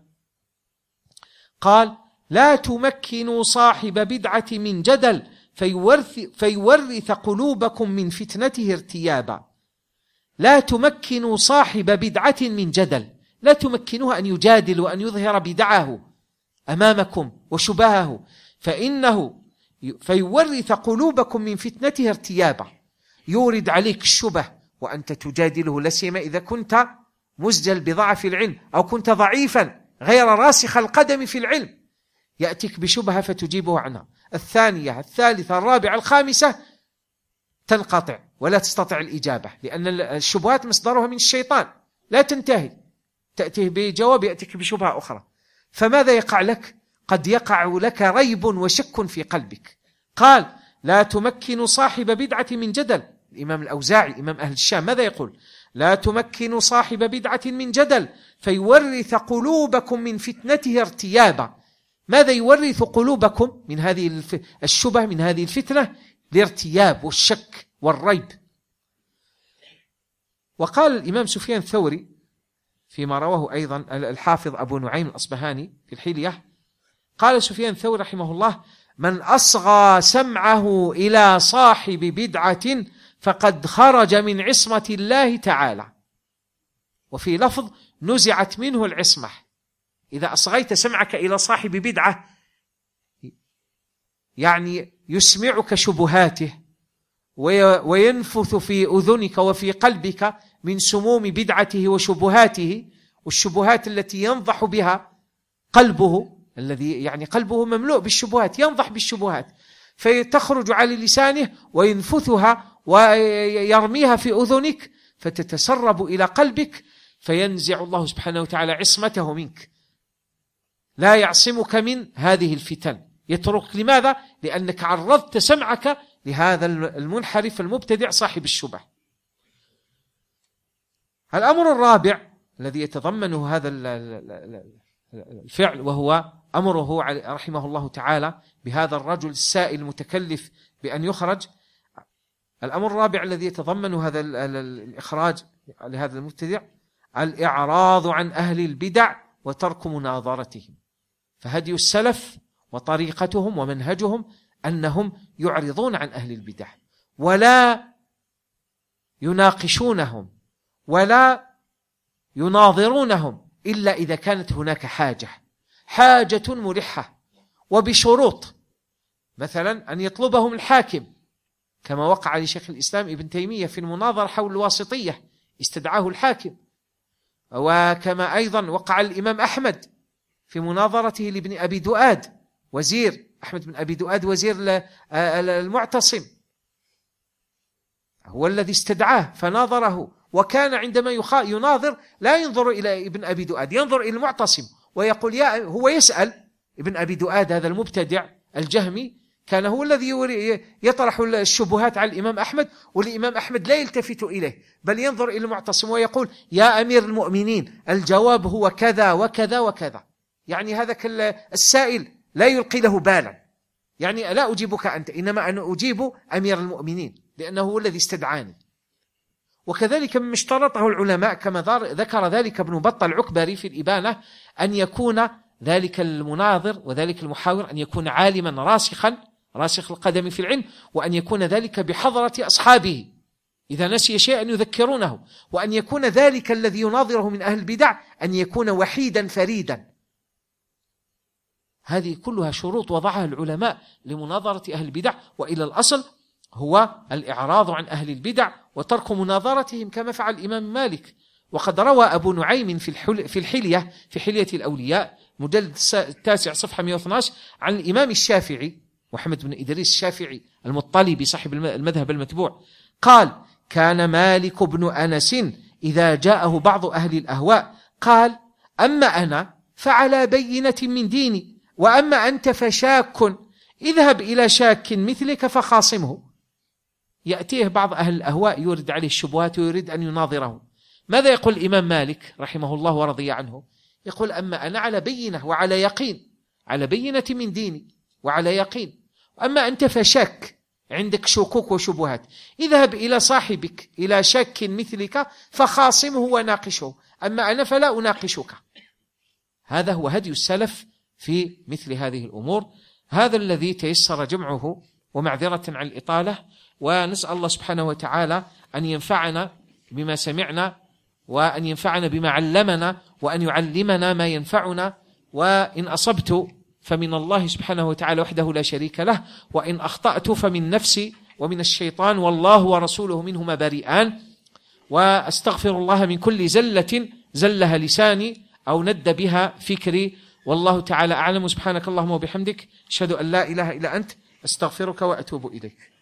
قال: لا تمكنوا صاحب بدعة من جدل فيورث, فيورث قلوبكم من فتنته ارتيابا. لا تمكنوا صاحب بدعة من جدل، لا تمكنوه أن يجادل وأن يظهر بدعه أمامكم وشبهه، فإنه فيورث قلوبكم من فتنته ارتيابا، يورد عليك الشبه وأنت تجادله، لسيما إذا كنت مزجل بضعف العلم أو كنت ضعيفا غير راسخ القدم في العلم، يأتيك بشبهة فتجيبه عنها. الثانية الثالثة الرابعة الخامسة تنقطع ولا تستطيع الإجابة، لأن الشبهات مصدرها من الشيطان لا تنتهي، تأتيه بجواب يأتيك بشبهة أخرى. فماذا يقع لك؟ قد يقع لك ريب وشك في قلبك. قال: لا تمكن صاحب بدعة من جدل. الإمام الأوزاعي إمام أهل الشام ماذا يقول؟ لا تمكن صاحب بدعة من جدل فيورث قلوبكم من فتنته ارتيابا. ماذا يورث قلوبكم من هذه الشبه من هذه الفتنة؟ الارتياب والشك والريب. وقال الإمام سفيان الثوري فيما رواه أيضا الحافظ أبو نعيم الأصبهاني في الحلية، قال سفيان الثوري رحمه الله: من أصغى سمعه إلى صاحب بدعة فقد خرج من عصمة الله تعالى. وفي لفظ: نزعت منه العصمة. إذا أصغيت سمعك إلى صاحب بدعة يعني يسمعك شبهاته وينفث في أذنك وفي قلبك من سموم بدعته وشبهاته، والشبهات التي ينضح بها قلبه، الذي يعني قلبه مملوء بالشبهات، ينضح بالشبهات، فتخرج على لسانه وينفثها ويرميها في أذنك فتتسرب إلى قلبك، فينزع الله سبحانه وتعالى عصمته منك، لا يعصمك من هذه الفتن، يترك. لماذا؟ لأنك عرضت سمعك لهذا المنحرف المبتدع صاحب الشبه. الأمر الرابع الذي يتضمنه هذا الفعل وهو أمره رحمه الله تعالى بهذا الرجل السائل المتكلف بأن يخرج. الأمر الرابع الذي يتضمن هذا الإخراج لهذا المبتدع الإعراض عن أهل البدع وترك مناظرتهم. فهدي السلف وطريقتهم ومنهجهم أنهم يعرضون عن أهل البدع ولا يناقشونهم ولا يناظرونهم إلا إذا كانت هناك حاجة حاجة ملحة وبشروط، مثلا أن يطلبهم الحاكم كما وقع لشيخ الإسلام ابن تيمية في المناظرة حول الواسطية، استدعاه الحاكم، وكما أيضا وقع الإمام أحمد في مناظرته لابن أبي دؤاد وزير أحمد بن أبي دؤاد وزير المعتصم، هو الذي استدعاه فناظره، وكان عندما يناظر لا ينظر إلى ابن أبي دؤاد، ينظر إلى المعتصم ويقول يا هو يسأل ابن أبي دؤاد هذا المبتدع الجهمي، كان هو الذي يطرح الشبهات على الإمام أحمد، والإمام أحمد لا يلتفت إليه بل ينظر إلى المعتصم ويقول يا أمير المؤمنين الجواب هو كذا وكذا وكذا. يعني هذا السائل لا يلقي له بالا، يعني لا أجيبك أنت إنما أنا أجيب أمير المؤمنين لأنه هو الذي استدعاني. وكذلك مما اشترطه العلماء كما ذكر ذلك ابن بطة العكبري في الإبانة أن يكون ذلك المناظر وذلك المحاور أن يكون عالما راسخا راسخ القدم في العلم، وأن يكون ذلك بحضرة أصحابه إذا نسي شيئا يذكرونه، وأن يكون ذلك الذي يناظره من أهل البدع أن يكون وحيدا فريدا. هذه كلها شروط وضعها العلماء لمناظرة أهل البدع، وإلى الأصل هو الإعراض عن أهل البدع وترك مناظرتهم كما فعل الإمام مالك. وقد روى أبو نعيم في الحل في الحلية في حلية الأولياء مجلد التاسع صفحة مئة واثني عشر عن الإمام الشافعي محمد بن إدريس الشافعي المطلبي صاحب المذهب المتبوع قال: كان مالك بن أنس إذا جاءه بعض أهل الأهواء قال: أما أنا فعلى بينة من ديني، وأما أنت فشاك، اذهب إلى شاك مثلك فخاصمه. يأتيه بعض أهل الأهواء يورد عليه الشبهات ويريد أن يناظره، ماذا يقول الإمام مالك رحمه الله ورضي عنه؟ يقول: أما أنا على بينة وعلى يقين، على بينة من ديني وعلى يقين، أما أنت فشك، عندك شكوك وشبهات، اذهب إلى صاحبك إلى شك مثلك فخاصمه وناقشه، أما أنا فلا أناقشك. هذا هو هدي السلف في مثل هذه الأمور. هذا الذي تيسر جمعه، ومعذرة عن الإطالة، ونسأل الله سبحانه وتعالى أن ينفعنا بما سمعنا، وأن ينفعنا بما علمنا، وأن يعلمنا ما ينفعنا. وإن أصبت فمن الله سبحانه وتعالى وحده لا شريك له، وإن أخطأت فمن نفسي ومن الشيطان، والله ورسوله منهما بريئان. وأستغفر الله من كل زلة زلها لساني أو ند بها فكري، والله تعالى أعلم. سبحانك اللهم وبحمدك، أشهد أن لا إله إلا أنت، أستغفرك وأتوب إليك.